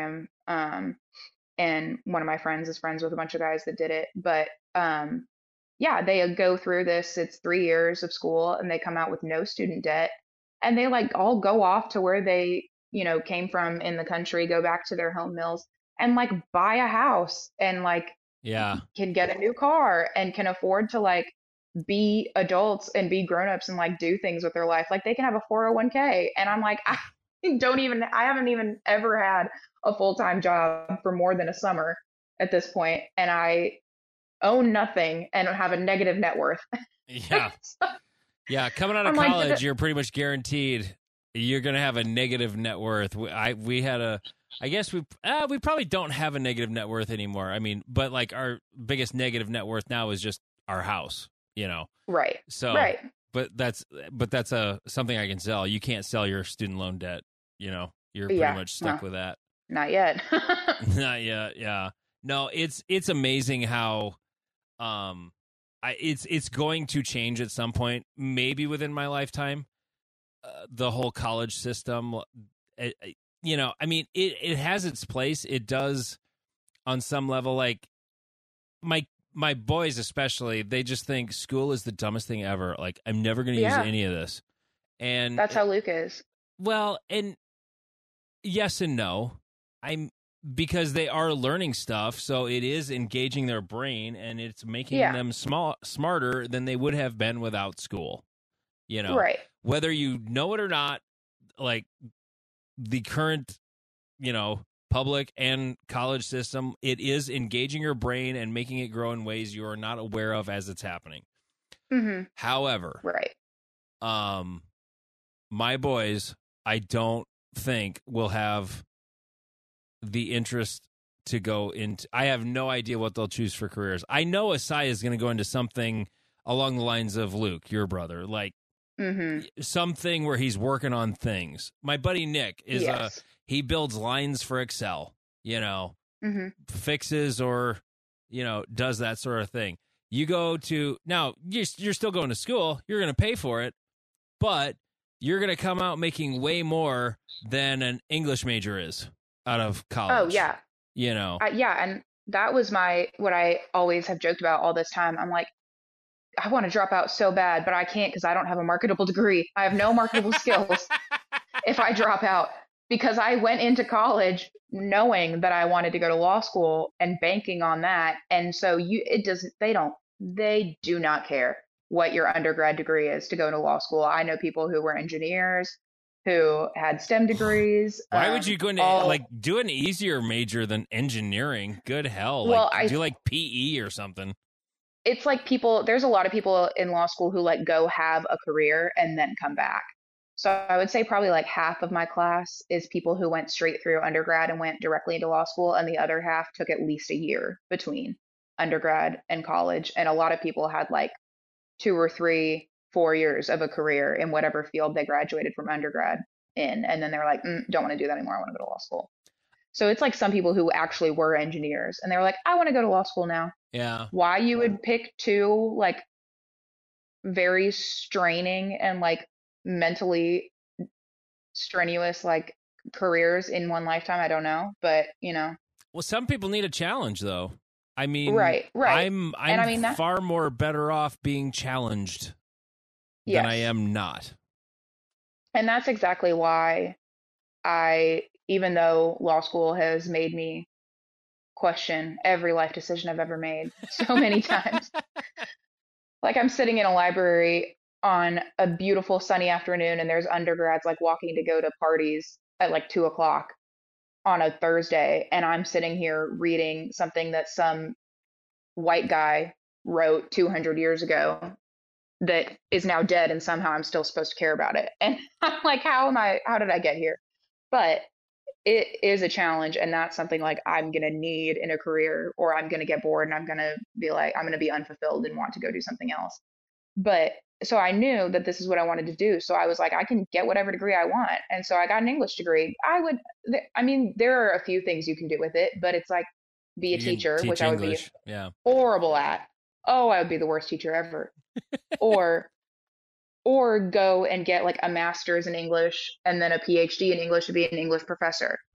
Um, and one of my friends is friends with a bunch of guys that did it. But um, yeah, they go through this. It's three years of school, and they come out with no student debt, and they like all go off to where they, you know, came from in the country, go back to their home mills, and like buy a house, and like Yeah. can get a new car, and can afford to like be adults and be grown-ups and like do things with their life. Like they can have a four oh one k. And I'm like, I don't even, I haven't even ever had a full-time job for more than a summer at this point, and I own nothing and have a negative net worth. Yeah. Yeah. Coming out of I'm like, college, th- you're pretty much guaranteed you're going to have a negative net worth. We, I, we had a, I guess we, uh, we probably don't have a negative net worth anymore. I mean, but like our biggest negative net worth now is just our house, you know? right. So, Right. but that's, but that's a, something I can sell. You can't sell your student loan debt, you know, you're pretty Yeah. much stuck No, with that. not yet. Not yet. Yeah. No, it's, it's amazing how, um, I, it's, it's going to change at some point, maybe within my lifetime. Uh, the whole college system, it, it- you know, I mean, it, it has its place. It does on some level, like my, my boys, especially, they just think school is the dumbest thing ever. Like, I'm never going to Yeah. use any of this. And That's how Luke is. well, and yes and no. I'm because they are learning stuff, so it is engaging their brain and it's making Yeah. them small smarter than they would have been without school. You know, Right. whether you know it or not, like the current, you know, public and college system, it is engaging your brain and making it grow in ways you are not aware of as it's happening. Mm-hmm. However, Right. um, my boys, I don't think will have the interest to go into. I have no idea what they'll choose for careers. I know Asai is going to go into something along the lines of Luke, your brother, like Mm-hmm. something where he's working on things. My buddy Nick is Yes. a he builds lines for Excel, you know, Mm-hmm. fixes or you know does that sort of thing. You go to now you're, you're still going to school. You're going to pay for it, but you're going to come out making way more than an English major is out of college. Oh yeah. You know. Uh, yeah. And that was my, what I always have joked about all this time. I'm like, I want to drop out so bad, but I can't because I don't have a marketable degree. I have no marketable skills if I drop out, because I went into college knowing that I wanted to go to law school and banking on that. And so you, it doesn't, they don't, they do not care what your undergrad degree is to go to law school. I know people who were engineers, who had STEM degrees. Why um, would you go into all- like do an easier major than engineering? Good hell. Well, like, I- do like P E or something. It's like people, there's a lot of people in law school who like go have a career and then come back. So I would say probably like half of my class is people who went straight through undergrad and went directly into law school, and the other half took at least a year between undergrad and college. And a lot of people had like two or three, four years of a career in whatever field they graduated from undergrad in. And then they were like, mm, don't want to do that anymore. I want to go to law school. So it's like some people who actually were engineers and they were like, I want to go to law school now. Yeah. Why you would pick two like very straining and like mentally strenuous like careers in one lifetime, I don't know, but you know. Well, some people need a challenge, though. I mean, Right, right. I'm I'm And I mean that- far more better off being challenged Yes. than I am not. And that's exactly why I, even though law school has made me question every life decision I've ever made so many times. Like I'm sitting in a library on a beautiful sunny afternoon and there's undergrads like walking to go to parties at like two o'clock on a Thursday. And I'm sitting here reading something that some white guy wrote two hundred years ago that is now dead, and somehow I'm still supposed to care about it. And I'm like, how am I, how did I get here? But it is a challenge, and that's something like I'm going to need in a career, or I'm going to get bored and I'm going to be like, I'm going to be unfulfilled and want to go do something else. But so I knew that this is what I wanted to do. So I was like, I can get whatever degree I want. And so I got an English degree. I would, I mean, there are a few things you can do with it, but it's like be a You can teacher, teach which I would be English. Yeah. horrible at. Oh, I would be the worst teacher ever. or or go and get like a master's in English and then a PhD in English to be an English professor.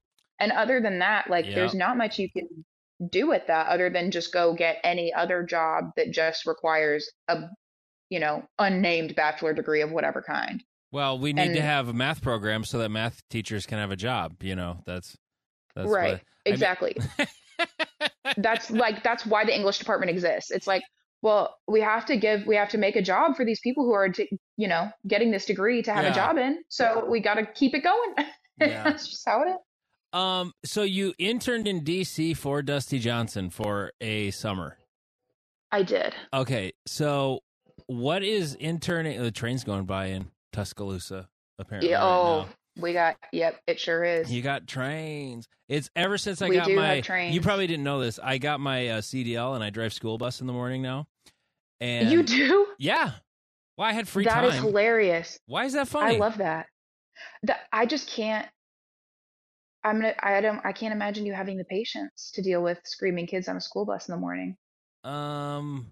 And other than that, like Yep. there's not much you can do with that other than just go get any other job that just requires a, you know, unnamed bachelor degree of whatever kind. Well, we need to And have a math program so that math teachers can have a job. You know, that's that's right, what I mean. exactly. That's like that's why the English department exists. It's like, well, we have to give we have to make a job for these people who are, t- you know, getting this degree to have a Yeah. job in. So we got to keep it going. Yeah. That's just how it is. Um. So you interned in D C for Dusty Johnson for a summer. I did. Okay. So what is interning? The train's going by in Tuscaloosa. Apparently. Yeah, right oh, now. we got. Yep, it sure is. You got trains. It's ever since I We got do my. have trains. You probably didn't know this. I got my uh, C D L and I drive school bus in the morning now. And You do? yeah. Well, I had free That time. is hilarious. Why is that funny? I love that. That I just can't. I'm gonna. I don't. I can't imagine you having the patience to deal with screaming kids on a school bus in the morning. Um.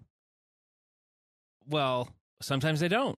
Well, sometimes they don't.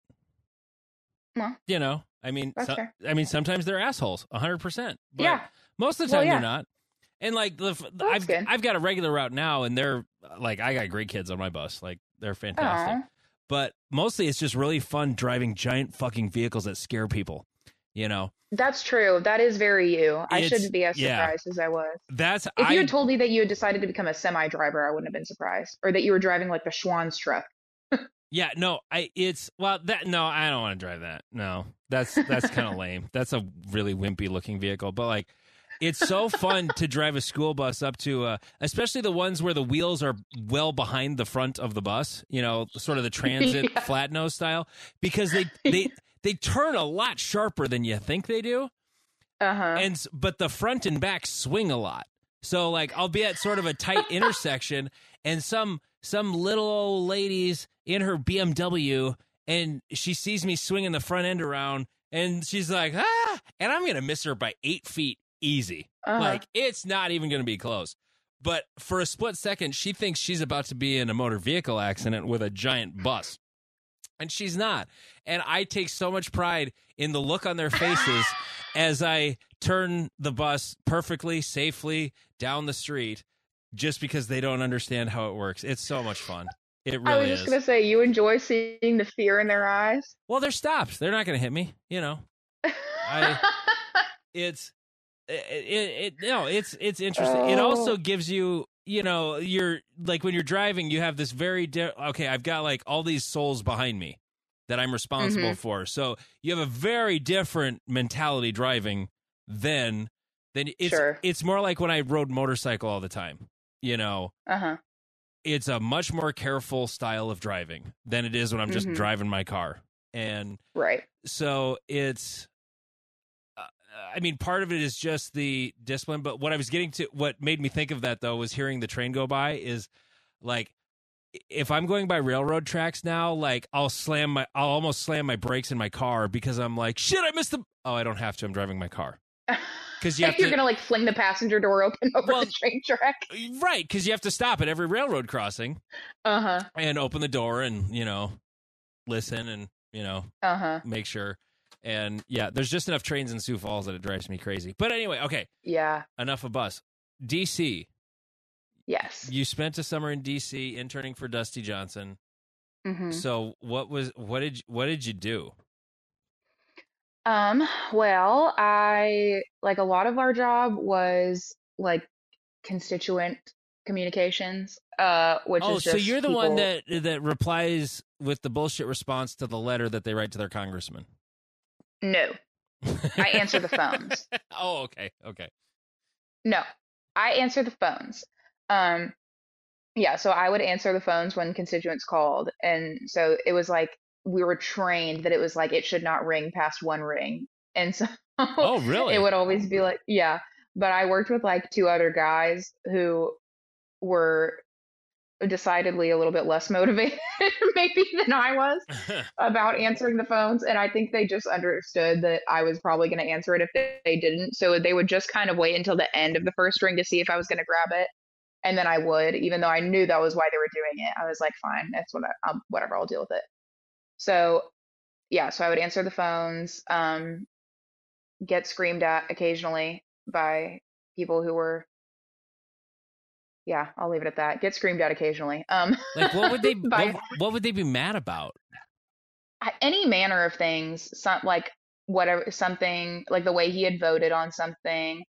Well, You know, I mean, that's so- fair. I mean, sometimes they're assholes, a hundred percent. But Yeah. most of the Well, time yeah. they're not. And like, the, f- Well, that's I've good. I've got a regular route now, and they're like, I got great kids on my bus, like they're fantastic. Aw. But mostly, it's just really fun driving giant fucking vehicles that scare people. You know, That's true. That is very you. I It's- shouldn't be as yeah. surprised as I was. that's If I. you had told me that you had decided to become a semi driver, I wouldn't have been surprised. Or that you were driving like the Schwann's truck. Yeah, no, I it's well that no, I don't want to drive that. No, that's that's kind of lame. That's a really wimpy looking vehicle, but like, it's so fun to drive a school bus up to, uh, especially the ones where the wheels are well behind the front of the bus. You know, sort of the transit Yeah. flat nose style, because they they they turn a lot sharper than you think they do, Uh huh. and s- but the front and back swing a lot. So like, I'll be at sort of a tight intersection, and some some little old lady's in her B M W, and she sees me swinging the front end around, and she's like, ah, and I'm gonna miss her by eight feet easy. Uh-huh. Like, it's not even gonna be close. But for a split second, she thinks she's about to be in a motor vehicle accident with a giant bus. And she's not. And I take so much pride in the look on their faces as I turn the bus perfectly, safely down the street, just because they don't understand how it works. It's so much fun. It I was really just is. gonna say, you enjoy seeing the fear in their eyes. Well, they're stopped. They're not going to hit me. You know, I- it's it, it, it no, it's it's interesting. It also Oh. gives you, you know, you're like when you're driving, you have this very di- okay. I've got like all these souls behind me that I'm responsible Mhm. for. So you have a very different mentality driving than than it's Sure. it's more like when I rode motorcycle all the time. You know, Uh huh. it's a much more careful style of driving than it is when I'm just Mhm. driving my car. And Right. so it's uh, I mean, part of it is just the discipline, but what I was getting to, what made me think of that though, was hearing the train go by. Is like, if I'm going by railroad tracks now, like I'll slam my I'll almost slam my brakes in my car because I'm like, shit, I missed the oh I don't have to, I'm driving my car. 'Cause you have You're to- gonna like fling the passenger door open over Well- the train track. Right, because you have to stop at every railroad crossing Uh huh. and open the door and, you know, listen and, you know, Uh huh. make sure. And yeah, there's just enough trains in Sioux Falls that it drives me crazy. But anyway, okay, Yeah. enough of bus. D C, Yes. you spent a summer in D C interning for Dusty Johnson. hmm So what was what did you- what did you do? Um. Well, I like a lot of our job was like constituent communications. Uh, which Oh, is just so you're the one people- that that replies with the bullshit response to the letter that they write to their congressman. No, I answer the phones. Oh, okay, okay. No, I answer the phones. Um, yeah, so I would answer the phones when constituents called. And so it was like we were trained that it was like it should not ring past one ring. And so Oh, really? it would always be like, yeah. But I worked with like two other guys who were decidedly a little bit less motivated maybe than I was about answering the phones. And I think they just understood that I was probably going to answer it if they, they didn't. So they would just kind of wait until the end of the first ring to see if I was going to grab it. And then I would, even though I knew that was why they were doing it. I was like, fine, that's what I, um, whatever, I'll deal with it. So yeah, so I would answer the phones, um, get screamed at occasionally by people who were, yeah, I'll leave it at that. Get screamed at occasionally. Um, Like, what would they by what, what would they be mad about? any manner of things, some like whatever, something like the way he had voted on something,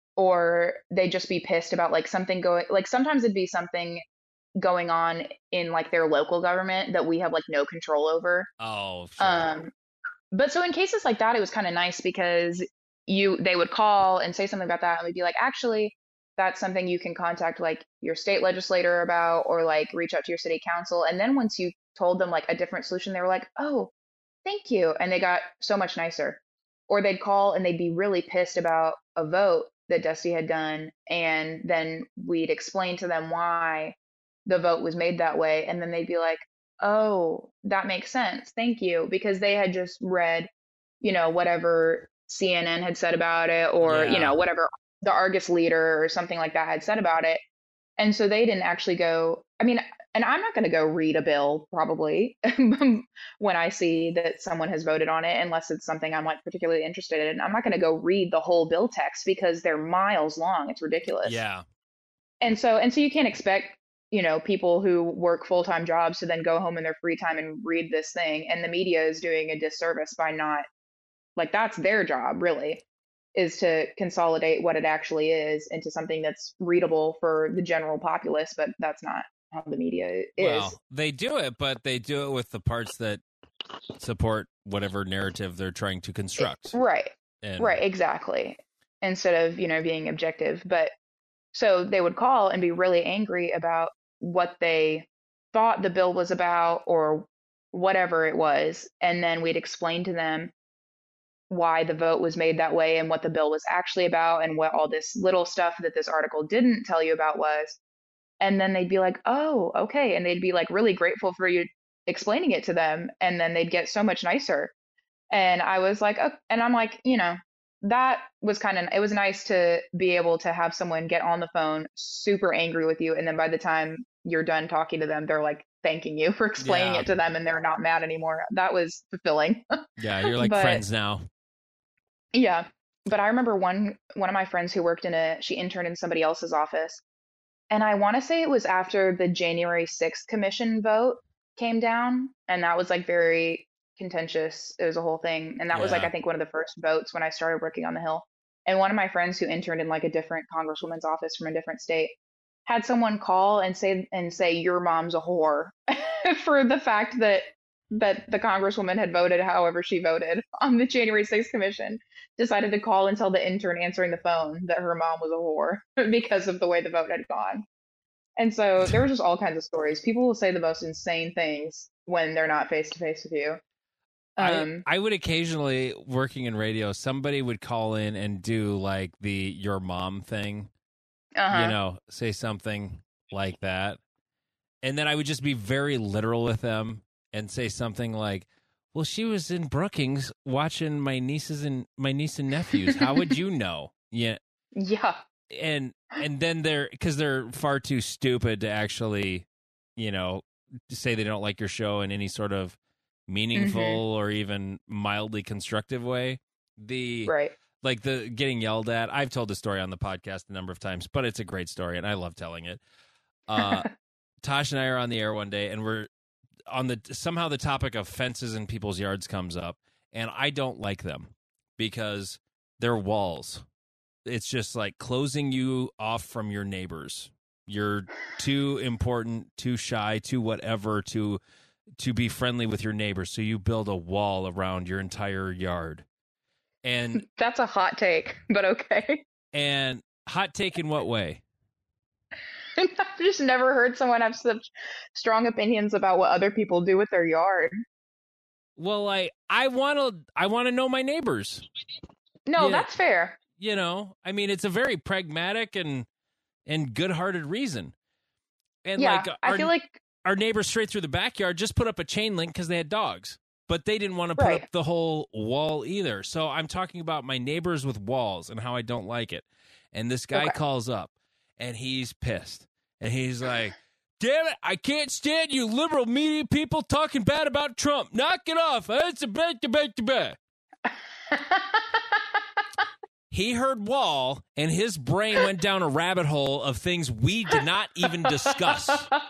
or they'd just be pissed about like something going, like sometimes it'd be something going on in like their local government that we have like no control over. Oh, sure. Um, but so in cases like that, it was kind of nice because you they would call and say something about that, and we'd be like, actually, that's something you can contact like your state legislator about, or like reach out to your city council. And then once you told them like a different solution, they were like, oh, thank you. And they got so much nicer. Or they'd call and they'd be really pissed about a vote that Dusty had done. And then we'd explain to them why the vote was made that way. And then they'd be like, oh, that makes sense. Thank you. Because they had just read, you know, whatever C N N had said about it, or, Yeah. you know, whatever the Argus leader or something like that had said about it. And so they didn't actually go, I mean, and I'm not going to go read a bill probably when I see that someone has voted on it, unless it's something I'm like particularly interested in. I'm not going to go read the whole bill text because they're miles long. It's ridiculous. Yeah. And so, and so you can't expect, you know, people who work full-time jobs to then go home in their free time and read this thing. And the media is doing a disservice by not, like, that's their job really, is to consolidate what it actually is into something that's readable for the general populace, but that's not how the media is. Well, they do it, but they do it with the parts that support whatever narrative they're trying to construct. Right. And Right, exactly. Instead of, you know, being objective. But so they would call and be really angry about what they thought the bill was about or whatever it was. And then we'd explain to them why the vote was made that way and what the bill was actually about and what all this little stuff that this article didn't tell you about was. And then they'd be like, oh, okay. And they'd be like really grateful for you explaining it to them. And then they'd get so much nicer. And I was like, oh, and I'm like, you know, that was kind of, it was nice to be able to have someone get on the phone super angry with you. And then by the time you're done talking to them, they're like thanking you for explaining Yeah. it to them and they're not mad anymore. That was fulfilling. Yeah, you're like But- friends now. Yeah. But I remember one, one of my friends who worked in a, she interned in somebody else's office. And I want to say it was after the January sixth commission vote came down. And that was like very contentious. It was a whole thing. And that was like, Yeah. I think one of the first votes when I started working on the Hill. And one of my friends who interned in like a different congresswoman's office from a different state had someone call and say, and say, your mom's a whore for the fact that, that the congresswoman had voted however she voted on the January sixth commission, decided to call and tell the intern answering the phone that her mom was a whore because of the way the vote had gone. And so there was just all kinds of stories. People will say the most insane things when they're not face to face with you. Um, I, I would occasionally, working in radio, somebody would call in and do like the your mom thing, uh-huh. you know, say something like that. And then I would just be very literal with them and say something like, well, she was in Brookings watching my nieces and my niece and nephews. How would you know? Yeah. Yeah. And and then they're, because they're far too stupid to actually, you know, say they don't like your show in any sort of meaningful Mhm. or even mildly constructive way. The Right. like the getting yelled at. I've told the story on the podcast a number of times, but it's a great story and I love telling it. Uh, Tosh and I are on the air one day and we're on the, somehow the topic of fences in people's yards comes up, and I don't like them because they're walls. It's just like closing you off from your neighbors. You're too important, too shy, too whatever to to be friendly with your neighbors, so you build a wall around your entire yard. And That's a hot take, but okay. and hot take in what way? I've just never heard someone have such strong opinions about what other people do with their yard. Well, I I want to I want to know my neighbors. No, Yeah. that's fair. You know, I mean, it's a very pragmatic and and good-hearted reason. And Yeah, like I our, feel like our neighbors straight through the backyard just put up a chain link because they had dogs, but they didn't want to put Right. up the whole wall either. So I'm talking about my neighbors with walls and how I don't like it. And this guy Okay. calls up and he's pissed. And he's like, damn it, I can't stand you liberal media people talking bad about Trump. Knock it off. It's a bad debate debate. he heard wall, and his brain went down a rabbit hole of things we did not even discuss.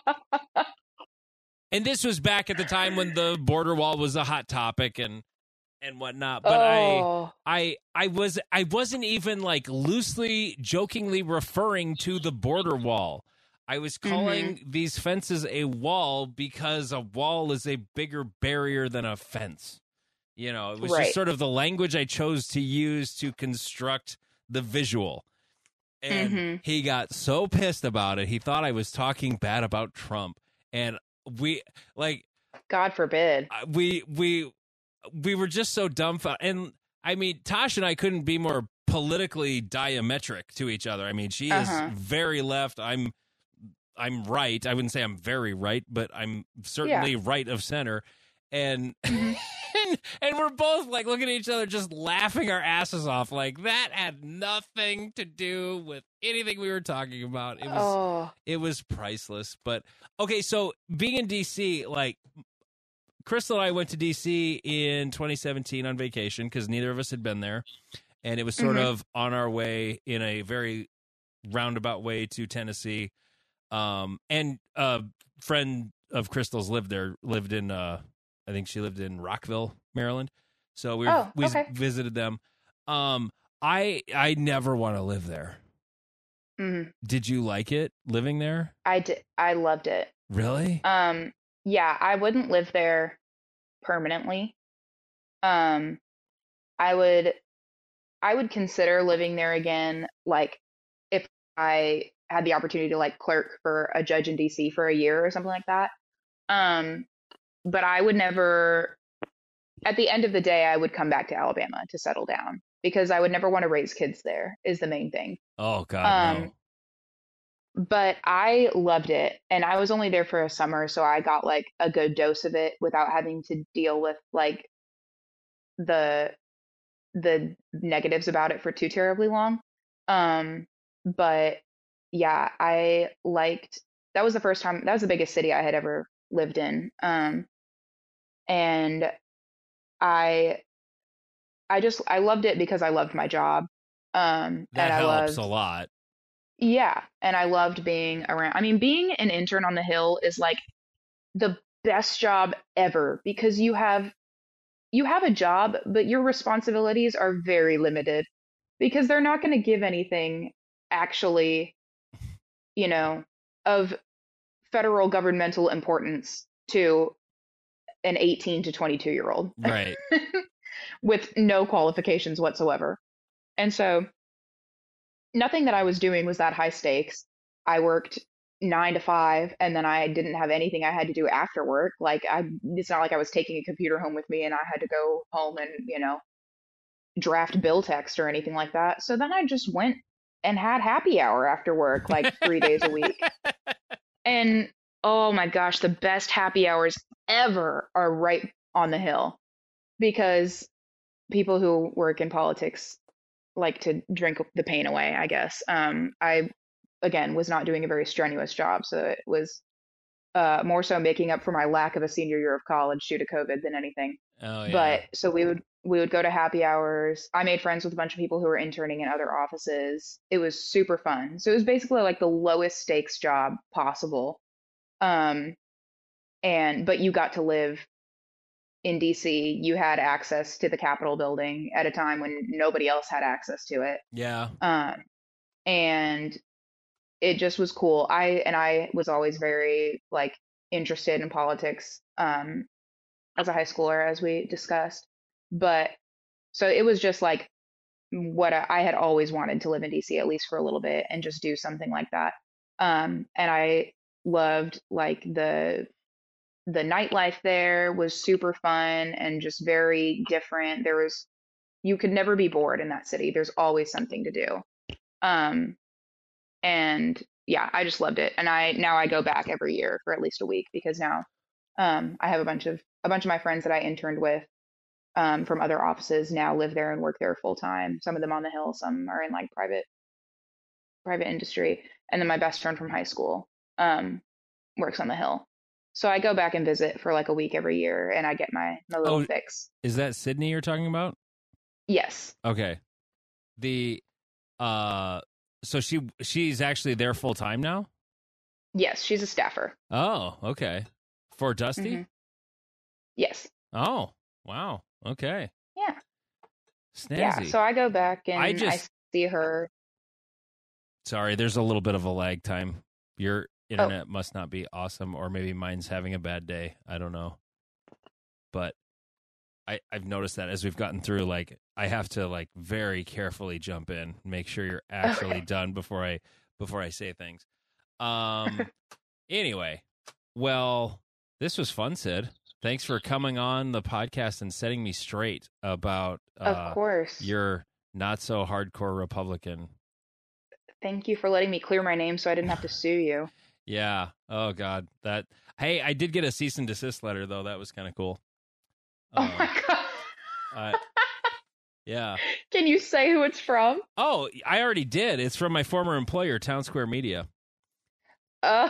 And this was back at the time when the border wall was a hot topic and and whatnot. But oh. I, I, I was, I wasn't even like loosely, jokingly referring to the border wall. I was calling mm-hmm. these fences a wall because a wall is a bigger barrier than a fence. You know, it was right. just sort of the language I chose to use to construct the visual. And mm-hmm. he got so pissed about it. He thought I was talking bad about Trump. And we, like... God forbid. We, we, we were just so dumbfounded. And, I mean, Tosh and I couldn't be more politically diametric to each other. I mean, she uh-huh. is very left. I'm I'm right. I wouldn't say I'm very right, but I'm certainly yeah. right of center. And, mm-hmm. and and we're both like looking at each other, just laughing our asses off. Like that had nothing to do with anything we were talking about. It was oh. it was priceless. But okay, so being in D C, like Crystal and I went to D C in twenty seventeen on vacation because neither of us had been there, and it was sort mm-hmm. of on our way in a very roundabout way to Tennessee. Um, and a friend of Crystal's lived there, lived in, uh, I think she lived in Rockville, Maryland. So we, oh, we okay. visited them. Um, I, I never want to live there. Mm-hmm. Did you like it living there? I did. I loved it. Really? Um, yeah, I wouldn't live there permanently. Um, I would, I would consider living there again. Like if I had the opportunity to like clerk for a judge in D C for a year or something like that. Um, but I would never, at the end of the day, I would come back to Alabama to settle down because I would never want to raise kids there is the main thing. Oh God, um, no. But I loved it. And I was only there for a summer. So I got like a good dose of it without having to deal with like the, the negatives about it for too terribly long. Um, but yeah, I liked, that was the first time, that was the biggest city I had ever lived in. Um, and I, I just, I loved it because I loved my job. Um, that and I helps loved, a lot. Yeah. And I loved being around, I mean, being an intern on the Hill is like the best job ever because you have, you have a job, but your responsibilities are very limited because they're not going to give anything actually, you know, of federal governmental importance to an eighteen to twenty-two year old. Right. With no qualifications whatsoever. And so nothing that I was doing was that high stakes. I worked nine to five and then I didn't have anything I had to do after work. Like I, it's not like I was taking a computer home with me and I had to go home and, you know, draft bill text or anything like that. So then I just went and had happy hour after work, like three days a week. And oh my gosh, the best happy hours ever are right on the Hill because people who work in politics like to drink the pain away, I guess. Um, I, again, was not doing a very strenuous job. So it was uh, more so making up for my lack of a senior year of college due to COVID than anything. Oh, yeah. But so we would we would go to happy hours. I made friends with a bunch of people who were interning in other offices. It was super fun. So it was basically like the lowest stakes job possible. Um, and but you got to live in D C. You had access to the Capitol building at a time when nobody else had access to it. Yeah. Um, and it just was cool. I and I was always very like interested in politics um, as a high schooler, as we discussed. But so it was just like what I, I had always wanted to live in D C at least for a little bit and just do something like that. Um, and I loved like the the nightlife there was super fun and just very different. There was you could never be bored in that city. There's always something to do. Um, and yeah, I just loved it. And I now I go back every year for at least a week because now um, I have a bunch of a bunch of my friends that I interned with um, from other offices now live there and work there full time. Some of them on the Hill, some are in like private private industry. And then my best friend from high school um, works on the Hill. So I go back and visit for like a week every year and I get my, my little oh, fix. Is that Sydney you're talking about? Yes. Okay. the uh, so she she's actually there full time now. Yes, she's a staffer. Oh, okay. For Dusty. Mm-hmm. Yes. Oh, wow. Okay. Yeah. Snazzy. Yeah. So I go back and I I, just- see her. Sorry, there's a little bit of a lag time. Your internet oh. must not be awesome, or maybe mine's having a bad day. I don't know. But I, I've noticed that as we've gotten through, like, I have to, like, very carefully jump in, make sure you're actually okay. done before I before I say things. Um. Anyway, well, this was fun, Sid. Thanks for coming on the podcast and setting me straight about uh, of course your not so hardcore Republican. Thank you for letting me clear my name so I didn't have to sue you. Yeah. Oh God. That. Hey, I did get a cease and desist letter though. That was kind of cool. Oh um, my God. uh, yeah. Can you say who it's from? Oh, I already did. It's from my former employer, Town Square Media. Uh.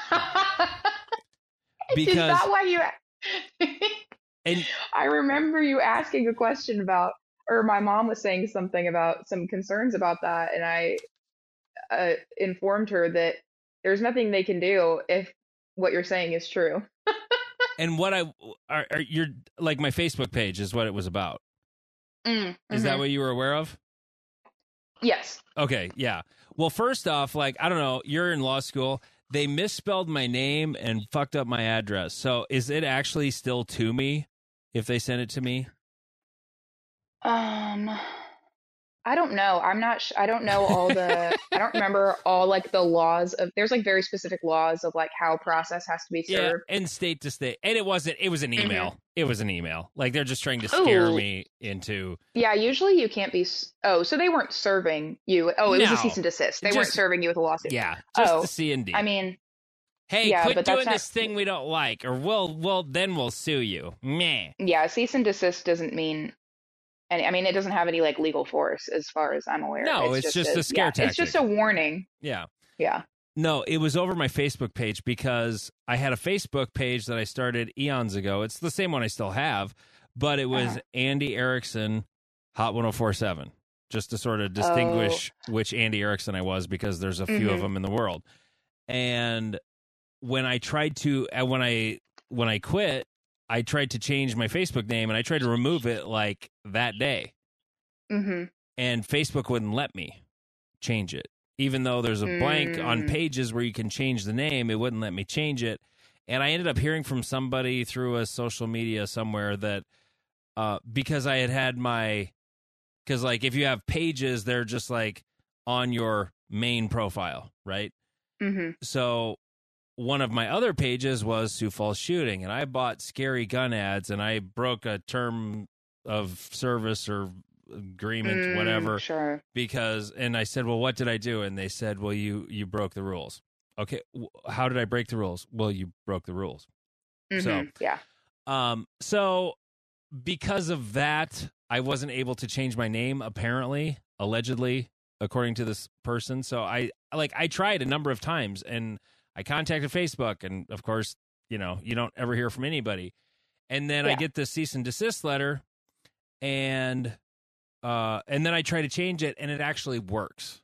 Because is that why you? and I remember you asking a question about, or my mom was saying something about some concerns about that, and I uh, informed her that there's nothing they can do if what you're saying is true. And what I are, are you're like my Facebook page is what it was about. Mm, mm-hmm. Is that what you were aware of? Yes. Okay. Yeah. Well, first off, like I don't know, you're in law school. They misspelled my name and fucked up my address. So is it actually still to me if they send it to me? Um, I don't know. I'm not, sh- I don't know all the, I don't remember all like the laws of, there's like very specific laws of like how process has to be served. Yeah, and state to state. And it wasn't, it was an email. Mm-hmm. It was an email. Like they're just trying to scare Ooh. me into. Yeah, usually you can't be, oh, so they weren't serving you. Oh, it no, was a cease and desist. They just, weren't serving you with a lawsuit. Yeah, just oh, the C and D. I mean. Hey, yeah, quit but doing that's this not... thing we don't like, or we'll, we'll, then we'll sue you. Meh. Yeah, cease and desist doesn't mean, and I mean, it doesn't have any like legal force as far as I'm aware. No, it's, it's just, just a, a scare yeah, tactic. It's just a warning. Yeah. Yeah. No, it was over my Facebook page because I had a Facebook page that I started eons ago. It's the same one I still have, but it was uh-huh. Andy Erickson, Hot one oh four point seven, just to sort of distinguish oh. which Andy Erickson I was because there's a few mm-hmm. of them in the world. And when I tried to, when I when I quit, I tried to change my Facebook name and I tried to remove it like that day. Mm-hmm. And Facebook wouldn't let me change it. Even though there's a blank mm. on pages where you can change the name, it wouldn't let me change it. And I ended up hearing from somebody through a social media somewhere that uh, because I had had my, because like if you have pages, they're just like on your main profile, right? Mm-hmm. So one of my other pages was Sioux Falls shooting, and I bought scary gun ads, and I broke a term of service or agreement, mm, whatever, sure. because, and I said, well, what did I do? And they said, well, you, you broke the rules. Okay. How did I break the rules? Well, you broke the rules. Mm-hmm. So, yeah. Um, so because of that, I wasn't able to change my name, apparently, allegedly, according to this person. So I, like, I tried a number of times and I contacted Facebook, and of course, you know, you don't ever hear from anybody. And then yeah. I get the cease and desist letter, and Uh, and then I try to change it, and it actually works.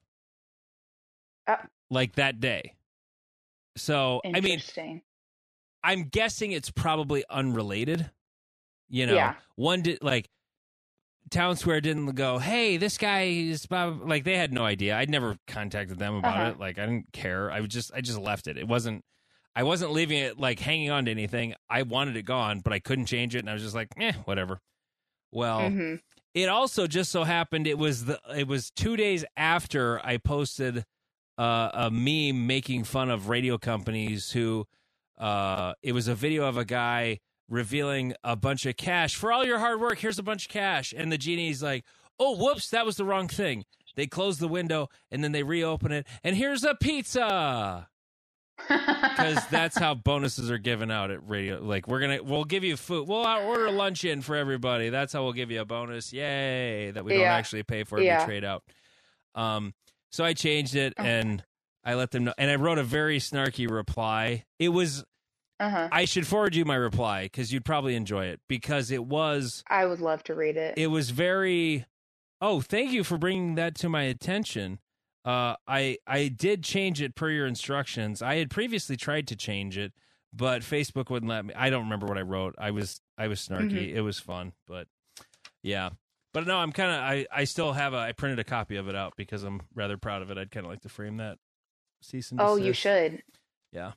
Uh, like that day. So, I mean, I'm guessing it's probably unrelated. You know, yeah. one did, like, Town Square didn't go, hey, this guy is, like, they had no idea. I'd never contacted them about uh-huh. it. Like, I didn't care. I was just, I just left it. It wasn't, I wasn't leaving it, like, hanging on to anything. I wanted it gone, but I couldn't change it, and I was just like, eh, whatever. Well, mm-hmm. It also just so happened it was the it was two days after I posted uh, a meme making fun of radio companies who uh, it was a video of a guy revealing a bunch of cash for all your hard work. Here's a bunch of cash, and the genie's like, "Oh, whoops, that was the wrong thing." They close the window and then they reopen it, and here's a pizza. Because that's how bonuses are given out at radio. Like, we're gonna, we'll give you food. We'll order lunch in for everybody. That's how we'll give you a bonus. Yay! That we don't yeah. actually pay for. Yeah. We trade out. Um. So I changed it oh. and I let them know. And I wrote a very snarky reply. It was. Uh-huh. I should forward you my reply because you'd probably enjoy it because it was. I would love to read it. It was very. oh, thank you for bringing that to my attention. Uh, I I did change it per your instructions. I had previously tried to change it, but Facebook wouldn't let me. I don't remember what I wrote. I was I was snarky. Mm-hmm. It was fun, but yeah. But no, I'm kind of I, I still have a I printed a copy of it out because I'm rather proud of it. I'd kind of like to frame that. Cease and desist. Oh, you should. Yeah.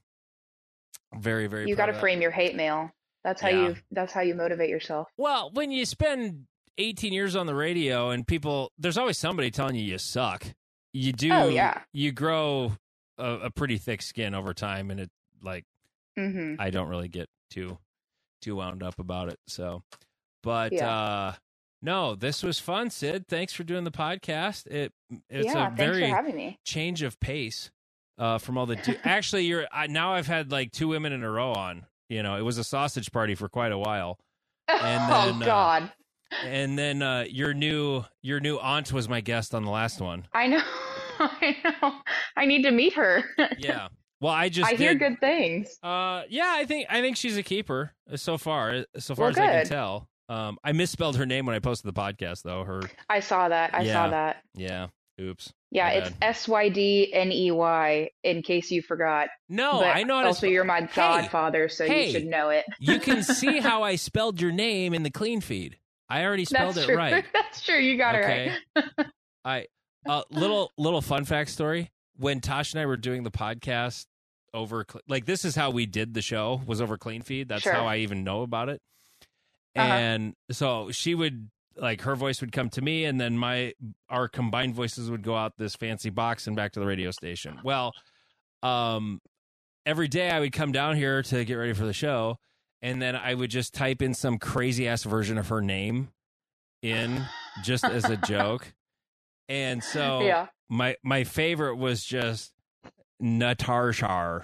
Very very. You got to frame your hate mail. That's how yeah. you. That's how you motivate yourself. Well, when you spend eighteen years on the radio and people, there's always somebody telling you you suck. You do. Oh, yeah. You grow a, a pretty thick skin over time, and it like mm-hmm. I don't really get too too wound up about it. So, but yeah. uh, no, this was fun, Sid. Thanks for doing the podcast. It it's yeah, a very thanks for having me. change of pace uh, from all the. Du- Actually, you're I, now I've had like two women in a row on. You know, it was a sausage party for quite a while. And then, oh God. Uh, And then uh, your new your new aunt was my guest on the last one. I know, I know. I need to meet her. Yeah. Well, I just I did, hear good things. Uh, yeah, I think I think she's a keeper so far. So far well, as good. I can tell. Um, I misspelled her name when I posted the podcast, though. Her. I saw that. I yeah. saw that. Yeah. Oops. Yeah, it's S Y D N E Y. In case you forgot. No, but I know. Also, sp- you're my hey, godfather, so hey, you should know it. You can see how I spelled your name in the clean feed. I already spelled That's it true. right. That's true. You got okay. it right. I uh, little little fun fact story. When Tosh and I were doing the podcast over, like this is how we did the show was over clean feed. That's sure. how I even know about it. Uh-huh. And so she would like her voice would come to me, and then my our combined voices would go out this fancy box and back to the radio station. Well, um, every day I would come down here to get ready for the show. And then I would just type in some crazy ass version of her name in just as a joke. And so yeah. my my favorite was just Natarshar.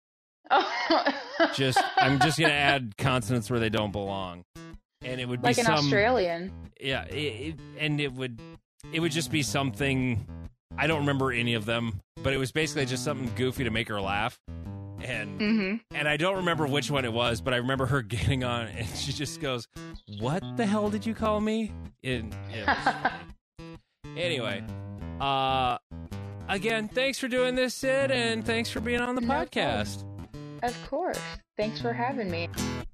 Oh. just I'm just gonna add consonants where they don't belong, and it would be like an some, Australian. Yeah, it, it, and it would it would just be something. I don't remember any of them, but it was basically just something goofy to make her laugh. And mm-hmm. and I don't remember which one it was, but I remember her getting on, and she just goes, "What the hell did you call me?" And it was funny. Anyway, uh, again, thanks for doing this, Sid, and thanks for being on the no podcast. problem. Of course. Thanks for having me.